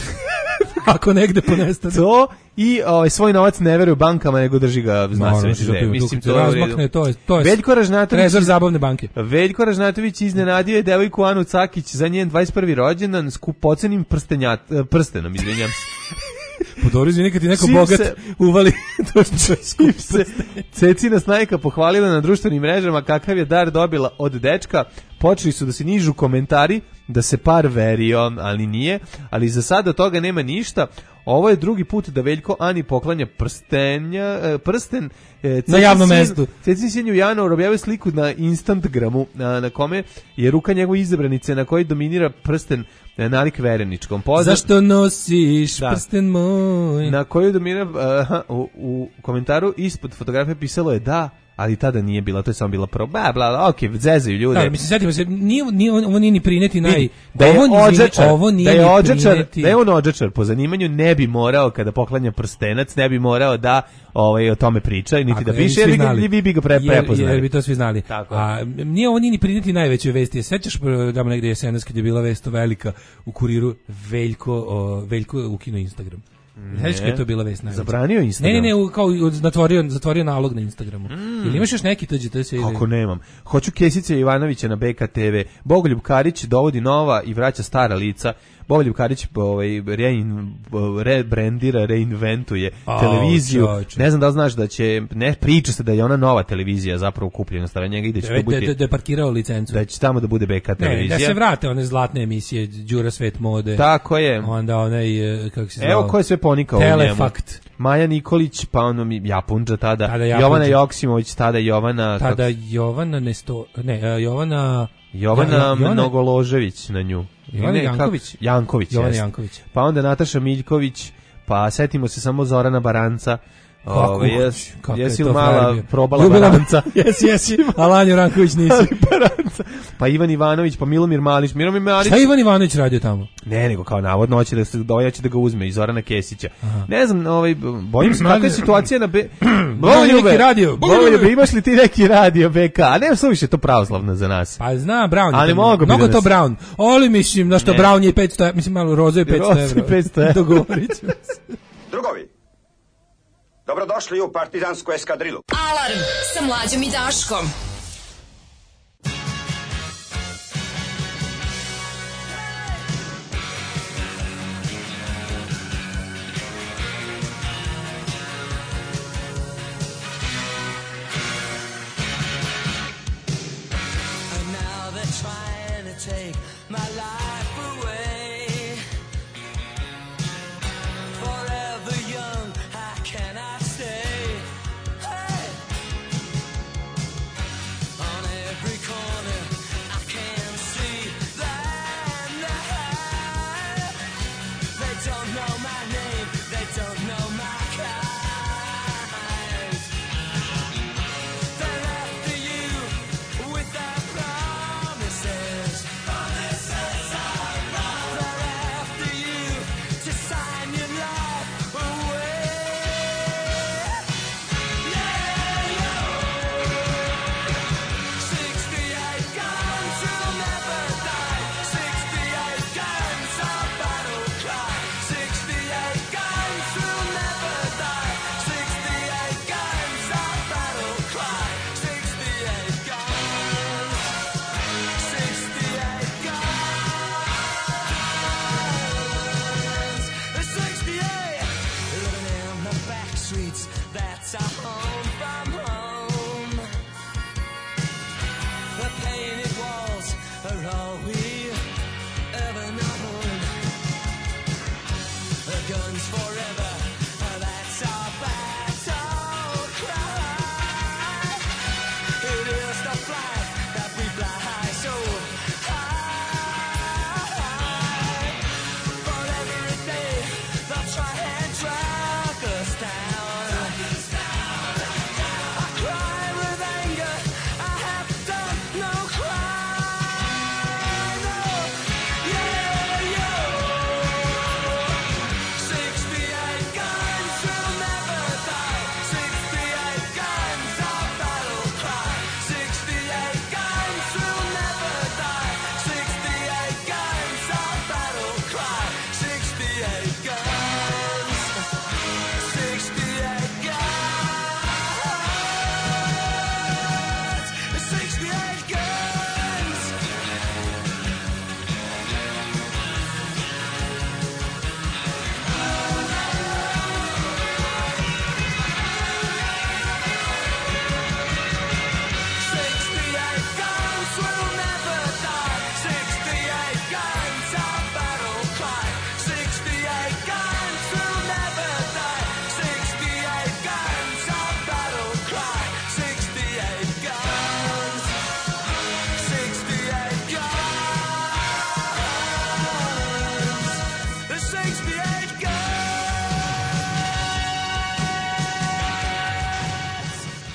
Ako negde ponestane. To i ovaj svoj novac ne veruje bankama, nego drži ga znanstveno. No, mislim to razmakne, to je to je. Veljko Ražnatović, trezor zabavne banke. Veljko Ražnatović iznenadio je devojku Anu Cakić za njen dvadeset prvi rođendan skupocenim prstenjat prstenom, izvinjam se. Po dobro, izvini, kad ti neko bogat se, uvali to što je se Cecina Snajka pohvalila na društvenim mrežama kakav je dar dobila od dečka. Počeli su da se nižu komentari da se par verio, ali nije, ali za sada toga nema ništa. Ovo je drugi put da Veljko Ani poklanja prstenja, prsten e, na javnom mestu. Cecin sin u januaru objavio sliku na Instagramu na, na kome je ruka njegove izabranice na kojoj dominira prsten nalik vereničkom. Pozdrav. Zašto nosiš da. Prsten moj? Na kojoj dominira uh, u, u komentaru ispod fotografije pisalo je da, ali tada nije bila, to je samo bila pro bla bla, okej, okay, zezaju ljude. Da, mislim, setimo se, nije, nije, ovo nije ni prineti naj... Da je ovo, odžečar, ovo nije da je odžečar, prineti... da je on odžečar po zanimanju, ne bi morao, kada poklanja prstenac, ne bi morao da ovaj, o tome priča, niti tako, da piše, jer, jer vi bi ga pre, prepoznali. Jer, jer bi to svi znali. Tako. A, nije ovo nije ni prineti najveće vesti. Sećaš da negde jesenas kad je bila vest velika u Kuriru, Veljko, o, Veljko ukino Instagram. Znaš kada je to bila vest najveća? Zabranio Instagram? Ne, ne, ne, kao zatvorio, zatvorio nalog na Instagramu. Mm. Ili imaš još neki tuđi, to se ide? Kako nemam. Hoću Kesića Ivanovića na B K T V. Bogoljub Karić dovodi nova i vraća stara lica. Bogoljub Karić ovaj, rein, rebrandira, reinventuje oh, televiziju. Čoč. Ne znam da li znaš da će, ne priča se da je ona nova televizija zapravo kupljena stara njega i da će to biti... Da, da je parkirao licencu. Da će tamo da bude B K televizija. Ne, da se vrate one zlatne emisije, Đura Svet mode. Tako je. Onda onaj, kako se zvao? Evo ko je sve ponikao u njemu. Telefakt. Maja Nikolić, pa ono mi Japunđa tada, tada Japunđa. Jovana Joksimović, tada Jovana... Tada kako... Jovana Nesto... Ne, Jovana... Jovana, ja, Jovana Mnogoložević na nju. Jovana ne, Janković. Janković, Jovana Janković. Pa onda Nataša Miljković, pa setimo se samo Zorana Baranca. Kako, jes, jesi je li mala frajbio. probala Baranca? Jesi, jesi, Alanju Ranković nisi. Baranca. Pa Ivan Ivanović, pa Milomir Malić. Milomir Malić. Šta je Ivan Ivanović radio tamo? Ne, nego kao navodno hoće da se dojaće da ga uzme iz Zorana Kesića. Aha. Ne znam, ovaj bojim se kakva je situacija na B. Bogoljube radio. Bogoljube, imaš li ti neki radio B K? A ne, suviše to pravoslavno za nas. Pa zna Brown. Ali mogu mnogo da to Brown. Ali mislim na što Brown je petsto, mislim malo Rozo je petsto evra. Dogovorićemo se. Drugovi, dobrodošli u partizansku eskadrilu. Alarm sa Mlađom i Daškom.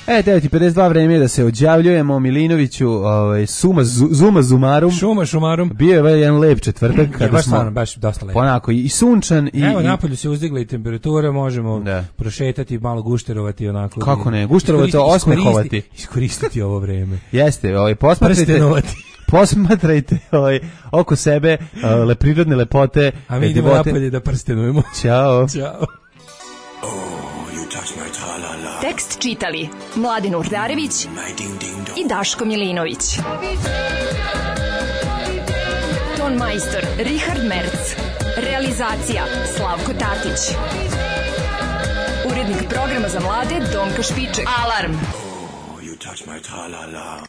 E, devet i pedeset dva vreme je da se odjavljujemo Milinoviću, ovaj, suma, zu, zuma zumarum. Šuma šumarum. Bio je ovaj jedan lep četvrtak. Je, Kada baš smo, stvarno, baš dosta lepo. Onako, i, i sunčan. I, Evo, i, napolju se uzdigla i temperatura, možemo Da. prošetati, malo gušterovati onako. Kako ne, gušterovati, Iskoristiti- osmehovati. iskoristiti- Iskoristiti ovo vreme. Jeste, ovaj, posmatrajte, Prstenovati. posmatrajte ovaj, oko sebe uh, le prirodne lepote. A mi idemo divote. napolje da prstenujemo. Ćao. Ćao. Tekst čitali Mladin Urdarević i Daško Milinović. Ton majstor Richard Merc. Realizacija Slavko Tatić. Urednik programa za mlade Donka Špiček. Alarm! You touch my tra-la-la.